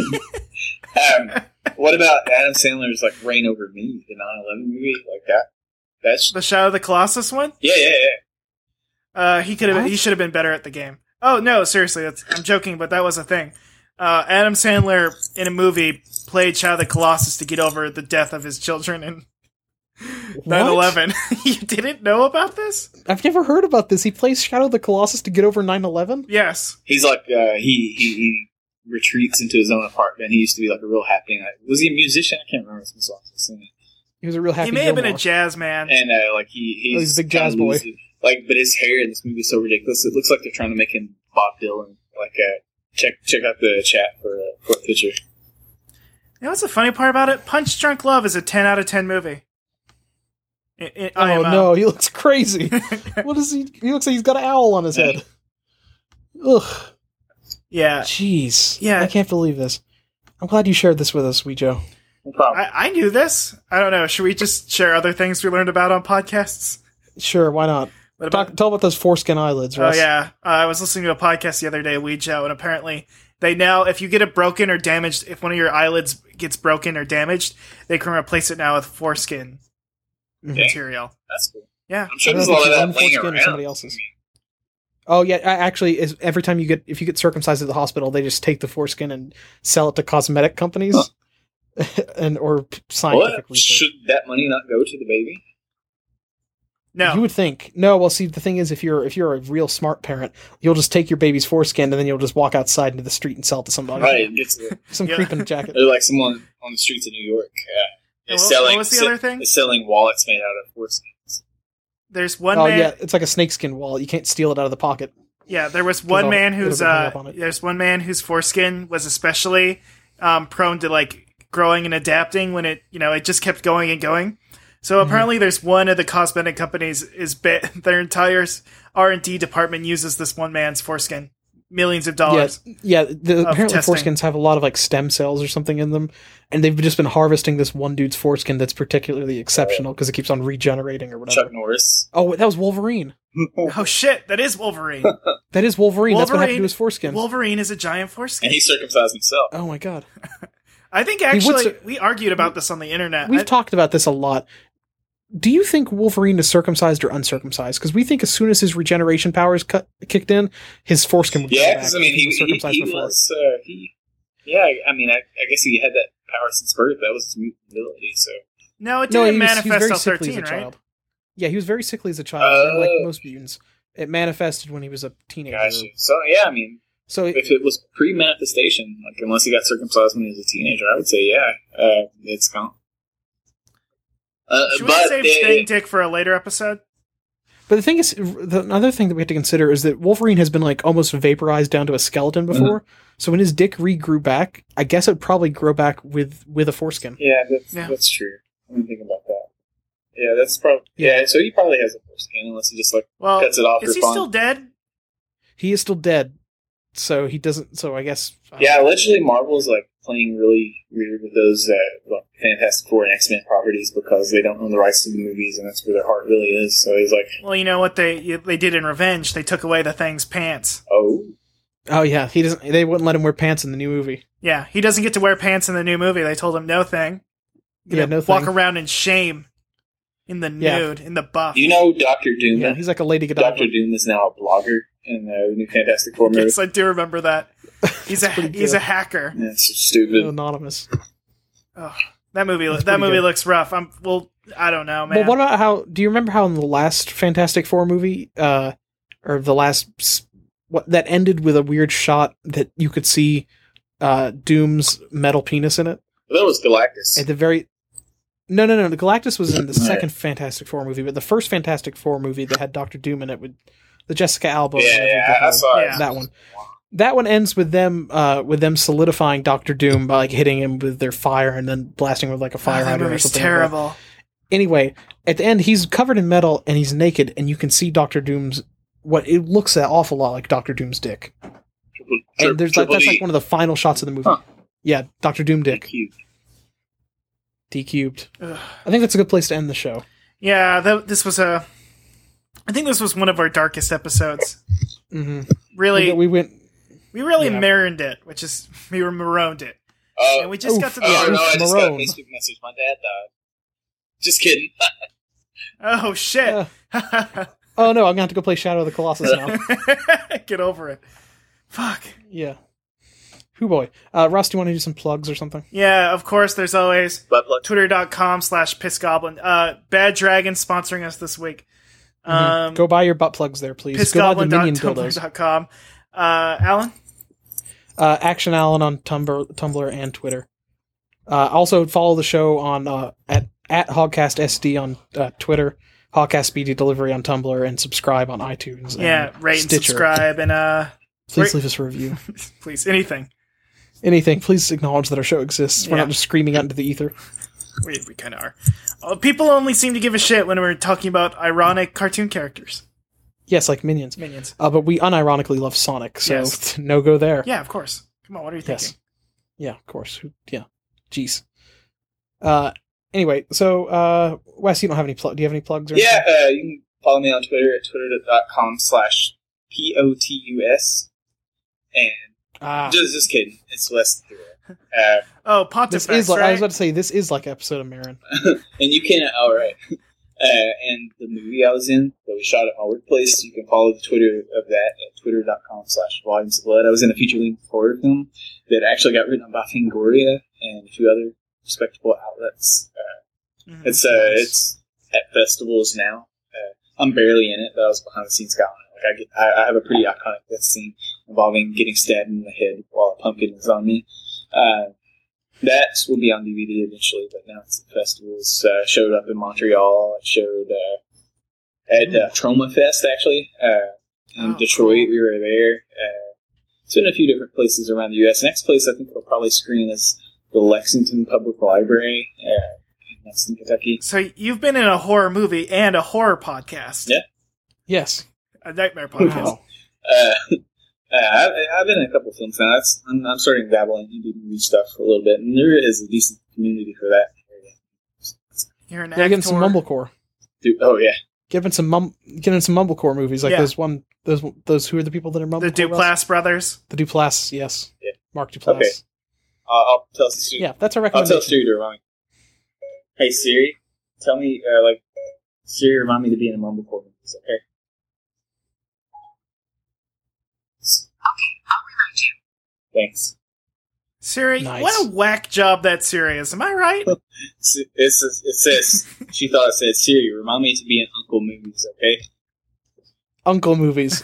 Speaker 3: what about Adam Sandler's like Reign Over Me, the nine eleven movie, like that? That's
Speaker 2: the Shadow of the Colossus one.
Speaker 3: yeah, yeah, yeah.
Speaker 2: Uh, he could have.
Speaker 1: What?
Speaker 2: He should have been better at the game. Oh no, seriously, that's, I'm joking, but that was a thing. Uh, Adam Sandler in a movie played Shadow of the Colossus to get over the death of his children in nine eleven. You didn't know about this?
Speaker 1: I've never heard about this. He plays Shadow of the Colossus to get over nine eleven?
Speaker 2: Yes.
Speaker 3: He's like uh, he, he he retreats into his own apartment. He used to be like a real happening. Like, was he a musician? I can't remember some songs he's singing.
Speaker 1: He was a real happy
Speaker 2: He may have been a
Speaker 1: Gilmore.
Speaker 2: jazz man.
Speaker 3: And uh, like he he's,
Speaker 1: Oh, he's a big
Speaker 3: kinda
Speaker 1: jazz boy.
Speaker 3: loose. Like, but his hair in this movie is so ridiculous. It looks like they're trying to make him Bob Dylan. Like, uh, check check out the chat for uh, for a picture.
Speaker 2: You know what's the funny part about it? Punch Drunk Love is a ten out of ten movie. It, it,
Speaker 1: Oh no, he looks crazy. What is he? He looks like he's got an owl on his head. Ugh.
Speaker 2: Yeah.
Speaker 1: Jeez.
Speaker 2: Yeah.
Speaker 1: I can't believe this. I'm glad you shared this with us, Wee Joe.
Speaker 3: No problem.
Speaker 2: I, I knew this. I don't know. Should we just share other things we learned about on podcasts?
Speaker 1: Sure, why not?
Speaker 2: What about
Speaker 1: Talk, tell about those foreskin eyelids,
Speaker 2: Oh
Speaker 1: Russ.
Speaker 2: yeah, uh, I was listening to a podcast the other day, Ouija, and apparently they now, if you get it broken or damaged, if one of your eyelids gets broken or damaged, they can replace it now with foreskin
Speaker 1: Mhm.
Speaker 2: material.
Speaker 3: That's cool.
Speaker 2: Yeah,
Speaker 3: I'm sure
Speaker 1: I
Speaker 3: there's
Speaker 1: don't
Speaker 3: a
Speaker 1: know
Speaker 3: lot
Speaker 1: if
Speaker 3: of
Speaker 1: it's
Speaker 3: that laying
Speaker 1: your own foreskin
Speaker 3: around.
Speaker 1: or somebody else's. Oh yeah, I, actually, is every time you get if you get circumcised at the hospital, they just take the foreskin and sell it to cosmetic companies, and or p- scientific
Speaker 3: What?
Speaker 1: research.
Speaker 3: Should that money not go to the baby?
Speaker 2: no,
Speaker 1: You would think. No, well, see, the thing is, if you're if you're a real smart parent, you'll just take your baby's foreskin and then you'll just walk outside into the street and sell it to somebody.
Speaker 3: Right, it gets the,
Speaker 1: Some
Speaker 2: Yeah.
Speaker 1: creep in a jacket.
Speaker 3: or like someone on the streets of New York uh,
Speaker 2: And
Speaker 3: is
Speaker 2: what-
Speaker 3: selling.
Speaker 2: what was the
Speaker 3: se-
Speaker 2: other thing?
Speaker 3: Is selling wallets made out of foreskins.
Speaker 2: there's one
Speaker 1: Oh
Speaker 2: man.
Speaker 1: yeah, it's like a snakeskin wallet. You can't steal it out of the pocket.
Speaker 2: Yeah, there was one
Speaker 1: I'll-
Speaker 2: man
Speaker 1: it'll
Speaker 2: whose
Speaker 1: get hung
Speaker 2: uh,
Speaker 1: up on it.
Speaker 2: there's one man whose foreskin was especially um, prone to like growing and adapting when it you know it just kept going and going. So
Speaker 1: Mm-hmm.
Speaker 2: apparently, there's one of the cosmetic companies is ba- their entire R and D department uses this one man's foreskin, millions of dollars.
Speaker 1: Yeah, yeah. The,
Speaker 2: Of
Speaker 1: apparently,
Speaker 2: testing.
Speaker 1: foreskins have a lot of like stem cells or something in them, and they've just been harvesting this one dude's foreskin that's particularly exceptional because it keeps on regenerating or whatever.
Speaker 3: Chuck Norris.
Speaker 1: Oh, that was Wolverine.
Speaker 2: Oh shit, that is Wolverine.
Speaker 1: That is Wolverine. That's what happened
Speaker 2: Wolverine-
Speaker 1: to his foreskin.
Speaker 2: Wolverine is a giant foreskin.
Speaker 3: And he circumcised himself.
Speaker 1: Oh my god.
Speaker 2: I think
Speaker 1: would
Speaker 2: actually
Speaker 1: cir-
Speaker 2: we argued about this on the internet.
Speaker 1: We've
Speaker 2: I-
Speaker 1: talked about this a lot. Do you think Wolverine is circumcised or uncircumcised? Because we think as soon as his regeneration powers cut, kicked in, his foreskin would
Speaker 3: Yeah,
Speaker 1: come
Speaker 3: because
Speaker 1: back.
Speaker 3: I mean,
Speaker 1: if
Speaker 3: he
Speaker 1: was
Speaker 3: he,
Speaker 1: circumcised
Speaker 3: he
Speaker 1: before.
Speaker 3: was uh, he. Yeah, I mean, I, I guess he had that power since birth. That was his mutant ability. So
Speaker 2: no, it
Speaker 1: No,
Speaker 2: didn't
Speaker 1: he was, he was
Speaker 2: manifest
Speaker 1: very
Speaker 2: till
Speaker 1: sickly
Speaker 2: thirteen,
Speaker 1: as a
Speaker 2: right?
Speaker 1: child. Yeah, he was very sickly as a child, and like
Speaker 3: Oh.
Speaker 1: most mutants. It manifested when he was a teenager.
Speaker 3: gotcha. So yeah, I mean,
Speaker 1: So it,
Speaker 3: if it was pre-manifestation, like unless he got circumcised when he was a teenager, I would say yeah, uh, it's gone. Uh,
Speaker 2: Should we
Speaker 3: but
Speaker 2: save
Speaker 3: it-
Speaker 2: Staying Dick for a later episode?
Speaker 1: but the thing is, the another thing that we have to consider is that Wolverine has been like almost vaporized down to a skeleton before. So when his dick regrew back, I guess it'd probably grow back with with a foreskin.
Speaker 3: yeah, that's,
Speaker 2: Yeah.
Speaker 3: that's true. I didn't think about that. Yeah, that's probably yeah.
Speaker 1: Yeah.
Speaker 3: So he probably has a foreskin unless he just like
Speaker 2: Well,
Speaker 3: cuts it off
Speaker 2: is
Speaker 3: for
Speaker 2: he
Speaker 3: fun.
Speaker 2: still dead?
Speaker 1: He is still dead, so he doesn't. So I guess. Uh,
Speaker 3: Yeah, allegedly Marvel's like playing really weird with those uh, well, Fantastic Four and X-Men properties because they don't own the rights to the movies, and that's where their heart really is. So he's like,
Speaker 2: Well, you know what they they did in Revenge? They took away the Thing's pants.
Speaker 3: oh,
Speaker 1: Oh yeah, he doesn't. They wouldn't let him wear pants in the new movie.
Speaker 2: Yeah, he doesn't get to wear pants in the new movie. They told him no thing.
Speaker 1: Yeah, no
Speaker 2: Walk
Speaker 1: thing.
Speaker 2: around in shame, in the
Speaker 1: Yeah.
Speaker 2: nude, in the buff.
Speaker 3: you know, Doctor Doom.
Speaker 1: Yeah, he's like a Lady Godiva.
Speaker 3: Doctor Doom is now a blogger in the new Fantastic Four movie.
Speaker 2: Yes, I do remember that. He's a
Speaker 1: pretty
Speaker 2: he's
Speaker 1: good.
Speaker 2: a hacker.
Speaker 3: Yeah, it's so stupid.
Speaker 1: Anonymous.
Speaker 2: Oh, that movie
Speaker 1: That's
Speaker 2: that
Speaker 1: pretty
Speaker 2: movie
Speaker 1: good.
Speaker 2: looks rough. I'm well. I don't know, man.
Speaker 1: Well, what about how? Do you remember how in the last Fantastic Four movie, uh, or the last s- what that ended with a weird shot that you could see uh, Doom's metal penis in it
Speaker 3: That was Galactus.
Speaker 1: at the very. No, no, no. The Galactus was in the
Speaker 3: Right.
Speaker 1: second Fantastic Four movie, but the first Fantastic Four movie that had Doctor Doom in it with the Jessica Alba.
Speaker 3: yeah,
Speaker 1: whatever
Speaker 3: yeah,
Speaker 1: the
Speaker 3: I
Speaker 1: hell-
Speaker 3: saw
Speaker 2: Yeah.
Speaker 3: it.
Speaker 1: that one. That one ends with them, uh, with them solidifying Doctor Doom by like hitting him with their fire and then blasting him with like a
Speaker 2: Oh,
Speaker 1: fire
Speaker 2: that
Speaker 1: hydrant or
Speaker 2: movie's
Speaker 1: something. like that.
Speaker 2: terrible.
Speaker 1: Anyway, at the end, he's covered in metal and he's naked, and you can see Doctor Doom's what it looks an awful lot like Doctor Doom's dick.
Speaker 3: Triple,
Speaker 1: And there's like
Speaker 3: triple
Speaker 1: that's
Speaker 3: D.
Speaker 1: like one of the final shots of the movie.
Speaker 3: Huh.
Speaker 1: Yeah, Doctor Doom dick,
Speaker 3: Cute.
Speaker 1: D cubed.
Speaker 2: Ugh.
Speaker 1: I think that's a good place to end the show.
Speaker 2: Yeah, that, this was a. I think this was one of our darkest episodes.
Speaker 1: Mm-hmm.
Speaker 2: Really,
Speaker 1: We went.
Speaker 2: we really
Speaker 1: yeah.
Speaker 2: marined it, which is we were marooned it,
Speaker 3: Oh,
Speaker 2: and we just
Speaker 1: Oof.
Speaker 2: got to the
Speaker 3: oh
Speaker 2: end.
Speaker 3: no, I just got a
Speaker 1: Marone.
Speaker 3: Facebook message. My dad died. Just kidding.
Speaker 2: Oh shit!
Speaker 1: Uh, oh no, I'm gonna have to go play Shadow of the Colossus now.
Speaker 2: Get over it. Fuck.
Speaker 1: Yeah. Who boy? Uh, Ross, do you want to do some plugs or something?
Speaker 2: Yeah, of course. There's always
Speaker 3: But look,
Speaker 2: twitter.com slash pissgoblin. Uh, Bad Dragon sponsoring us this week. Um,
Speaker 1: Go buy your butt plugs there, please. Go buy the Minion dildos.
Speaker 2: pissgoblin dot com. Uh, Alan?
Speaker 1: Uh, Action Allen on Tumblr, Tumblr and Twitter. Uh, also follow the show on uh, at at Hogcast S D on uh, Twitter, Hogcast Speedy Delivery on Tumblr, and subscribe on iTunes. And
Speaker 2: Yeah, rate and
Speaker 1: Stitcher.
Speaker 2: subscribe and, uh,
Speaker 1: Please
Speaker 2: rate-
Speaker 1: leave us a review.
Speaker 2: please, anything.
Speaker 1: Anything. Please acknowledge that our show exists. We're
Speaker 2: Yeah.
Speaker 1: not just screaming out into the ether.
Speaker 2: We, we kind of are. Uh, people only seem to give a shit when we're talking about ironic cartoon characters.
Speaker 1: Yes, like Minions.
Speaker 2: Minions.
Speaker 1: Uh, but we unironically love Sonic, so
Speaker 2: Yes.
Speaker 1: no go there.
Speaker 2: Yeah, of course. Come on, what are you
Speaker 1: Yes.
Speaker 2: thinking?
Speaker 1: Yeah, of course. Who- Yeah. Jeez. Uh, anyway, so, uh, Wes, you don't have any plug. Do you have any plugs? Or
Speaker 3: yeah,
Speaker 1: anything?
Speaker 3: uh, you can follow me on Twitter at twitter.com slash P O T U S. And
Speaker 1: Ah,
Speaker 3: just, just kidding. It's less than three. Uh,
Speaker 2: Oh, Pontifex,
Speaker 1: this is like,
Speaker 2: right?
Speaker 1: I was about to say, this is like an episode of Marin.
Speaker 3: and you can, all right. Uh, and the movie I was in that we shot at my workplace, you can follow the Twitter of that at twitter.com slash volumes of blood. I was in a feature-length horror film that actually got written by Fangoria and a few other respectable outlets. Uh,
Speaker 2: Mhm.
Speaker 3: it's uh, it's at festivals now. Uh, I'm barely in it, but I was behind the scenes guy. Like I, get, I, I have a pretty iconic death scene involving getting stabbed in the head while a pumpkin is on me. Uh, That will be on D V D eventually, but now it's at festivals. Uh, showed up in Montreal. It showed uh, at uh, Trauma Fest, actually. Uh, in
Speaker 2: Oh,
Speaker 3: Detroit,
Speaker 2: cool.
Speaker 3: we were there. Uh, it's been a few different places around the U S Next place I think we'll probably screen is the Lexington Public Library uh, in Lexington, Kentucky.
Speaker 2: So you've been in a horror movie and a horror podcast.
Speaker 3: Yeah.
Speaker 1: Yes.
Speaker 2: A nightmare podcast.
Speaker 1: Wow.
Speaker 3: Uh, uh, I've, I've been in a couple of films now. That's, I'm, I'm starting to dabble in indie movie stuff a little bit, and there is a decent community for that.
Speaker 2: You're an
Speaker 1: Yeah,
Speaker 2: actor.
Speaker 1: getting some mumblecore.
Speaker 3: Dude, oh, yeah.
Speaker 1: Getting some mum, getting some mumblecore movies like
Speaker 2: Yeah.
Speaker 1: those one, those those who are the people that are mumblecore?
Speaker 2: The
Speaker 1: Russ?
Speaker 2: Duplass brothers.
Speaker 1: The Duplass, yes.
Speaker 3: Yeah.
Speaker 1: Mark Duplass.
Speaker 3: Okay. Uh, I'll tell Stu.
Speaker 1: Yeah, that's a
Speaker 3: I'll tell
Speaker 1: recommendation.
Speaker 3: Stu to remind me. Hey Siri, tell me, uh, like, Siri, remind me to be in a mumblecore movie. Okay.
Speaker 4: Okay, I'll remind you.
Speaker 3: Thanks.
Speaker 2: Siri,
Speaker 1: Nice.
Speaker 2: what a whack job that Siri is. Am I right?
Speaker 3: It's, it's, it says she thought it said Siri, remind me to be in Uncle movies. Okay.
Speaker 1: Uncle movies.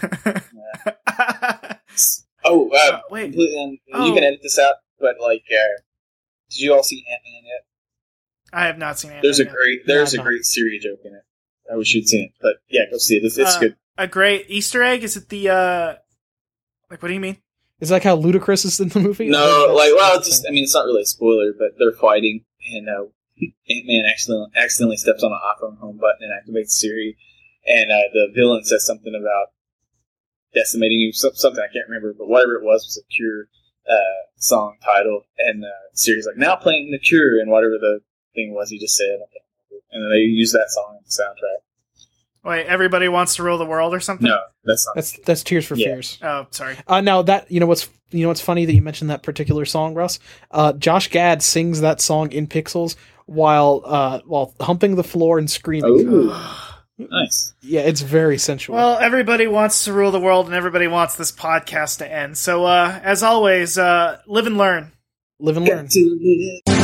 Speaker 3: Oh, uh,
Speaker 2: Uh, wait.
Speaker 3: completely un-
Speaker 2: Oh.
Speaker 3: you can edit this out, but like, uh, did you all see Ant Man yet?
Speaker 2: I have not seen it.
Speaker 3: There's a great, there's
Speaker 1: No,
Speaker 3: a
Speaker 1: no.
Speaker 3: great Siri joke in it. I wish you'd seen it, but yeah, go see it. It's, it's
Speaker 2: Uh,
Speaker 3: good.
Speaker 2: A great Easter egg? Is it the, uh... Like, what do you mean?
Speaker 1: Is that like how Ludacris is in the movie?
Speaker 3: No,
Speaker 1: That's-
Speaker 3: like, well,
Speaker 1: that's
Speaker 3: it's
Speaker 1: the
Speaker 3: just,
Speaker 1: thing.
Speaker 3: I mean, it's not really a spoiler, but they're fighting, and uh, Ant-Man accidentally, accidentally steps on an iPhone home button and activates Siri, and uh, the villain says something about decimating you, something I can't remember, but whatever it was was a Cure uh, song title, and uh, Siri's like, now playing The Cure, and whatever the thing was he just said, and then they use that song in the soundtrack.
Speaker 2: Wait, Everybody Wants to Rule the World or something?
Speaker 3: No, that's not.
Speaker 1: That's that's Tears for
Speaker 3: Yeah.
Speaker 1: Fears.
Speaker 2: Oh, sorry.
Speaker 1: Uh, now that you know what's you know what's funny that you mentioned that particular song, Russ. Uh, Josh Gad sings that song in Pixels while uh, while humping the floor and screaming.
Speaker 3: Ooh, nice.
Speaker 1: Yeah, it's very sensual.
Speaker 2: Well, everybody wants to rule the world, and everybody wants this podcast to end. So, uh, as always, uh, live and learn.
Speaker 1: Live and learn.
Speaker 3: Got to live.